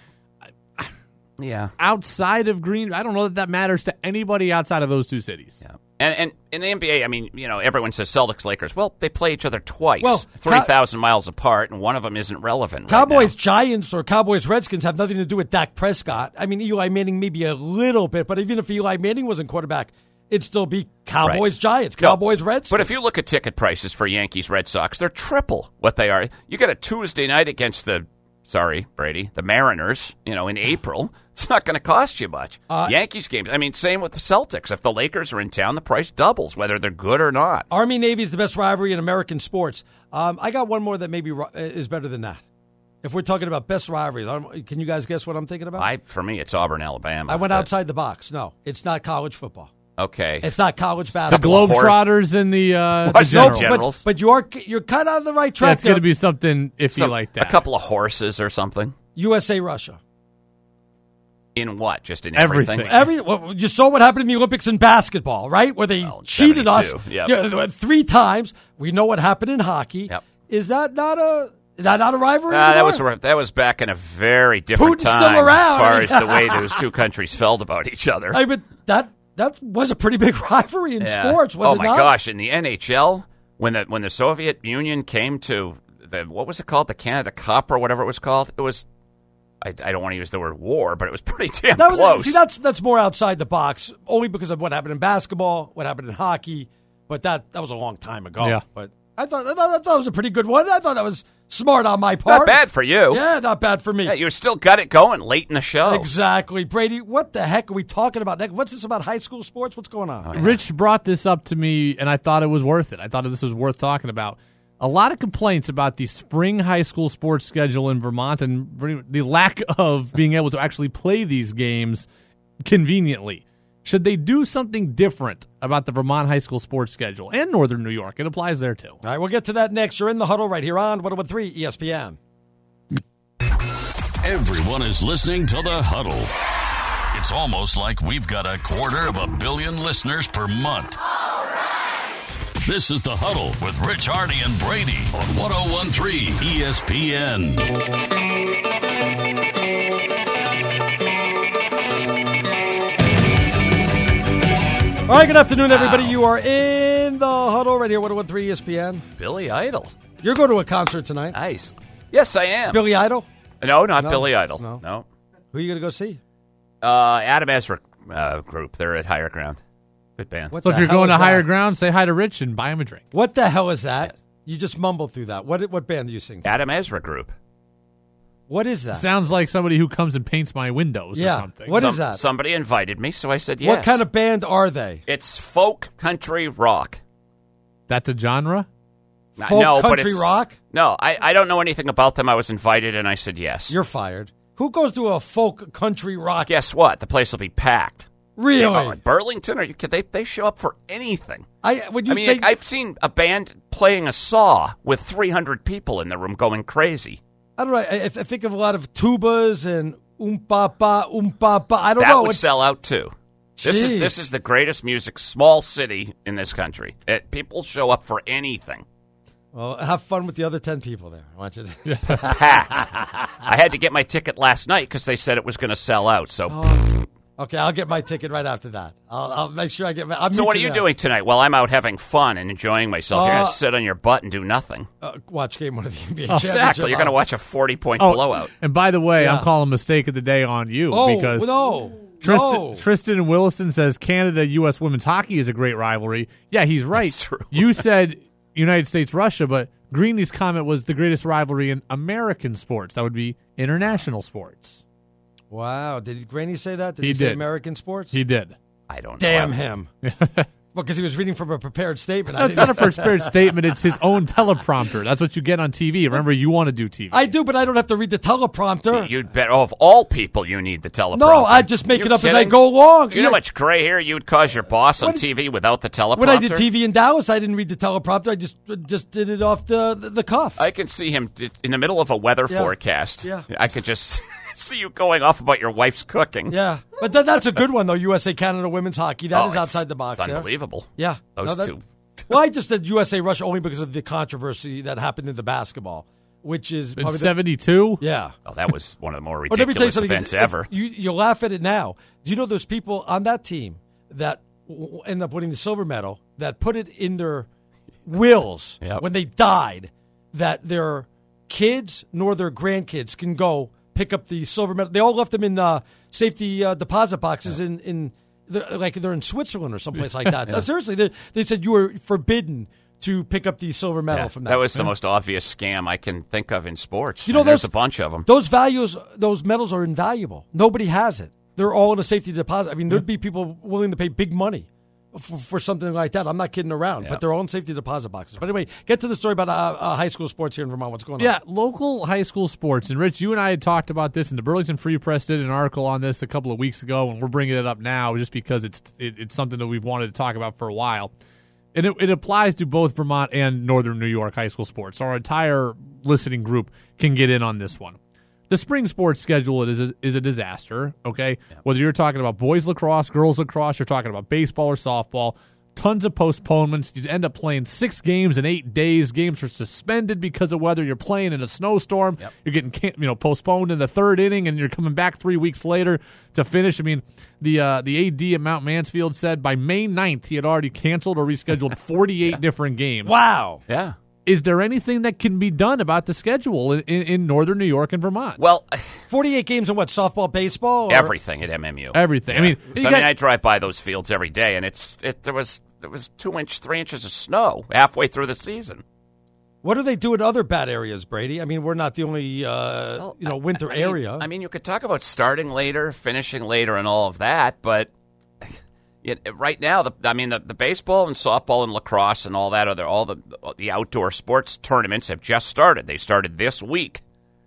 Speaker 4: I
Speaker 3: yeah,
Speaker 4: outside of Green, I don't know that that matters to anybody outside of those two cities.
Speaker 3: Yeah. And, and in the N B A, I mean, you know, everyone says Celtics, Lakers. Well, they play each other twice,
Speaker 2: well,
Speaker 3: three thousand miles apart, and one of them isn't relevant.
Speaker 2: Cowboys,
Speaker 3: right
Speaker 2: Giants, or Cowboys, Redskins have nothing to do with Dak Prescott. I mean, Eli Manning maybe a little bit, but even if Eli Manning wasn't quarterback, it'd still be Cowboys,
Speaker 3: right.
Speaker 2: Giants, Cowboys,
Speaker 3: no,
Speaker 2: Redskins.
Speaker 3: But if you look at ticket prices for Yankees, Red Sox, they're triple what they are. You get a Tuesday night against the, sorry, Brady, the Mariners, you know, in April. It's not going to cost you much. Uh, Yankees games, I mean, same with the Celtics. If the Lakers are in town, the price doubles, whether they're good or not.
Speaker 2: Army-Navy is the best rivalry in American sports. Um, I got one more that maybe is better than that. If we're talking about best rivalries, can you guys guess what I'm thinking about?
Speaker 3: I, for me, it's Auburn, Alabama.
Speaker 2: I went outside the box. No, it's not college football.
Speaker 3: Okay.
Speaker 2: It's not college basketball.
Speaker 4: The Globetrotters and the, uh,
Speaker 3: the
Speaker 2: no,
Speaker 3: Generals.
Speaker 2: But, but you're, you're kind of on the right track.
Speaker 4: Yeah, it's going to be something iffy
Speaker 3: Some,
Speaker 4: like that.
Speaker 3: A couple of horses or something.
Speaker 2: U S A, Russia.
Speaker 3: In what? Just in
Speaker 4: Everything.
Speaker 3: everything?
Speaker 2: Every well, you saw what happened in the Olympics in basketball, right? Where they
Speaker 3: Well,
Speaker 2: cheated us
Speaker 3: seventy-two, yep.
Speaker 2: yeah, three times. We know what happened in hockey.
Speaker 3: Yep.
Speaker 2: Is that not a is that not a rivalry?
Speaker 3: Uh, that
Speaker 2: anymore?
Speaker 3: was that was back in a very different
Speaker 2: Putin's
Speaker 3: time
Speaker 2: still around.
Speaker 3: as far as the way those two countries felt about each other.
Speaker 2: I mean, that that was a pretty big rivalry in
Speaker 3: Yeah.
Speaker 2: sports, was
Speaker 3: oh
Speaker 2: it
Speaker 3: my
Speaker 2: not?
Speaker 3: gosh! In the N H L, when the when the Soviet Union came to the what was it called, the Canada Cup or whatever it was called, it was. I, I don't want to use the word war, but it was pretty damn
Speaker 2: That was,
Speaker 3: close.
Speaker 2: see, that's that's more outside the box, only because of what happened in basketball, what happened in hockey. But that that was a long time ago.
Speaker 4: Yeah.
Speaker 2: But I thought I thought, I thought it was a pretty good one. I thought that was smart on my part.
Speaker 3: Not bad for you.
Speaker 2: Yeah, not bad for me.
Speaker 3: Yeah, you still got it going late in the show.
Speaker 2: Exactly. Brady, what the heck are we talking about next? What's this about high school sports? What's going on?
Speaker 3: Oh, yeah.
Speaker 4: Rich brought this up to me, and I thought it was worth it. I thought this was worth talking about. A lot of complaints about the spring high school sports schedule in Vermont and the lack of being able to actually play these games conveniently. Should they do something different about the Vermont high school sports schedule and Northern New York? It applies there, too.
Speaker 2: All right, we'll get to that next. You're in the huddle right here on one oh one three E S P N.
Speaker 1: Everyone is listening to The Huddle. It's almost like we've got a quarter of a billion listeners per month. This is The Huddle with Rich Hardy and Brady on one oh one three E S P N.
Speaker 2: All right, good afternoon, everybody. You are in the huddle right here, one oh one three E S P N.
Speaker 3: Billy Idol.
Speaker 2: You're going to a concert tonight.
Speaker 3: Nice. Yes, I am.
Speaker 2: Billy Idol?
Speaker 3: No, not
Speaker 2: No.
Speaker 3: Billy Idol.
Speaker 2: No.
Speaker 3: No.
Speaker 2: Who are you going to go see?
Speaker 3: Uh, Adam Ezra uh, group. They're at Higher Ground. Good band.
Speaker 2: What
Speaker 4: So
Speaker 2: the
Speaker 4: if you're
Speaker 2: hell
Speaker 4: going to
Speaker 2: is that?
Speaker 4: higher ground, say hi to Rich and buy him a drink.
Speaker 2: What the hell is that? You just mumbled through that. What what band do you sing?
Speaker 3: Adam Ezra group.
Speaker 2: What is that?
Speaker 4: Sounds like somebody who comes and paints my windows
Speaker 2: Yeah.
Speaker 4: or something.
Speaker 2: What
Speaker 3: Some-
Speaker 2: is that?
Speaker 3: Somebody invited me, so I said yes.
Speaker 2: What kind of band are they?
Speaker 3: It's folk country rock.
Speaker 4: That's a genre?
Speaker 3: Not-
Speaker 2: Folk
Speaker 3: no, but
Speaker 2: country
Speaker 3: it's-
Speaker 2: rock?
Speaker 3: No, I, I don't know anything about them. I was invited, and I said yes.
Speaker 2: You're fired. Who goes to a folk country rock?
Speaker 3: Guess what? The place will be packed.
Speaker 2: Really?
Speaker 3: Oh, in Burlington? Are you kidding? They they show up for anything.
Speaker 2: I when you
Speaker 3: I mean,
Speaker 2: say
Speaker 3: I've seen a band playing a saw with three hundred people in the room going crazy.
Speaker 2: I don't know. I, I think of a lot of tubas and oompa pa oompa pa. I don't
Speaker 3: That
Speaker 2: know.
Speaker 3: would
Speaker 2: It's-
Speaker 3: sell out too. This is
Speaker 2: Jeez.
Speaker 3: this is the greatest music small city in this country. It, people show up for anything.
Speaker 2: Well, have fun with the other ten people there. I want you to.
Speaker 3: Packed. I had to get my ticket last night because they said it was going to sell out. So,
Speaker 2: Oh. Okay, I'll get my ticket right after that. I'll, I'll make sure I get. My, I'll
Speaker 3: so
Speaker 2: meet
Speaker 3: what are you
Speaker 2: there.
Speaker 3: doing tonight? While I'm out having fun and enjoying myself, you're going
Speaker 2: Uh,
Speaker 3: to sit on your butt and do nothing.
Speaker 2: Uh, watch game one of the N B A.
Speaker 3: Exactly.
Speaker 2: championship.
Speaker 3: You're going to watch a forty point
Speaker 4: Oh,
Speaker 3: blowout.
Speaker 4: and by the way,
Speaker 2: Yeah.
Speaker 4: I'm calling mistake of the day on you
Speaker 2: Oh
Speaker 4: because
Speaker 2: no,
Speaker 4: Tristan,
Speaker 2: no.
Speaker 4: Tristan and Williston says Canada U S women's hockey is a great rivalry. Yeah, he's right.
Speaker 3: That's true.
Speaker 4: You said United States Russia, but Greeny's comment was the greatest rivalry in American sports. That would be international sports.
Speaker 2: Wow, did Granny say that? Did
Speaker 4: He
Speaker 2: he, say
Speaker 4: did.
Speaker 2: American sports?
Speaker 4: He did.
Speaker 3: I don't know.
Speaker 2: Damn
Speaker 3: I'm-
Speaker 2: him. Well, because he was reading from a prepared statement. I
Speaker 4: That's
Speaker 2: didn't-
Speaker 4: not a prepared statement. It's his own teleprompter. That's what you get on T V. Remember, you want to do T V.
Speaker 2: I do, but I don't have to read the teleprompter.
Speaker 3: You'd bet of all people you need the teleprompter.
Speaker 2: No, I just make
Speaker 3: You
Speaker 2: it up as I
Speaker 3: kidding?
Speaker 2: go along.
Speaker 3: Do you know how much gray hair you'd cause your boss on
Speaker 2: What-
Speaker 3: T V without the teleprompter?
Speaker 2: When I did T V in Dallas, I didn't read the teleprompter. I just just did it off the the, the cuff.
Speaker 3: I can see him t- in the middle of a weather
Speaker 2: Yeah.
Speaker 3: forecast.
Speaker 2: Yeah.
Speaker 3: I could just see you going off about your wife's cooking.
Speaker 2: Yeah, but th- that's a good one though. U S A Canada women's hockey. That
Speaker 3: Oh,
Speaker 2: is
Speaker 3: it's-
Speaker 2: outside the box.
Speaker 3: It's
Speaker 2: yeah?
Speaker 3: unbelievable.
Speaker 2: Yeah,
Speaker 3: Those
Speaker 2: No, that-
Speaker 3: two.
Speaker 2: Well, I just did U S A Russia only because of the controversy that happened in the basketball, which is
Speaker 4: In
Speaker 2: probably the-
Speaker 4: seventy-two?
Speaker 2: yeah.
Speaker 3: Oh, that was one of the more
Speaker 2: But let me tell you
Speaker 3: ridiculous
Speaker 2: something.
Speaker 3: events
Speaker 2: It-
Speaker 3: ever.
Speaker 2: You you laugh at it now. Do you know there's people on that team that w- w- end up winning the silver medal that put it in their wills
Speaker 3: Yep.
Speaker 2: when they died that their kids nor their grandkids can go pick up the silver medal. They all left them in uh, safety uh, deposit boxes in in the, like they're in Switzerland or someplace like that. Uh, Seriously, they, they said you were forbidden to pick up the silver medal
Speaker 3: Yeah,
Speaker 2: from that.
Speaker 3: that was the most obvious scam I can think of in sports.
Speaker 2: You know,
Speaker 3: And there's
Speaker 2: those-
Speaker 3: a bunch of them.
Speaker 2: Those values, those medals are invaluable. Nobody has it. They're all in a safety deposit. I mean, there'd be people willing to pay big money for, for something like that. I'm not kidding around,
Speaker 3: Yeah.
Speaker 2: but they're all in safety deposit boxes. But anyway, get to the story about uh, uh, high school sports here in Vermont. What's going on?
Speaker 4: Yeah, local high school sports. And Rich, you and I had talked about this, and the Burlington Free Press did an article on this a couple of weeks ago, and we're bringing it up now just because it's it, it's something that we've wanted to talk about for a while. And it, it applies to both Vermont and Northern New York high school sports. So our entire listening group can get in on this one. The spring sports schedule is a, is a disaster, okay? Yeah. Whether you're talking about boys lacrosse, girls lacrosse, you're talking about baseball or softball, tons of postponements. You end up playing six games in eight days. Games are suspended because of weather. You're playing in a snowstorm. Yep. You're getting you know postponed in the third inning, and you're coming back three weeks later to finish. I mean, the uh, the A D at Mount Mansfield said by May ninth he had already canceled or rescheduled forty-eight yeah. different games.
Speaker 2: Wow.
Speaker 3: Yeah.
Speaker 4: Is there anything that can be done about the schedule in, in, in northern New York and Vermont?
Speaker 3: Well,
Speaker 2: forty-eight games in what, softball, baseball? Or?
Speaker 3: Everything at M M U.
Speaker 4: Everything.
Speaker 3: Yeah.
Speaker 4: I mean,
Speaker 3: I
Speaker 4: got,
Speaker 3: mean, I drive by those fields every day, and it's it, there was there was two inch, three inches of snow halfway through the season.
Speaker 2: What do they do in other bad areas, Brady? I mean, we're not the only uh, well, you know winter
Speaker 3: I, I
Speaker 2: area.
Speaker 3: Mean, I mean, you could talk about starting later, finishing later, and all of that, but. It, right now, the, I mean, the, the baseball and softball and lacrosse and all that other, all the the outdoor sports tournaments have just started. They started this week.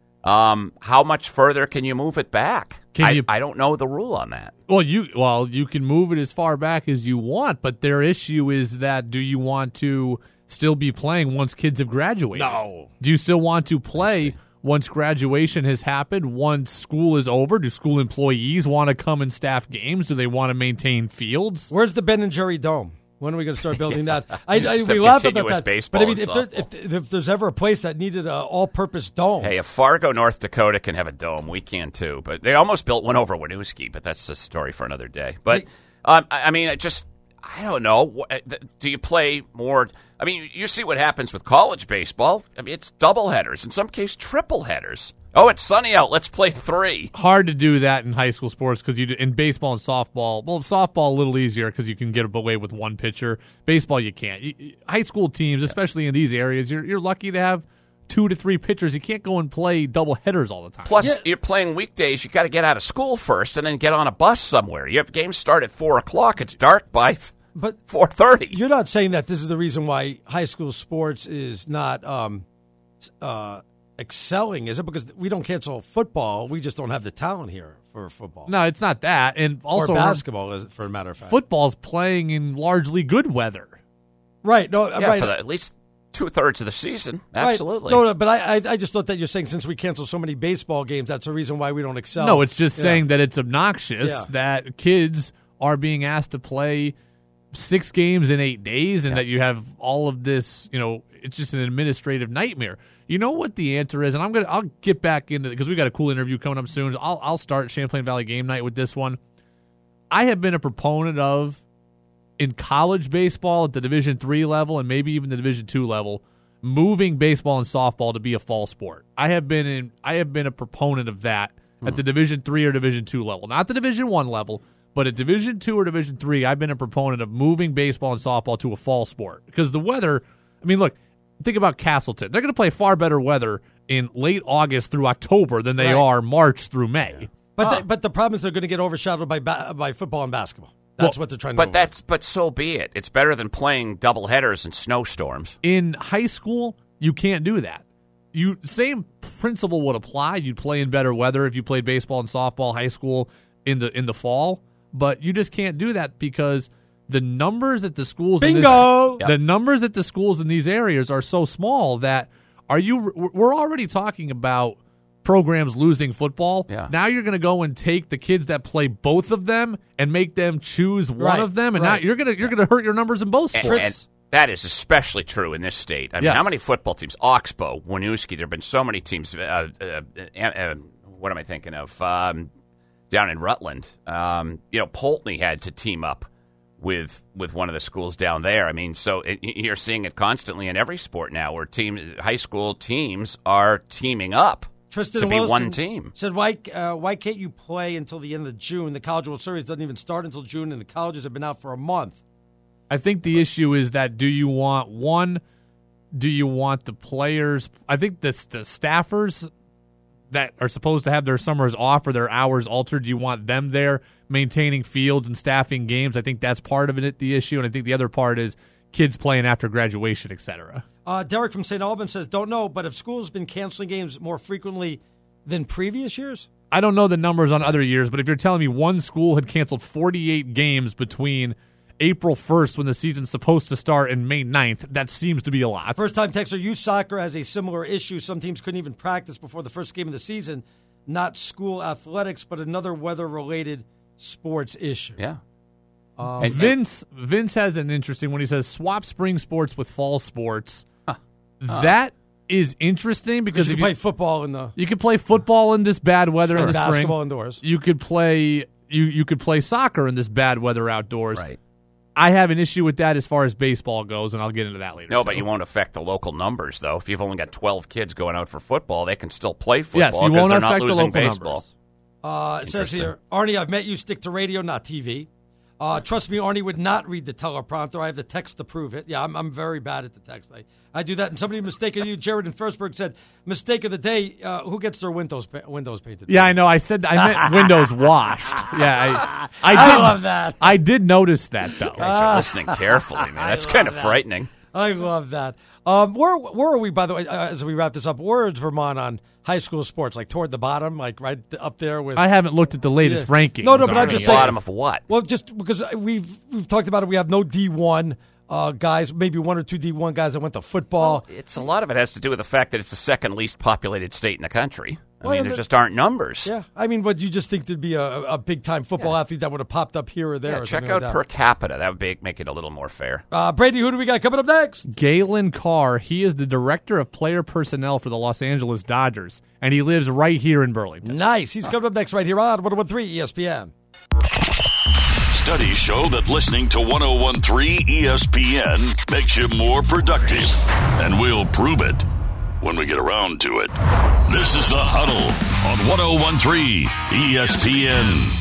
Speaker 3: Um, how much further can you move it back?
Speaker 4: Can
Speaker 3: I,
Speaker 4: you,
Speaker 3: I don't know the rule on that.
Speaker 4: Well, you well you can move it as far back as you want, but their issue is that do you want to still be playing once kids have graduated?
Speaker 2: No.
Speaker 4: Do you still want to play once graduation has happened, once school is over? Do school employees want to come and staff games? Do they want to maintain fields?
Speaker 2: Where's the Ben and Jerry Dome? When are we going to start building that? I, I,
Speaker 3: Just
Speaker 2: we
Speaker 3: have
Speaker 2: laugh about
Speaker 3: continuous
Speaker 2: that.
Speaker 3: baseball
Speaker 2: But I mean,
Speaker 3: and
Speaker 2: if, there, if, if there's ever a place that needed an all-purpose dome.
Speaker 3: Hey, if Fargo, North Dakota can have a dome, we can too. But they almost built one over Winooski, but that's a story for another day. But, um, I, I mean, it just... I don't know. Do you play more? I mean, you see what happens with college baseball. I mean, it's double headers, in some case, triple headers. Oh, it's sunny out. Let's play three.
Speaker 4: Hard to do that in high school sports because you do, in baseball and softball. Well, softball a little easier because you can get away with one pitcher. Baseball, you can't. You, high school teams, especially in these areas, you're you're lucky to have two to three pitchers. You can't go and play double headers all the time.
Speaker 3: Plus,
Speaker 2: yeah.
Speaker 3: you're playing weekdays. You got to get out of school first and then get on a bus somewhere. You have games start at four o'clock. It's dark by
Speaker 2: but
Speaker 3: four thirty.
Speaker 2: You're not saying that this is the reason why high school sports is not um, uh, excelling, is it? Because we don't cancel football. We just don't have the talent here for football.
Speaker 4: No, it's not that. And also
Speaker 2: or basketball, is for a matter of fact.
Speaker 4: Football's playing in largely good weather.
Speaker 2: Right. No,
Speaker 3: yeah,
Speaker 2: right.
Speaker 3: for the, at least two-thirds of the season. Absolutely.
Speaker 2: Right. No, no, but I, I, I just thought that you're saying since we cancel so many baseball games, that's the reason why we don't excel.
Speaker 4: No, it's just
Speaker 2: yeah.
Speaker 4: saying that it's obnoxious yeah. that kids are being asked to play six games in eight days and
Speaker 3: yeah.
Speaker 4: that you have all of this, you know, it's just an administrative nightmare. You know what the answer is, and I'm gonna I'll get back into it because we got a cool interview coming up soon. I'll I'll start Champlain Valley Game Night with this one. I have been a proponent of in college baseball at the Division three level and maybe even the Division two level, moving baseball and softball to be a fall sport. I have been in I have been a proponent of that mm. at the Division three or Division two level, not the Division one level. But at Division two or Division three, I've been a proponent of moving baseball and softball to a fall sport. Because the weather, I mean, look, think about Castleton. They're going to play far better weather in late August through October than they
Speaker 2: right.
Speaker 4: are March through May.
Speaker 2: Yeah. But
Speaker 3: oh.
Speaker 2: the, but the problem is they're going to get overshadowed by ba- by football and basketball. That's
Speaker 4: well,
Speaker 2: what they're trying to
Speaker 3: But
Speaker 2: avoid.
Speaker 3: that's but so be it. It's better than playing double headers and snowstorms.
Speaker 4: In high school, you can't do that. You same principle would apply. You'd play in better weather if you played baseball and softball high school in the in the fall. But you just can't do that because the numbers at the schools
Speaker 2: Bingo!
Speaker 4: in this, the numbers at the schools in these areas are so small that are you we're already talking about programs losing football.
Speaker 3: Yeah.
Speaker 4: Now you're going to go and take the kids that play both of them and make them choose one
Speaker 2: right,
Speaker 4: of them, and
Speaker 2: right.
Speaker 4: now you're going to you're going to hurt your numbers in both
Speaker 3: And,
Speaker 4: sports.
Speaker 3: and that is especially true in this state. I mean,
Speaker 4: Yes.
Speaker 3: how many football teams? Oxbow, Winooski. There have been so many teams. Uh, uh, uh, uh, what am I thinking of? Um, down in Rutland, um, you know, Poultney had to team up with with one of the schools down there. I mean, so it, you're seeing it constantly in every sport now, where team high school teams are teaming up
Speaker 2: Tristan
Speaker 3: to be
Speaker 2: Wilson
Speaker 3: one team.
Speaker 2: Said, why uh, why can't you play until the end of June? The College World Series doesn't even start until June, and the colleges have been out for a month.
Speaker 4: I think the issue is that do you want one? Do you want the players? I think the, the staffers that are supposed to have their summers off or their hours altered, do you want them there maintaining fields and staffing games? I think that's part of it, the issue, and I think the other part is kids playing after graduation, et cetera.
Speaker 2: Uh, Derek from Saint Albans says, don't know, but have schools been canceling games more frequently than previous years?
Speaker 4: I don't know the numbers on other years, but if you're telling me one school had canceled forty-eight games between April first when the season's supposed to start and May ninth, that seems to be a lot.
Speaker 2: First-time texter, youth soccer has a similar issue. Some teams couldn't even practice before the first game of the season. not school athletics, but another weather-related sports issue.
Speaker 3: Yeah.
Speaker 2: Um,
Speaker 4: And Vince Vince has an interesting one. He says swap spring sports with fall sports.
Speaker 3: Huh. Uh,
Speaker 4: that is interesting because
Speaker 2: because you
Speaker 4: if
Speaker 2: play
Speaker 4: you,
Speaker 2: football in the
Speaker 4: you could play football in this bad weather in the spring.
Speaker 2: basketball indoors.
Speaker 4: You could play you you could play soccer in this bad weather outdoors.
Speaker 3: Right.
Speaker 4: I have an issue with that as far as baseball goes, and I'll get into that later.
Speaker 3: No,
Speaker 4: too.
Speaker 3: but you won't affect the local numbers, though. If you've only got twelve kids going out for football, they can still play football
Speaker 4: Yes, you
Speaker 3: because
Speaker 4: won't
Speaker 3: they're
Speaker 4: affect
Speaker 3: not
Speaker 4: the
Speaker 3: losing
Speaker 4: local
Speaker 3: baseball.
Speaker 4: numbers.
Speaker 2: Uh, it says
Speaker 3: Interesting.
Speaker 2: here, Arnie, I've met you. Stick to radio, not T V. Uh, trust me, Arnie would not read the teleprompter. I have the text to prove it. Yeah, I'm, I'm very bad at the text. I, I do that. And somebody mistaken you, Jared in Firstburg, said, mistake of the day, uh, who gets their windows pa- windows painted?
Speaker 4: Yeah, I know. I said I meant windows washed. Yeah, I, I,
Speaker 2: I
Speaker 4: did,
Speaker 2: love that.
Speaker 4: I did notice that though.
Speaker 3: Guys are listening carefully, man. That's kind of
Speaker 2: that.
Speaker 3: frightening.
Speaker 2: I love that. Um, where where are we, by the way, uh, as we wrap this up? Where is Vermont on high school sports? Like toward the bottom, like right up there with.
Speaker 4: I haven't looked at the latest
Speaker 2: Yeah.
Speaker 4: rankings.
Speaker 2: No, no, but I'm
Speaker 4: Arnie.
Speaker 2: just
Speaker 3: The
Speaker 2: saying-
Speaker 3: bottom of what?
Speaker 2: Well, just because we've we've talked about it, we have no D one uh, guys, maybe one or two D one guys that went to football.
Speaker 3: It's a lot of it has to do with the fact that it's the second least populated state in the country. I
Speaker 2: Well,
Speaker 3: mean, there
Speaker 2: the-
Speaker 3: just aren't numbers.
Speaker 2: Yeah, I mean, but you just think there'd be a, a big time football athlete that would have popped up here or there.
Speaker 3: Yeah,
Speaker 2: or
Speaker 3: check
Speaker 2: something
Speaker 3: out
Speaker 2: like
Speaker 3: per capita. That would be, make it a little more fair.
Speaker 2: that. Uh, Brady, who do we got coming up next?
Speaker 4: Galen Carr. He is the director of player personnel for the Los Angeles Dodgers, and he lives right here in Burlington.
Speaker 2: Nice. He's coming up next right here on one oh one three E S P N.
Speaker 1: Studies show that listening to one oh one three E S P N makes you more productive. And we'll prove it when we get around to it. This is The Huddle on one oh one three E S P N.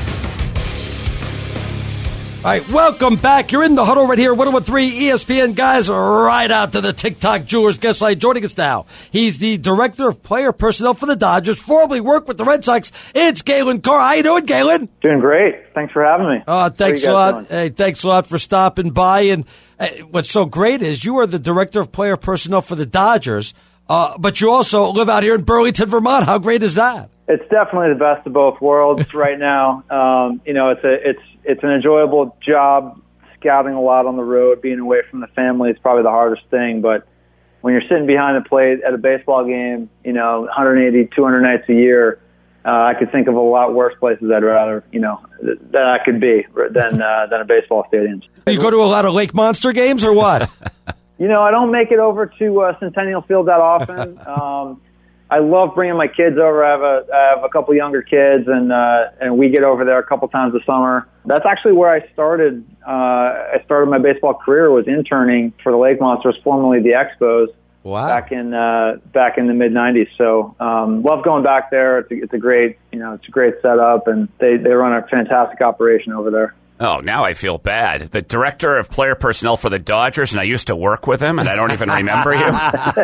Speaker 2: All right, welcome back. You're in The Huddle right here, one oh one three E S P N. Guys, right out to the TikTok Jewelers guest line. Joining us now, he's the director of player personnel for the Dodgers, formerly worked with the Red Sox. It's Galen Carr. How you doing, Galen?
Speaker 10: Doing great. Thanks for having me.
Speaker 2: Uh, thanks
Speaker 10: What
Speaker 2: a
Speaker 10: are you
Speaker 2: lot.
Speaker 10: guys doing?
Speaker 2: Hey, thanks a lot for stopping by. And uh, what's so great is you are the director of player personnel for the Dodgers, uh, but you also live out here in Burlington, Vermont. How great is that?
Speaker 10: It's definitely the best of both worlds right now. Um, you know, it's a it's it's an enjoyable job. Scouting a lot on the road, being away from the family is probably the hardest thing. But when you're sitting behind the plate at a baseball game, you know, one eighty, two hundred nights a year, uh, I could think of a lot worse places I'd rather, you know, th- that I could be than uh, than a baseball stadium.
Speaker 2: You go to a lot of Lake Monster games or what?
Speaker 10: You know, I don't make it over to uh, Centennial Field that often. Um, I love bringing my kids over. I have a I have a couple younger kids, and uh, and we get over there a couple times a summer. That's actually where I started. Uh, I started my baseball career was interning for the Lake Monsters, formerly the Expos,
Speaker 2: Wow.
Speaker 10: back in uh, back in the mid nineties. So um, love going back there. It's a, it's a great you know it's a great setup, and they they run a fantastic operation over there.
Speaker 3: Oh, now I feel bad. The director of player personnel for the Dodgers, and I used to work with him, and I don't even remember you.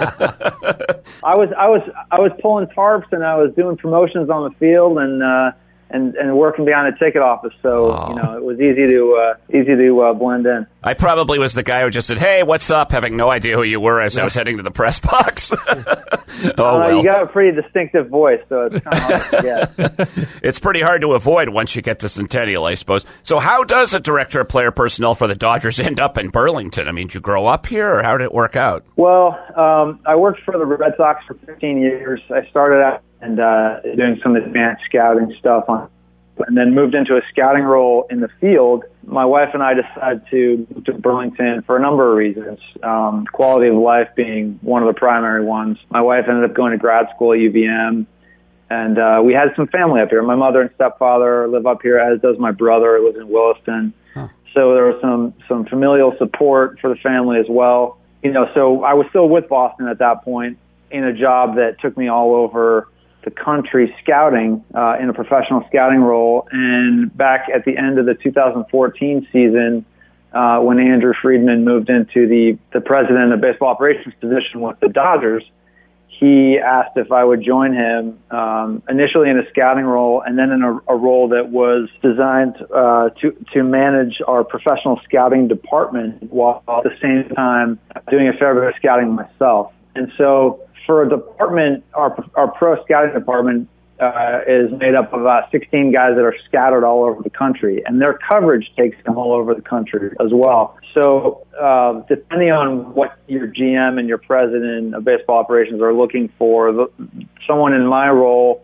Speaker 10: I was I was I was pulling tarps and I was doing promotions on the field and uh, and and working behind a ticket office. So
Speaker 3: Oh.
Speaker 10: you know it was easy to uh, easy to uh, blend in.
Speaker 3: I probably was the guy who just said, "Hey, what's up?" having no idea who you were as I was heading to the press box. oh,
Speaker 10: Uh,
Speaker 3: well.
Speaker 10: You got a pretty distinctive voice, so it's kind of hard to get.
Speaker 3: It's pretty hard to avoid once you get to Centennial, I suppose. So how does a director of player personnel for the Dodgers end up in Burlington? I mean, did you grow up here, or how did it work out?
Speaker 10: Well, um, I worked for the Red Sox for fifteen years. I started out and uh, doing some advanced scouting stuff on, and then moved into a scouting role in the field. My wife and I decided to move to Burlington for a number of reasons, um, quality of life being one of the primary ones. My wife ended up going to grad school at U V M, and uh, we had some family up here. My mother and stepfather live up here, as does my brother, who lives in Williston. Huh. So there was some, some familial support for the family as well. You know, so I was still with Boston at that point in a job that took me all over the country scouting uh, in a professional scouting role. And back at the end of the two thousand fourteen season, uh, when Andrew Friedman moved into the, the president of baseball operations position with the Dodgers, he asked if I would join him um, initially in a scouting role and then in a, a role that was designed uh, to, to manage our professional scouting department while at the same time doing a fair bit of scouting myself. And so for a department, our, our pro scouting department uh, is made up of about sixteen guys that are scattered all over the country, and their coverage takes them all over the country as well. So uh, depending on what your G M and your president of baseball operations are looking for, the, someone in my role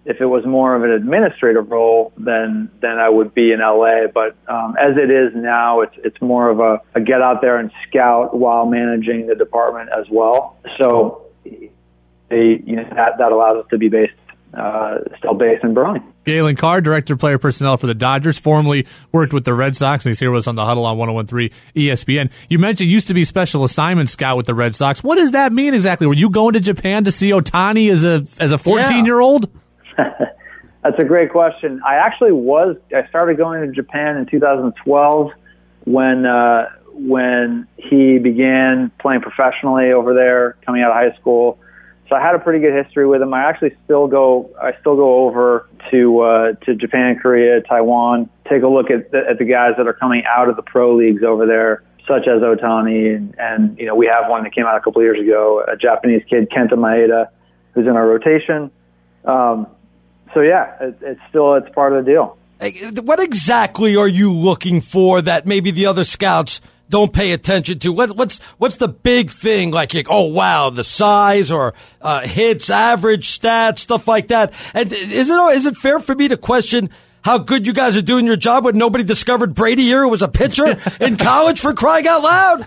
Speaker 10: if it was more of an administrative role, then then I would be in L A. But um, as it is now, it's it's more of a, a get out there and scout while managing the department as well. So they, you know, that that allows us to be based uh, still based in Burlington.
Speaker 4: Galen Carr, Director of Player Personnel for the Dodgers, formerly worked with the Red Sox, and he's here with us on the Huddle on one oh one point three E S P N. You mentioned you used to be special assignment scout with the Red Sox. What does that mean exactly? Were you going to Japan to see Ohtani as a as a fourteen-year-old?
Speaker 10: That's a great question. I actually was. I started going to Japan in two thousand twelve when uh, when he began playing professionally over there, coming out of high school. So I had a pretty good history with him. I actually still go. I still go over to uh, to Japan, Korea, Taiwan, take a look at the, at the guys that are coming out of the pro leagues over there, such as Ohtani, and, and you know we have one that came out a couple of years ago, a Japanese kid, Kenta Maeda, who's in our rotation. Um, So, yeah, it, it's still it's part of the deal.
Speaker 2: What exactly are you looking for that maybe the other scouts don't pay attention to? What, what's what's the big thing? Like, oh, wow, the size or uh, hits, average, stats, stuff like that. And is it is it fair for me to question how good you guys are doing your job when nobody discovered Brady here, who was a pitcher in college, for crying out loud?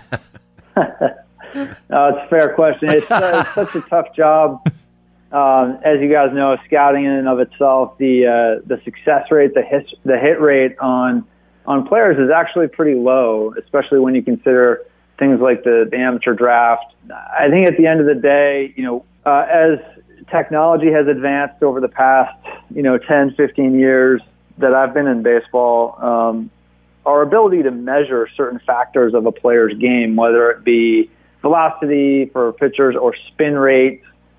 Speaker 10: No, it's a fair question. It's, uh, it's such a tough job. Um, as you guys know, scouting in and of itself, the uh, the success rate, the hit, the hit rate on on players is actually pretty low, especially when you consider things like the, the amateur draft. I think at the end of the day, you know, uh, as technology has advanced over the past, you know, ten, fifteen years that I've been in baseball, um, our ability to measure certain factors of a player's game, whether it be velocity for pitchers or spin rates,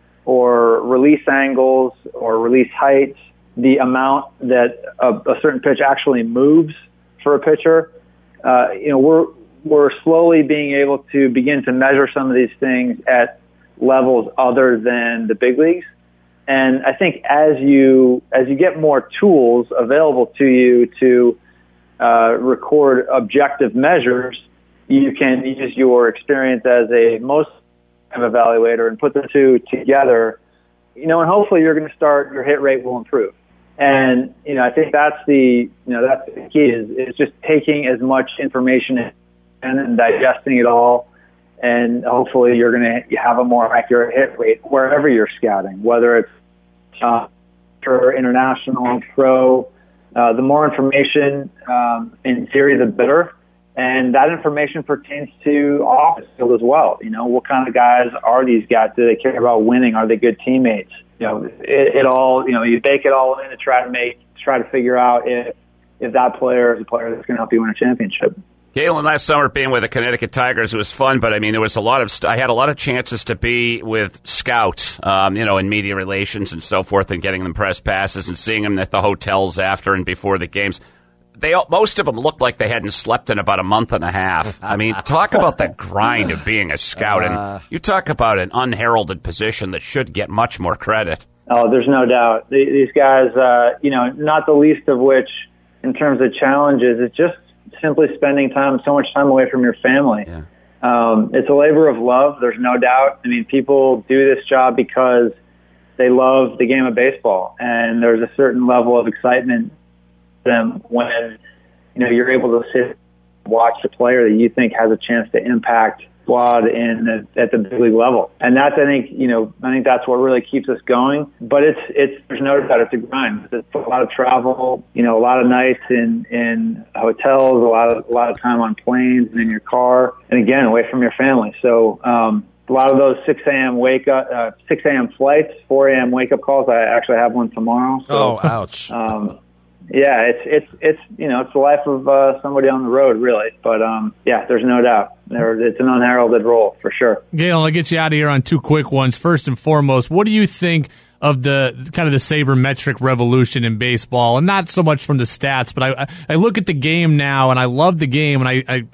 Speaker 10: or release angles, or release heights, the amount that a, a certain pitch actually moves for a pitcher. Uh, you know, we're we're slowly being able to begin to measure some of these things at levels other than the big leagues. And I think as you as you get more tools available to you to uh, record objective measures, you can use your experience as a most evaluator and put the two together, you know, and hopefully you're going to start, your hit rate will improve. And, you know, I think that's the, you know, that's the key is, is just taking as much information in and digesting it all. And hopefully you're going to have a more accurate hit rate wherever you're scouting, whether it's uh, for international, pro, uh, the more information, um, in theory, the better. And that information pertains to office field as well. You know, what kind of guys are these guys? Do they care about winning? Are they good teammates? You know, it, it all, you know, you bake it all in to try to make, try to figure out if, if that player is a player that's going to help you win a championship.
Speaker 3: Galen, last summer being with the Connecticut Tigers, it was fun, but I mean, there was a lot of, st- I had a lot of chances to be with scouts, um, you know, in media relations and so forth, and getting them press passes and seeing them at the hotels after and before the games. They all, most of them looked like they hadn't slept in about a month and a half. I mean, talk about the grind of being a scout. And you talk about an unheralded position that should get much more credit.
Speaker 10: Oh, there's no doubt. These guys, uh, you know, not the least of which, in terms of challenges, it's just simply spending time, so much time away from your family. Yeah. Um, it's a labor of love. There's no doubt. I mean, people do this job because they love the game of baseball, and there's a certain level of excitement them when, you know, you're able to sit and watch a player that you think has a chance to impact squad in the, at the big league level. And that's, I think, you know, I think that's what really keeps us going. But it's, it's, there's no doubt it's a grind. It's a lot of travel, you know, a lot of nights in, in hotels, a lot of, a lot of time on planes and in your car. And again, away from your family. So, um, a lot of those six a.m. wake up, uh, six a.m. flights, four a.m. wake up calls. I actually have one tomorrow. So,
Speaker 2: oh, ouch.
Speaker 10: Um, Yeah, it's it's it's you know it's the life of uh, somebody on the road, really. But um, yeah, there's no doubt there, it's an unheralded role for sure.
Speaker 4: Gail, I'll get you out of here on two quick ones. First and foremost, what do you think of the kind of the sabermetric revolution in baseball, and not so much from the stats, but I I look at the game now and I love the game, and I. I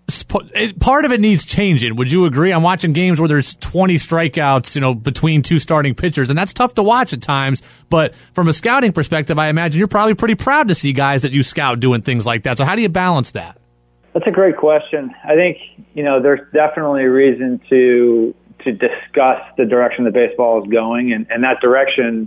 Speaker 4: It, part of it needs changing. Would you agree? I'm watching games where there's twenty strikeouts, you know, between two starting pitchers, and that's tough to watch at times. But from a scouting perspective, I imagine you're probably pretty proud to see guys that you scout doing things like that. So how do you balance that?
Speaker 10: That's a great question. I think, you know, there's definitely a reason to to discuss the direction that baseball is going, and, and that direction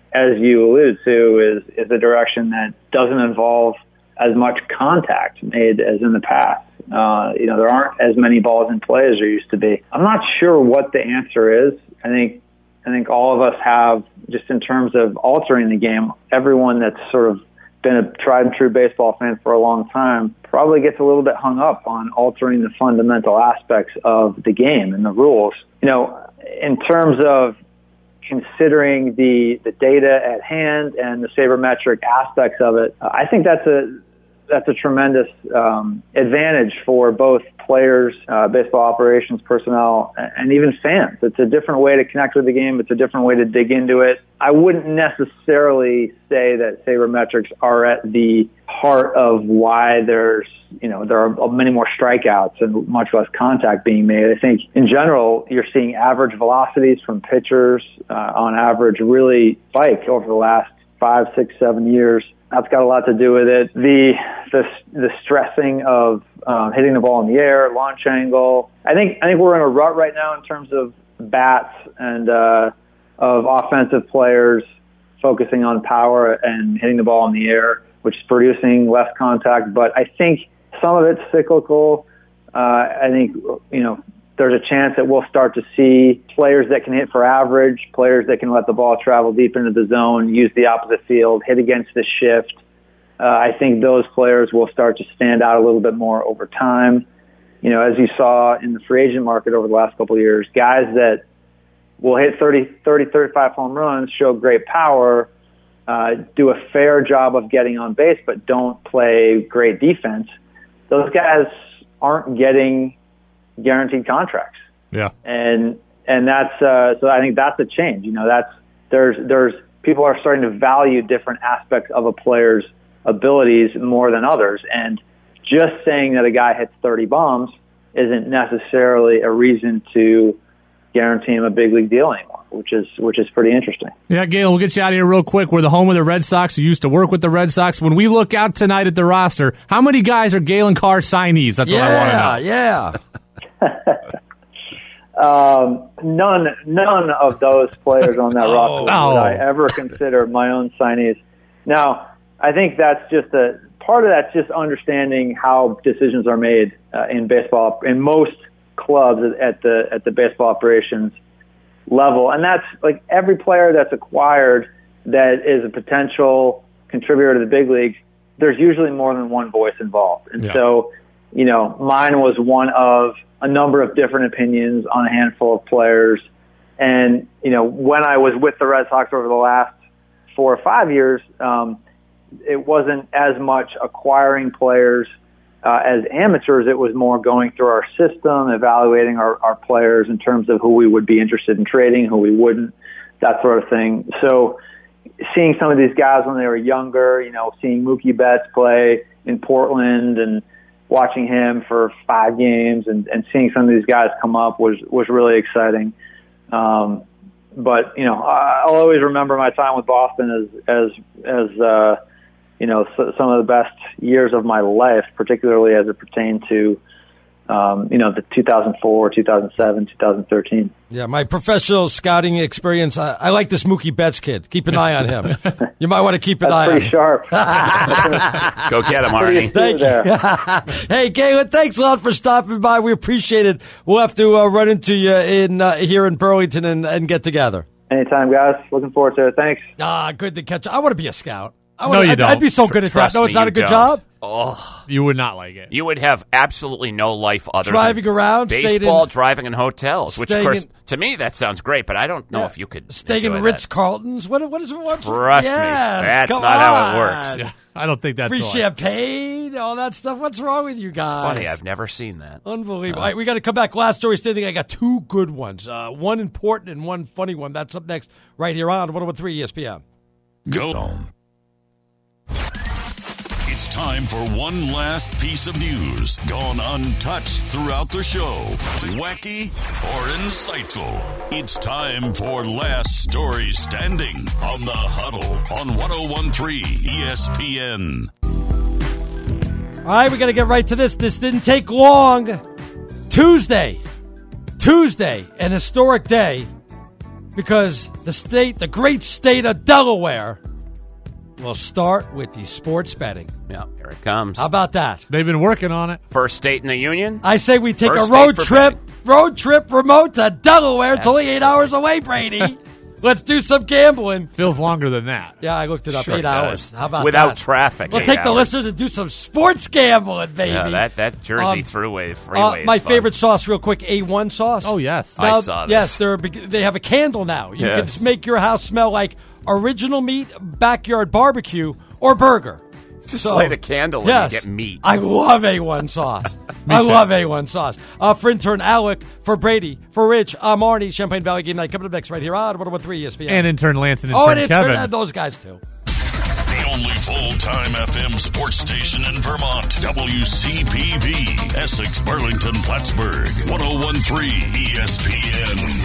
Speaker 10: as you alluded to, is, is a direction that doesn't involve as much contact made as in the past. Uh, you know, there aren't as many balls in play as there used to be. I'm not sure what the answer is. I think I think all of us have, just in terms of altering the game, everyone that's sort of been a tried and true baseball fan for a long time probably gets a little bit hung up on altering the fundamental aspects of the game and the rules. You know, in terms of considering the, the data at hand and the sabermetric aspects of it, I think that's a that's a tremendous um, advantage for both players, uh, baseball operations personnel, and even fans. It's a different way to connect with the game. It's a different way to dig into it. I wouldn't necessarily say that sabermetrics are at the heart of why there's, you know, there are many more strikeouts and much less contact being made. I think in general, you're seeing average velocities from pitchers uh, on average really spike over the last five, six, seven years. That's got a lot to do with it. The the, the stressing of um, hitting the ball in the air, launch angle. I think I think we're in a rut right now in terms of bats and uh, of offensive players focusing on power and hitting the ball in the air, which is producing less contact. But I think some of it's cyclical. Uh, I think, you know, there's a chance that we'll start to see players that can hit for average, players that can let the ball travel deep into the zone, use the opposite field, hit against the shift. Uh, I think those players will start to stand out a little bit more over time. You know, as you saw in the free agent market over the last couple of years, guys that will hit thirty, thirty, thirty-five home runs, show great power, uh, do a fair job of getting on base, but don't play great defense. Those guys aren't getting guaranteed contracts.
Speaker 4: Yeah.
Speaker 10: And, and that's, uh, so I think that's a change. You know, that's, there's, there's, people are starting to value different aspects of a player's abilities more than others. And just saying that a guy hits thirty bombs isn't necessarily a reason to guarantee him a big league deal anymore, which is, which is pretty interesting.
Speaker 4: Yeah, Gale, we'll get you out of here real quick. We're the home of the Red Sox. You used to work with the Red Sox. When we look out tonight at the roster, how many guys are Galen Carr signees? That's
Speaker 2: yeah,
Speaker 4: what I want to know.
Speaker 2: Yeah,
Speaker 10: um, none, none of those players on that
Speaker 2: oh,
Speaker 10: roster
Speaker 4: no.
Speaker 10: would I ever consider my own signees. Now, I think that's just a part of that's just understanding how decisions are made uh, in baseball in most clubs at the at the baseball operations level, and that's like every player that's acquired that is a potential contributor to the big leagues. There's usually more than one voice involved, and
Speaker 4: yeah.
Speaker 10: so you know, mine was one of a number of different opinions on a handful of players. And you know, when I was with the Red Sox over the last four or five years, um, it wasn't as much acquiring players uh, as amateurs. It was more going through our system, evaluating our, our players in terms of who we would be interested in trading, who we wouldn't, that sort of thing. So seeing some of these guys when they were younger, you know, seeing Mookie Betts play in Portland and watching him for five games and, and seeing some of these guys come up was, was really exciting. Um, but, you know, I'll always remember my time with Boston as, as, as, uh, you know, so, some of the best years of my life, particularly as it pertained to, um, you know, the two thousand four, two thousand seven, two thousand thirteen.
Speaker 2: Yeah, my professional scouting experience, I, I like this Mookie Betts kid. Keep an eye on him. You might want to keep an
Speaker 10: That's
Speaker 2: eye on him.
Speaker 10: pretty sharp.
Speaker 3: Go get him, Arnie.
Speaker 2: Thank you. Hey, Galen, thanks a lot for stopping by. We appreciate it. We'll have to uh, run into you in uh, here in Burlington and, and get together.
Speaker 10: Anytime, guys. Looking forward to it. Thanks.
Speaker 2: Ah, good to catch. I want to be a scout. I
Speaker 4: No,
Speaker 2: wanna,
Speaker 4: you
Speaker 2: I'd,
Speaker 4: don't.
Speaker 2: I'd be so good at that.
Speaker 3: Trust
Speaker 2: No, it's
Speaker 3: me,
Speaker 2: not a
Speaker 3: you
Speaker 2: good
Speaker 3: don't.
Speaker 2: job.
Speaker 3: Oh,
Speaker 4: You would not like it.
Speaker 3: you would have absolutely no life other
Speaker 2: Driving
Speaker 3: than
Speaker 2: around, staying
Speaker 3: baseball,
Speaker 2: in-
Speaker 3: driving in hotels. Which, of
Speaker 2: staying
Speaker 3: course,
Speaker 2: in-
Speaker 3: to me, that sounds great. But I don't know
Speaker 2: Yeah.
Speaker 3: if you could
Speaker 2: Staying
Speaker 3: enjoy
Speaker 2: in
Speaker 3: that.
Speaker 2: Ritz Carltons. What? What is what?
Speaker 3: Trust me,
Speaker 2: yes,
Speaker 3: that's
Speaker 2: come
Speaker 3: not how it
Speaker 2: on.
Speaker 3: works.
Speaker 4: Yeah, I don't think that's
Speaker 2: Free
Speaker 4: the way.
Speaker 2: champagne, all that stuff. What's wrong with you guys?
Speaker 3: It's funny. I've never seen that.
Speaker 2: Unbelievable. All right, we got to come back. Last story standing. I got two good ones. Uh, one important and one funny one. That's up next right here on one oh one three E S P N.
Speaker 1: Go. It's time for one last piece of news gone untouched throughout the show. Wacky or insightful? It's time for Last Story Standing on The Huddle on one oh one three E S P N.
Speaker 2: All right, we got to get right to this. This didn't take long. Tuesday. Tuesday, an historic day because the state, the great state of Delaware, will start with the sports betting.
Speaker 3: Yeah, here it comes.
Speaker 2: How about that?
Speaker 4: They've been working on it.
Speaker 3: First state in the union?
Speaker 2: I say we take
Speaker 3: First
Speaker 2: a road
Speaker 3: state for
Speaker 2: trip,
Speaker 3: betting.
Speaker 2: road trip remote to Delaware. It's only
Speaker 3: Absolutely.
Speaker 2: eight hours away, Brady. Let's do some gambling.
Speaker 4: Feels longer than that.
Speaker 2: Yeah, I looked it up.
Speaker 3: Sure
Speaker 2: eight
Speaker 3: does.
Speaker 2: hours. How about
Speaker 3: Without
Speaker 2: that?
Speaker 3: traffic,
Speaker 2: We'll
Speaker 3: eight
Speaker 2: take the
Speaker 3: hours.
Speaker 2: listeners and do some sports gambling, baby.
Speaker 3: Yeah, that, that Jersey
Speaker 2: Um,
Speaker 3: throughway freeway
Speaker 2: Uh, my
Speaker 3: is fun.
Speaker 2: favorite sauce, real quick, A one sauce.
Speaker 4: Oh, yes.
Speaker 3: I
Speaker 2: Now,
Speaker 3: saw this.
Speaker 2: Yes, they're, beg- they have a candle now. You
Speaker 3: Yes.
Speaker 2: can make your house smell like original meat, backyard barbecue, or burger.
Speaker 3: Just
Speaker 2: So-
Speaker 3: light a candle and
Speaker 2: yes,
Speaker 3: you get meat.
Speaker 2: I love A one sauce. I
Speaker 4: too.
Speaker 2: love A one sauce. Uh, for intern Alec, for Brady, for Rich, I'm Arnie. Champaign Valley Game Night coming up next right here on one oh one three E S P N.
Speaker 4: And intern Lance and
Speaker 2: oh,
Speaker 4: intern
Speaker 2: and
Speaker 4: Kevin.
Speaker 2: intern uh, those guys too.
Speaker 1: The only full-time F M sports station in Vermont. W C P V, Essex, Burlington, Plattsburgh. one oh one three E S P N.